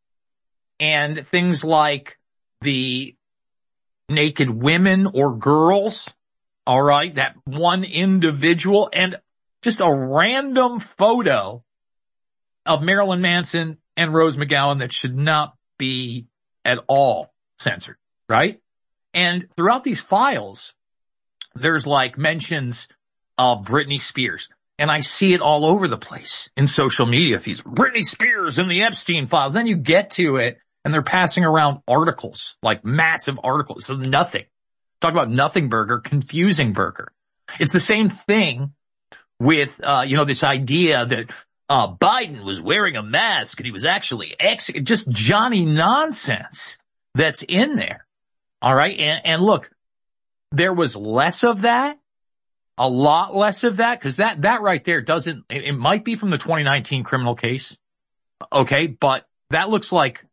things like the naked women or girls. All right. That one individual and just a random photo of Marilyn Manson and Rose McGowan that should not be at all censored. Right. And throughout these files, there's like mentions of Britney Spears. And I see it all over the place in social media feeds. Britney Spears in the Epstein files. Then you get to it and they're passing around articles, like massive articles of nothing. Talk about nothing burger, confusing burger. It's the same thing with, this idea that, Biden was wearing a mask and he was actually just Johnny nonsense that's in there. All right. And look, there was less of that, a lot less of that, because that right there it might be from the 2019 criminal case. Okay. But that looks like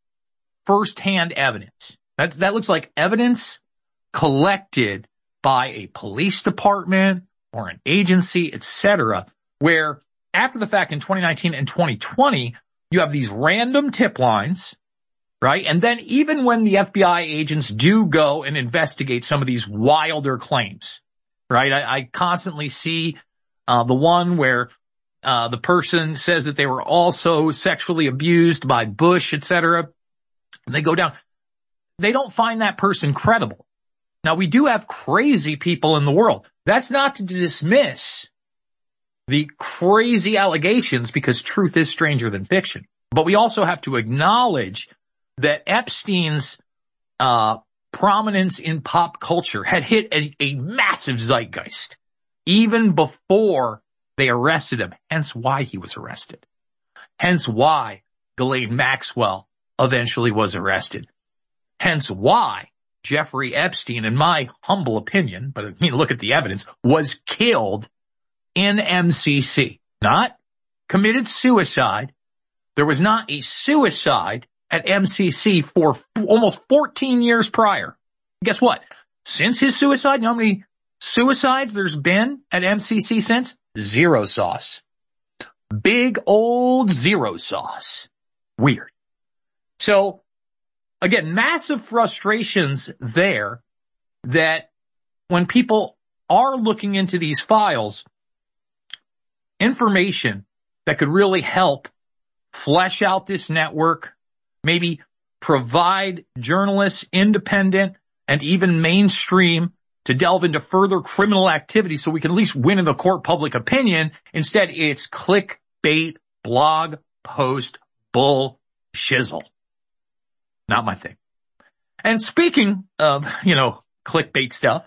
firsthand evidence. That looks like evidence collected by a police department or an agency, etc., where after the fact in 2019 and 2020, you have these random tip lines. Right. And then even when the FBI agents do go and investigate some of these wilder claims, right? I constantly see, the one where, the person says that they were also sexually abused by Bush, etc. They go down. They don't find that person credible. Now we do have crazy people in the world. That's not to dismiss the crazy allegations because truth is stranger than fiction. But we also have to acknowledge that Epstein's prominence in pop culture had hit a massive zeitgeist even before they arrested him, hence why he was arrested. Hence why Ghislaine Maxwell eventually was arrested. Hence why Jeffrey Epstein, in my humble opinion, but I mean, look at the evidence, was killed in MCC. Not committed suicide. There was not a suicide at MCC for almost 14 years prior. Guess what? Since his suicide, you know how many suicides there's been at MCC since? Zero sauce. Big old zero sauce. Weird. So, again, massive frustrations there that when people are looking into these files, information that could really help flesh out this network, maybe provide journalists, independent and even mainstream, to delve into further criminal activity so we can at least win in the court public opinion. Instead, it's clickbait, blog post, bull shizzle. Not my thing. And speaking of, clickbait stuff,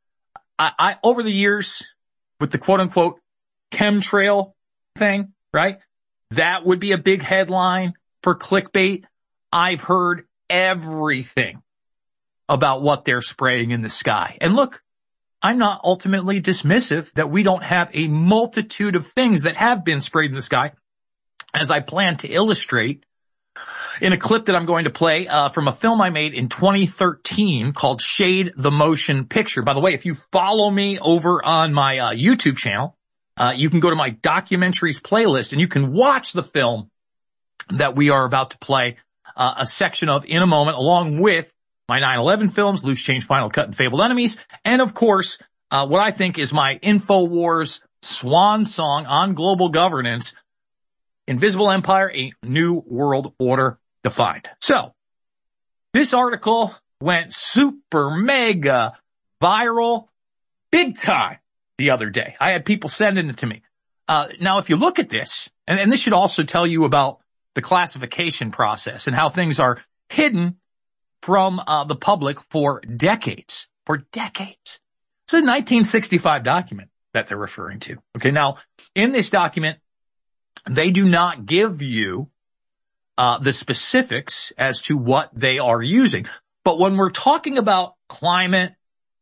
I over the years with the quote unquote chemtrail thing, right? That would be a big headline for clickbait. I've heard everything about what they're spraying in the sky. And look, I'm not ultimately dismissive that we don't have a multitude of things that have been sprayed in the sky, as I plan to illustrate in a clip that I'm going to play from a film I made in 2013 called Shade the Motion Picture. By the way, if you follow me over on my YouTube channel, you can go to my documentaries playlist and you can watch the film that we are about to play a section of in a moment, along with my 9/11 films, Loose Change, Final Cut, and Fabled Enemies, and of course, what I think is my InfoWars swan song on global governance, Invisible Empire, A New World Order Defined. So, this article went super mega viral big time the other day. I had people sending it to me. Now, if you look at this, and this should also tell you about the classification process and how things are hidden from the public for decades. For decades. It's a 1965 document that they're referring to. Okay, now, in this document, they do not give you the specifics as to what they are using. But when we're talking about climate,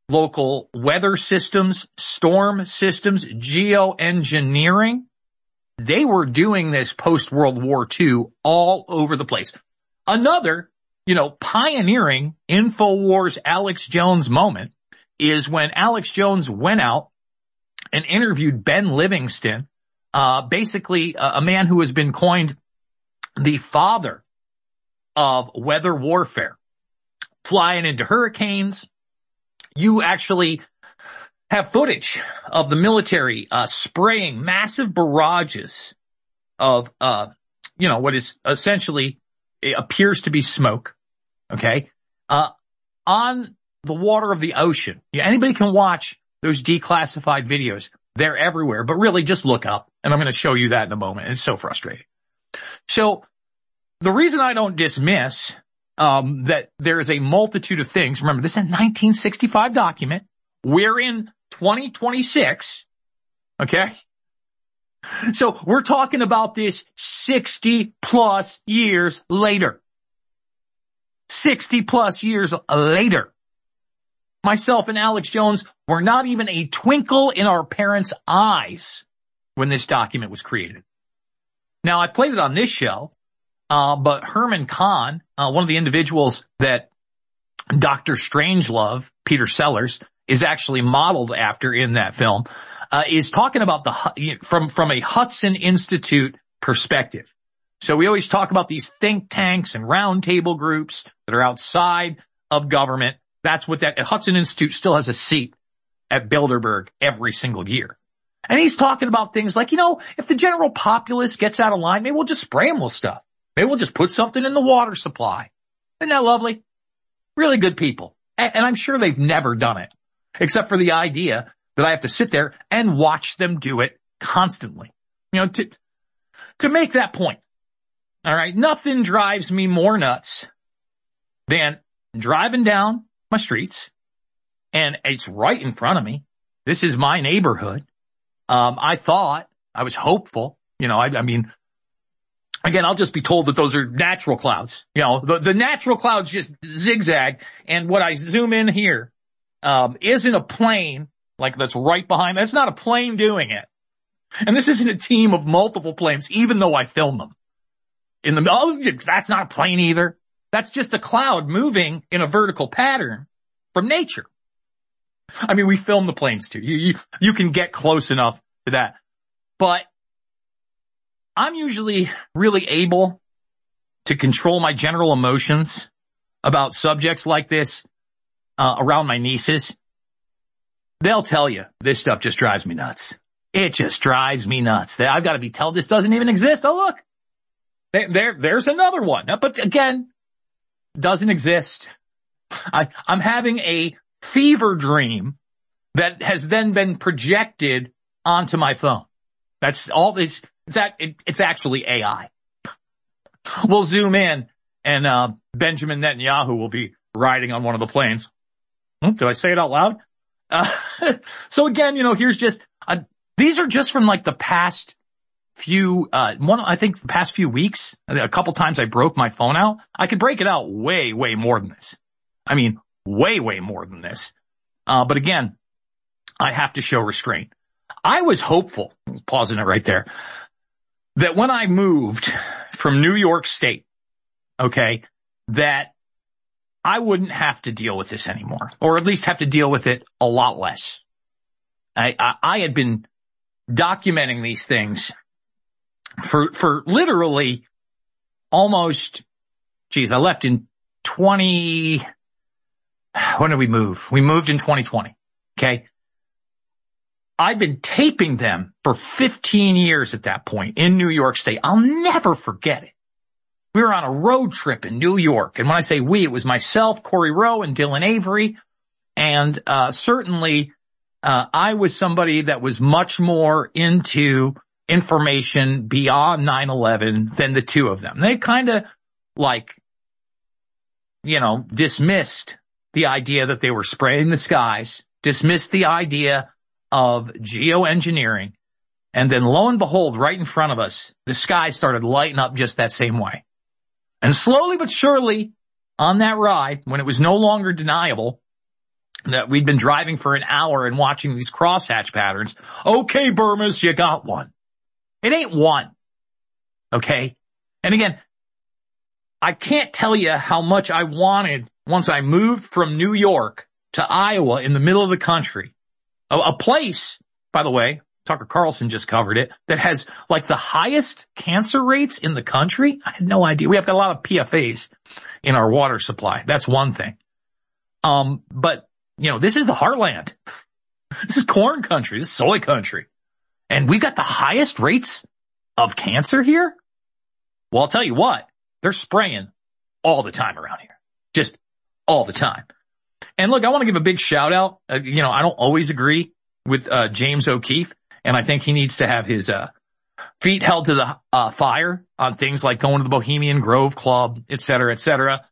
local weather systems, storm systems, geoengineering. They were doing this post-World War II all over the place. Another, pioneering InfoWars Alex Jones moment is when Alex Jones went out and interviewed Ben Livingston, basically a man who has been coined the father of weather warfare, flying into hurricanes. You actually have footage of the military spraying massive barrages of, what is essentially, it appears to be smoke, okay, on the water of the ocean. Anybody can watch those declassified videos. They're everywhere, but really just look up, and I'm going to show you that in a moment. It's so frustrating. So the reason I don't dismiss that there is a multitude of things, remember, this is a 1965 document. We're in 2026, okay? So we're talking about this 60 plus years later. 60 plus years later. Myself and Alex Jones were not even a twinkle in our parents' eyes when this document was created. Now, I played it on this show, but Herman Kahn, one of the individuals that Dr. Strangelove, Peter Sellers, is actually modeled after in that film, is talking about from a Hudson Institute perspective. So we always talk about these think tanks and roundtable groups that are outside of government. That's what that Hudson Institute still has a seat at Bilderberg every single year. And he's talking about things like, if the general populace gets out of line, maybe we'll just spray them with stuff. Maybe we'll just put something in the water supply. Isn't that lovely? Really good people. And I'm sure they've never done it, except for the idea that I have to sit there and watch them do it constantly. To make that point. All right. Nothing drives me more nuts than driving down my streets, and it's right in front of me. This is my neighborhood. I was hopeful, I mean, again, I'll just be told that those are natural clouds. The natural clouds just zigzag, and what I zoom in here, isn't a plane like that's right behind. That's not a plane doing it. And this isn't a team of multiple planes, even though I film them. That's not a plane either. That's just a cloud moving in a vertical pattern from nature. I mean, we film the planes too. You can get close enough to that. But I'm usually really able to control my general emotions about subjects like this, around my nieces. They'll tell you this stuff just drives me nuts. It just drives me nuts. I've got to be told this doesn't even exist. Oh, look. There's another one. But again, doesn't exist. I'm having a fever dream that has then been projected onto my phone. That's all. It's actually AI. We'll zoom in, and Benjamin Netanyahu will be riding on one of the planes. Did I say it out loud? So again, here's just these are just from like the past few, the past few weeks. A couple times I broke my phone out. I could break it out way, way more than this. I mean, way, way more than this. But again, I have to show restraint. I was hopeful, pausing it right there, that when I moved from New York State, okay, that I wouldn't have to deal with this anymore, or at least have to deal with it a lot less. I had been documenting these things for literally almost, I left in when did we move? We moved in 2020. Okay. I'd been taping them for 15 years at that point in New York State. I'll never forget it. We were on a road trip in New York. And when I say we, it was myself, Corey Rowe, and Dylan Avery. And certainly I was somebody that was much more into information beyond 9/11 than the two of them. They kind of dismissed the idea that they were spraying the skies, dismissed the idea of geoengineering, and then lo and behold, right in front of us, the sky started lighting up just that same way. And slowly but surely, on that ride, when it was no longer deniable, that we'd been driving for an hour and watching these crosshatch patterns. Okay, Burmese, you got one. It ain't one. Okay? And again, I can't tell you how much I wanted once I moved from New York to Iowa in the middle of the country. A place, by the way, Tucker Carlson just covered it, that has like the highest cancer rates in the country. I had no idea. We have got a lot of PFAS in our water supply. That's one thing. But, you know, this is the heartland. This is corn country. This is soy country. And we've got the highest rates of cancer here. Well, I'll tell you what, they're spraying all the time around here. Just all the time. And look, I want to give a big shout out. I don't always agree with James O'Keefe. And I think he needs to have his feet held to the fire on things like going to the Bohemian Grove Club, et cetera, et cetera.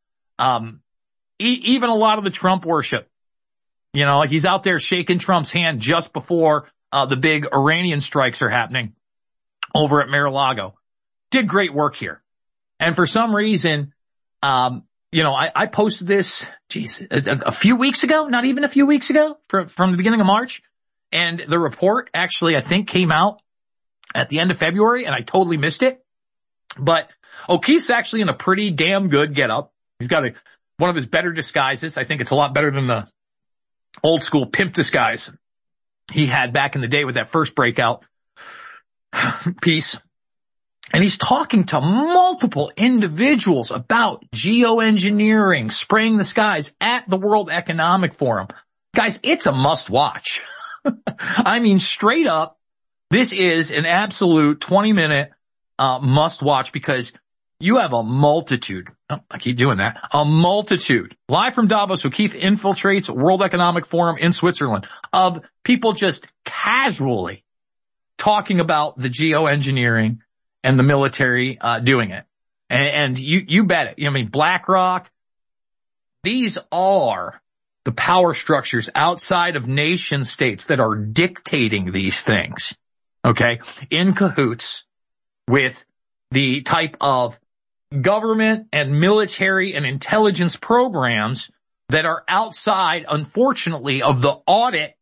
Even a lot of the Trump worship. You know, like he's out there shaking Trump's hand just before the big Iranian strikes are happening over at Mar-a-Lago. Did great work here. And for some reason, I posted this, a few weeks ago, not even a few weeks ago, from the beginning of March. And the report actually, I think, came out at the end of February, and I totally missed it. But O'Keefe's actually in a pretty damn good getup. He's got one of his better disguises. I think it's a lot better than the old school pimp disguise he had back in the day with that first breakout piece. And he's talking to multiple individuals about geoengineering, spraying the skies at the World Economic Forum. Guys, it's a must watch. I mean, straight up, this is an absolute 20-minute must watch because you have a multitude. Oh, I keep doing that. A multitude. Live from Davos, O'Keefe infiltrates World Economic Forum in Switzerland of people just casually talking about the geoengineering and the military doing it. And you bet it. I mean, BlackRock, these are the power structures outside of nation states that are dictating these things, okay, in cahoots with the type of government and military and intelligence programs that are outside, unfortunately, of the audit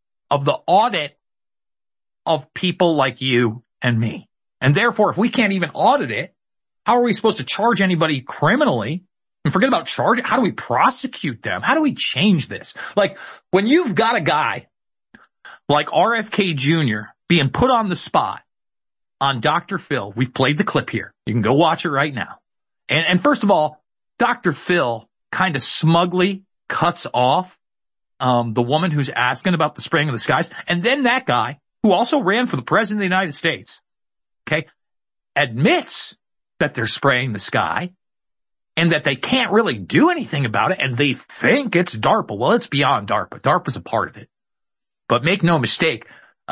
of people like you and me. And therefore, if we can't even audit it, how are we supposed to charge anybody criminally? And forget about charging. How do we prosecute them? How do we change this? Like, when you've got a guy like RFK Jr. being put on the spot on Dr. Phil, we've played the clip here. You can go watch it right now. And first of all, Dr. Phil kind of smugly cuts off the woman who's asking about the spraying of the skies. And then that guy, who also ran for the president of the United States, okay, admits that they're spraying the sky and that they can't really do anything about it, and they think it's DARPA. Well, it's beyond DARPA. DARPA's a part of it. But make no mistake,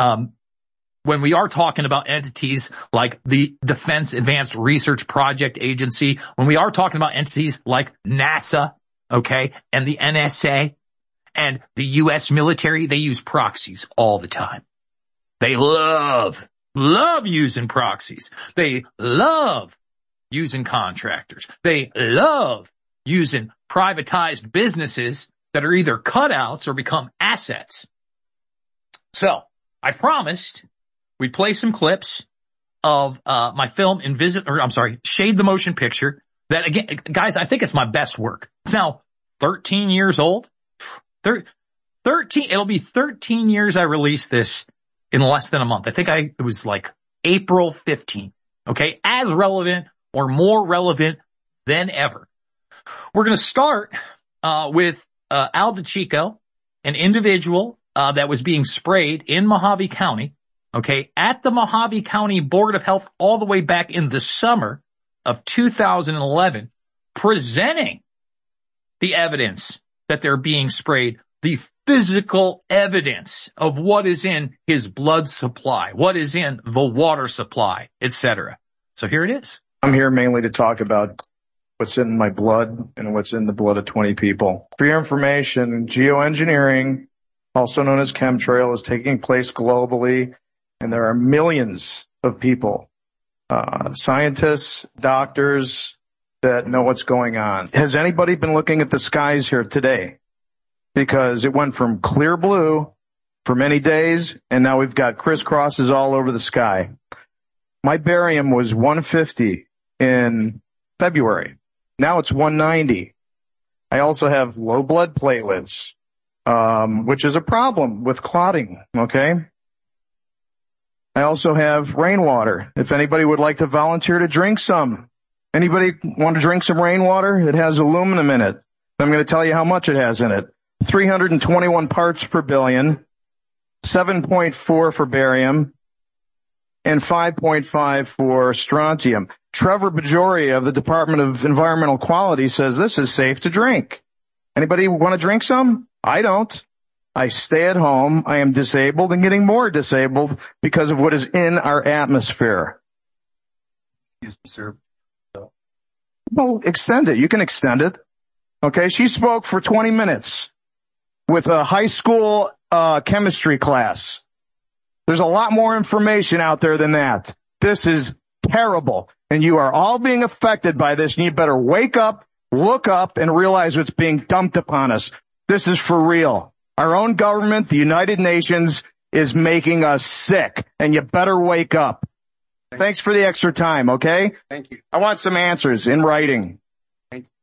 when we are talking about entities like the Defense Advanced Research Project Agency, when we are talking about entities like NASA, okay, and the NSA and the U.S. military, they use proxies all the time. They love using proxies. They love using contractors. They love using privatized businesses that are either cutouts or become assets. So I promised we'd play some clips of my film Shade the Motion Picture. That again, guys, I think it's my best work. It's now 13 years old. 13. It'll be 13 years I released this in less than a month. I think it was like April 15th. Okay, as relevant or more relevant than ever. We're going to start with Al DiCicco, an individual that was being sprayed in Mojave County, okay, at the Mojave County Board of Health all the way back in the summer of 2011, presenting the evidence that they're being sprayed, the physical evidence of what is in his blood supply, what is in the water supply, etc. So here it is. I'm here mainly to talk about what's in my blood and what's in the blood of 20 people. For your information, geoengineering, also known as chemtrail, is taking place globally, and there are millions of people, scientists, doctors, that know what's going on. Has anybody been looking at the skies here today? because it went from clear blue for many days, and now we've got crisscrosses all over the sky. My barium was 150 in February. Now it's 190. I also have low blood platelets, which is a problem with clotting, okay? I also have rainwater. If anybody would like to volunteer to drink some. Anybody want to drink some rainwater? It has aluminum in it. I'm going to tell you how much it has in it. 321 parts per billion, 7.4 for barium, and 5.5 for strontium. Trevor Bajori of the Department of Environmental Quality says this is safe to drink. Anybody want to drink some? I don't. I stay at home. I am disabled and getting more disabled because of what is in our atmosphere. Excuse me, sir. Well, extend it. You can extend it. Okay, she spoke for 20 minutes with a high school chemistry class. There's a lot more information out there than that. This is terrible, and you are all being affected by this, and you better wake up, look up, and realize what's being dumped upon us. This is for real. Our own government, the United Nations, is making us sick, and you better wake up. Thanks for the extra time, okay? Thank you. I want some answers in writing. Thank you.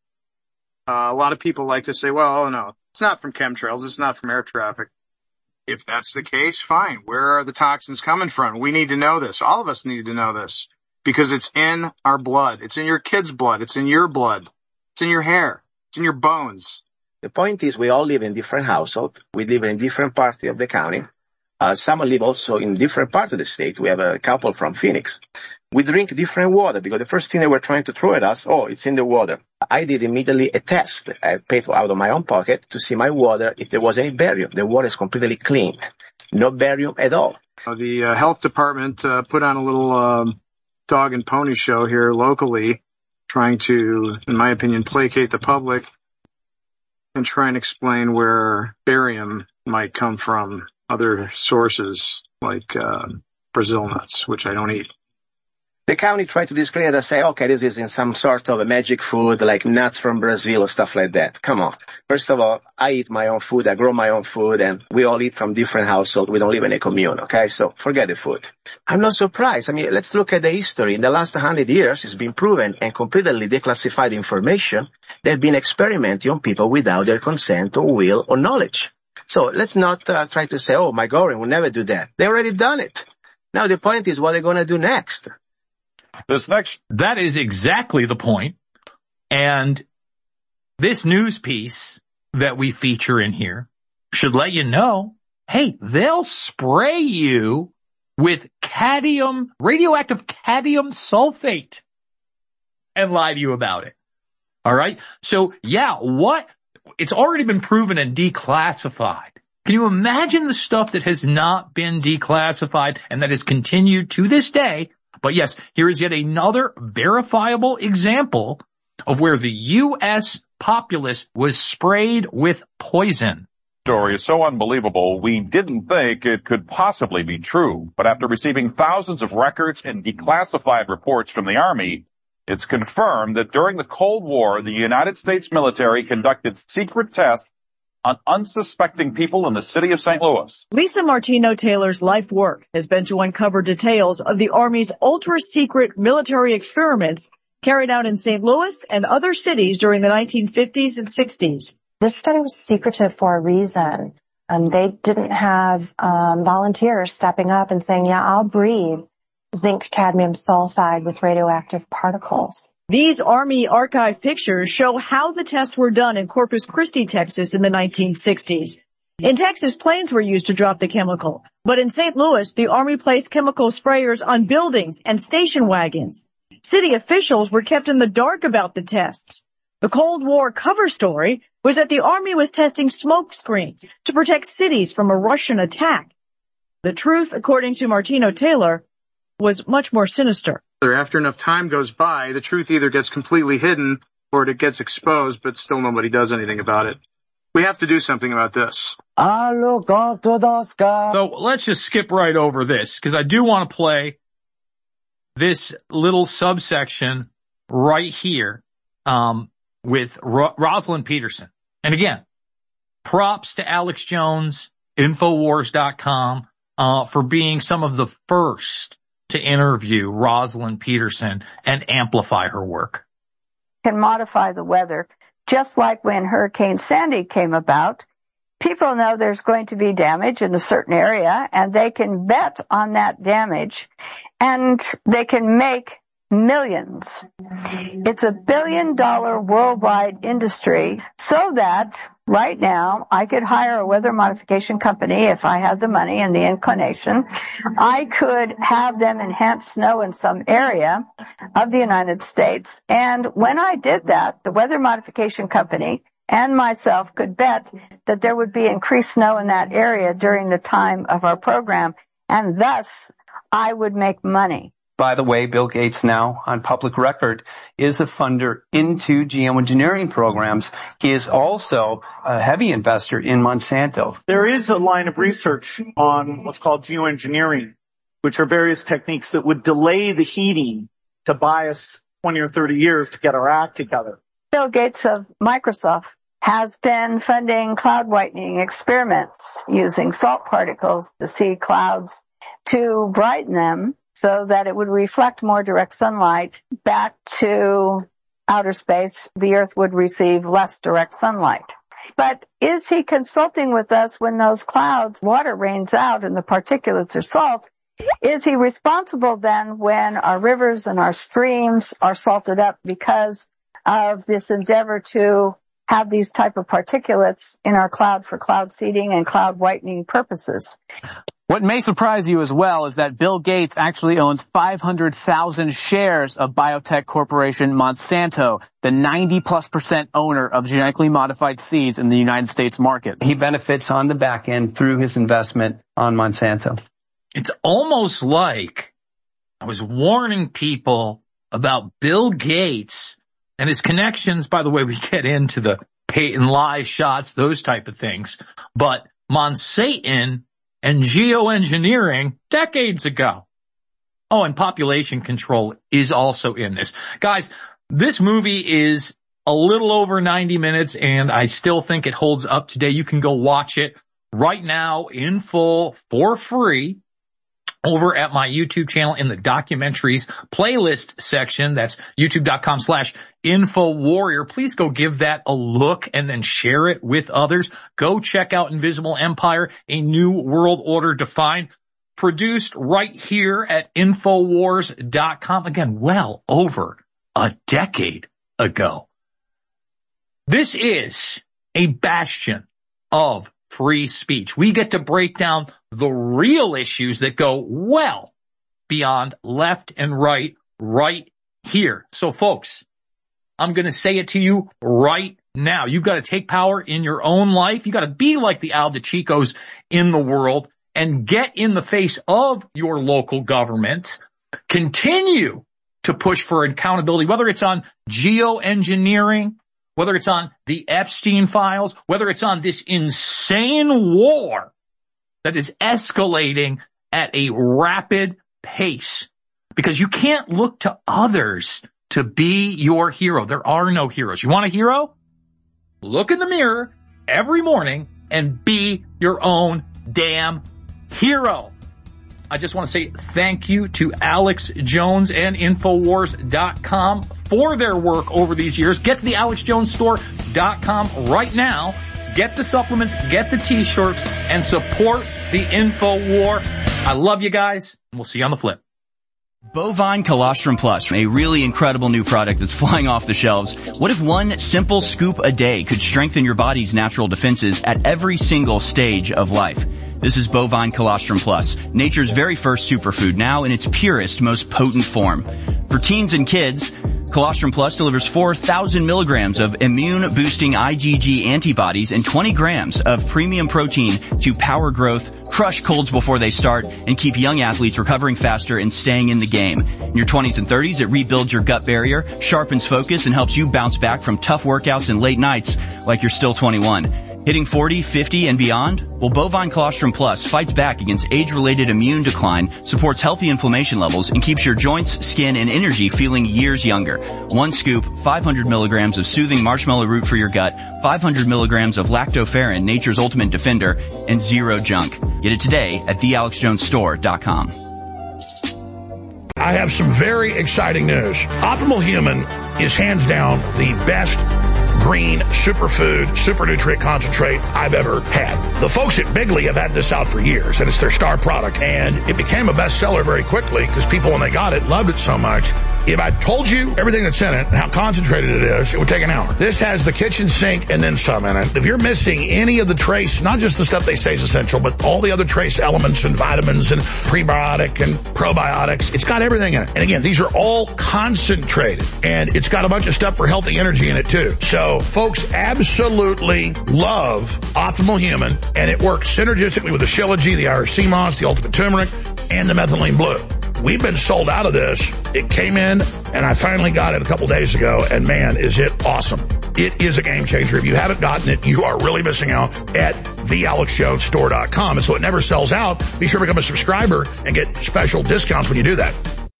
A lot of people like to say, well, no, it's not from chemtrails, it's not from air traffic. If that's the case, fine. Where are the toxins coming from? We need to know this. All of us need to know this because it's in our blood. It's in your kid's blood. It's in your blood. It's in your hair. It's in your bones. The point is we all live in different households. We live in different parts of the county. Some live also in different parts of the state. We have a couple from Phoenix. We drink different water because the first thing they were trying to throw at us, oh, it's in the water. I did immediately a test. I paid out of my own pocket to see my water if there was any barium. The water is completely clean. No barium at all. The health department put on a little dog and pony show here locally, trying to, in my opinion, placate the public and try and explain where barium might come from. Other sources like Brazil nuts, which I don't eat. The county tried to discredit us, say, okay, this is in some sort of a magic food like nuts from Brazil or stuff like that. Come on. First of all, I eat my own food, I grow my own food, and we all eat from different households. We don't live in a commune, okay? So forget the food. I'm not surprised. I mean, let's look at the history. In the last 100 years, it's been proven and completely declassified information. They've been experimenting on people without their consent or will or knowledge. So let's not try to say, oh, my government will never do that. They already done it. Now the point is what they're going to do next. That is exactly the point. And this news piece that we feature in here should let you know, hey, they'll spray you with radioactive cadmium sulfate and lie to you about it. All right. So yeah, it's already been proven and declassified. Can you imagine the stuff that has not been declassified and that has continued to this day? But yes, here is yet another verifiable example of where the U.S. populace was sprayed with poison. Story is so unbelievable, we didn't think it could possibly be true. But after receiving thousands of records and declassified reports from the Army, it's confirmed that during the Cold War, the United States military conducted secret tests on unsuspecting people in the city of St. Louis. Lisa Martino Taylor's life work has been to uncover details of the Army's ultra-secret military experiments carried out in St. Louis and other cities during the 1950s and 60s. This study was secretive for a reason. They didn't have volunteers stepping up and saying, yeah, I'll breathe zinc cadmium sulfide with radioactive particles. These Army archive pictures show how the tests were done in Corpus Christi, Texas in the 1960s. In Texas, planes were used to drop the chemical, but in St. Louis, the Army placed chemical sprayers on buildings and station wagons. City officials were kept in the dark about the tests. The Cold War cover story was that the Army was testing smoke screens to protect cities from a Russian attack. The truth, according to Martino Taylor, was much more sinister. After enough time goes by, the truth either gets completely hidden or it gets exposed, but still nobody does anything about it. We have to do something about this. I look up to the sky. So let's just skip right over this, because I do want to play this little subsection right here with Rosalind Peterson. And again, props to Alex Jones, Infowars.com, for being some of the first to interview Rosalind Peterson and amplify her work. Can modify the weather, just like when Hurricane Sandy came about. People know there's going to be damage in a certain area, and they can bet on that damage, and they can make millions. It's $1 billion worldwide industry, so that right now I could hire a weather modification company if I had the money and the inclination. I could have them enhance snow in some area of the United States. And when I did that, the weather modification company and myself could bet that there would be increased snow in that area during the time of our program, and thus I would make money. By the way, Bill Gates now, on public record, is a funder into geoengineering programs. He is also a heavy investor in Monsanto. There is a line of research on what's called geoengineering, which are various techniques that would delay the heating to buy us 20 or 30 years to get our act together. Bill Gates of Microsoft has been funding cloud whitening experiments using salt particles to see clouds to brighten them so that it would reflect more direct sunlight back to outer space. The Earth would receive less direct sunlight. But is he consulting with us when those clouds, water rains out and the particulates are salt? Is he responsible then when our rivers and our streams are salted up because of this endeavor to have these type of particulates in our cloud for cloud seeding and cloud whitening purposes? What may surprise you as well is that Bill Gates actually owns 500,000 shares of biotech corporation Monsanto, the 90+% owner of genetically modified seeds in the United States market. He benefits on the back end through his investment on Monsanto. It's almost like I was warning people about Bill Gates and his connections. By the way, we get into the Peyton lie shots, those type of things. But Monsanto and geoengineering decades ago. Oh, and population control is also in this. Guys, this movie is a little over 90 minutes, and I still think it holds up today. You can go watch it right now in full for free over at my YouTube channel in the documentaries playlist section. That's youtube.com/InfoWarrior. Please go give that a look and then share it with others. Go check out Invisible Empire, A New World Order Defined, produced right here at Infowars.com. Again, well over a decade ago. This is a bastion of free speech. We get to break down the real issues that go well beyond left and right here. So folks, I'm going to say it to you right now. You've got to take power in your own life. You've got to be like the Al DeChicos in the world and get in the face of your local governments. Continue to push for accountability, whether it's on geoengineering, whether it's on the Epstein files, whether it's on this insane war that is escalating at a rapid pace. Because you can't look to others to be your hero. There are no heroes. You want a hero? Look in the mirror every morning and be your own damn hero. I just want to say thank you to Alex Jones and Infowars.com for their work over these years. Get to the AlexJonesStore.com right now. Get the supplements, get the t-shirts, and support the InfoWar. I love you guys, and we'll see you on the flip. Bovine Colostrum Plus, a really incredible new product that's flying off the shelves. What if one simple scoop a day could strengthen your body's natural defenses at every single stage of life? This is Bovine Colostrum Plus, nature's very first superfood, now in its purest, most potent form. For teens and kids, Colostrum Plus delivers 4,000 milligrams of immune-boosting IgG antibodies and 20 grams of premium protein to power growth, crush colds before they start, and keep young athletes recovering faster and staying in the game. In your 20s and 30s, it rebuilds your gut barrier, sharpens focus, and helps you bounce back from tough workouts and late nights like you're still 21. Hitting 40, 50, and beyond? Well, Bovine Colostrum Plus fights back against age-related immune decline, supports healthy inflammation levels, and keeps your joints, skin, and energy feeling years younger. One scoop, 500 milligrams of soothing marshmallow root for your gut, 500 milligrams of lactoferrin, nature's ultimate defender, and zero junk. Get it today at thealexjonesstore.com. I have some very exciting news. Optimal Human is hands down the best green superfood, super nutrient concentrate I've ever had. The folks at Bigley have had this out for years, and it's their star product, and it became a bestseller very quickly because people, when they got it, loved it so much. If I told you everything that's in it, how concentrated it is, it would take an hour. This has the kitchen sink and then some in it. If you're missing any of the trace, not just the stuff they say is essential, but all the other trace elements and vitamins and prebiotic and probiotics, it's got everything in it. And again, these are all concentrated, and it's got a bunch of stuff for healthy energy in it too. So folks absolutely love Optimal Human, and it works synergistically with the Shilajit, the Irish sea moss, the Ultimate Turmeric, and the Methylene Blue. We've been sold out of this. It came in, and I finally got it a couple days ago, and man, is it awesome. It is a game changer. If you haven't gotten it, you are really missing out at thealexjonesstore.com. And so it never sells out. Be sure to become a subscriber and get special discounts when you do that.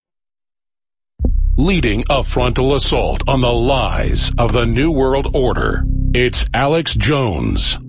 Leading a frontal assault on the lies of the New World Order, it's Alex Jones.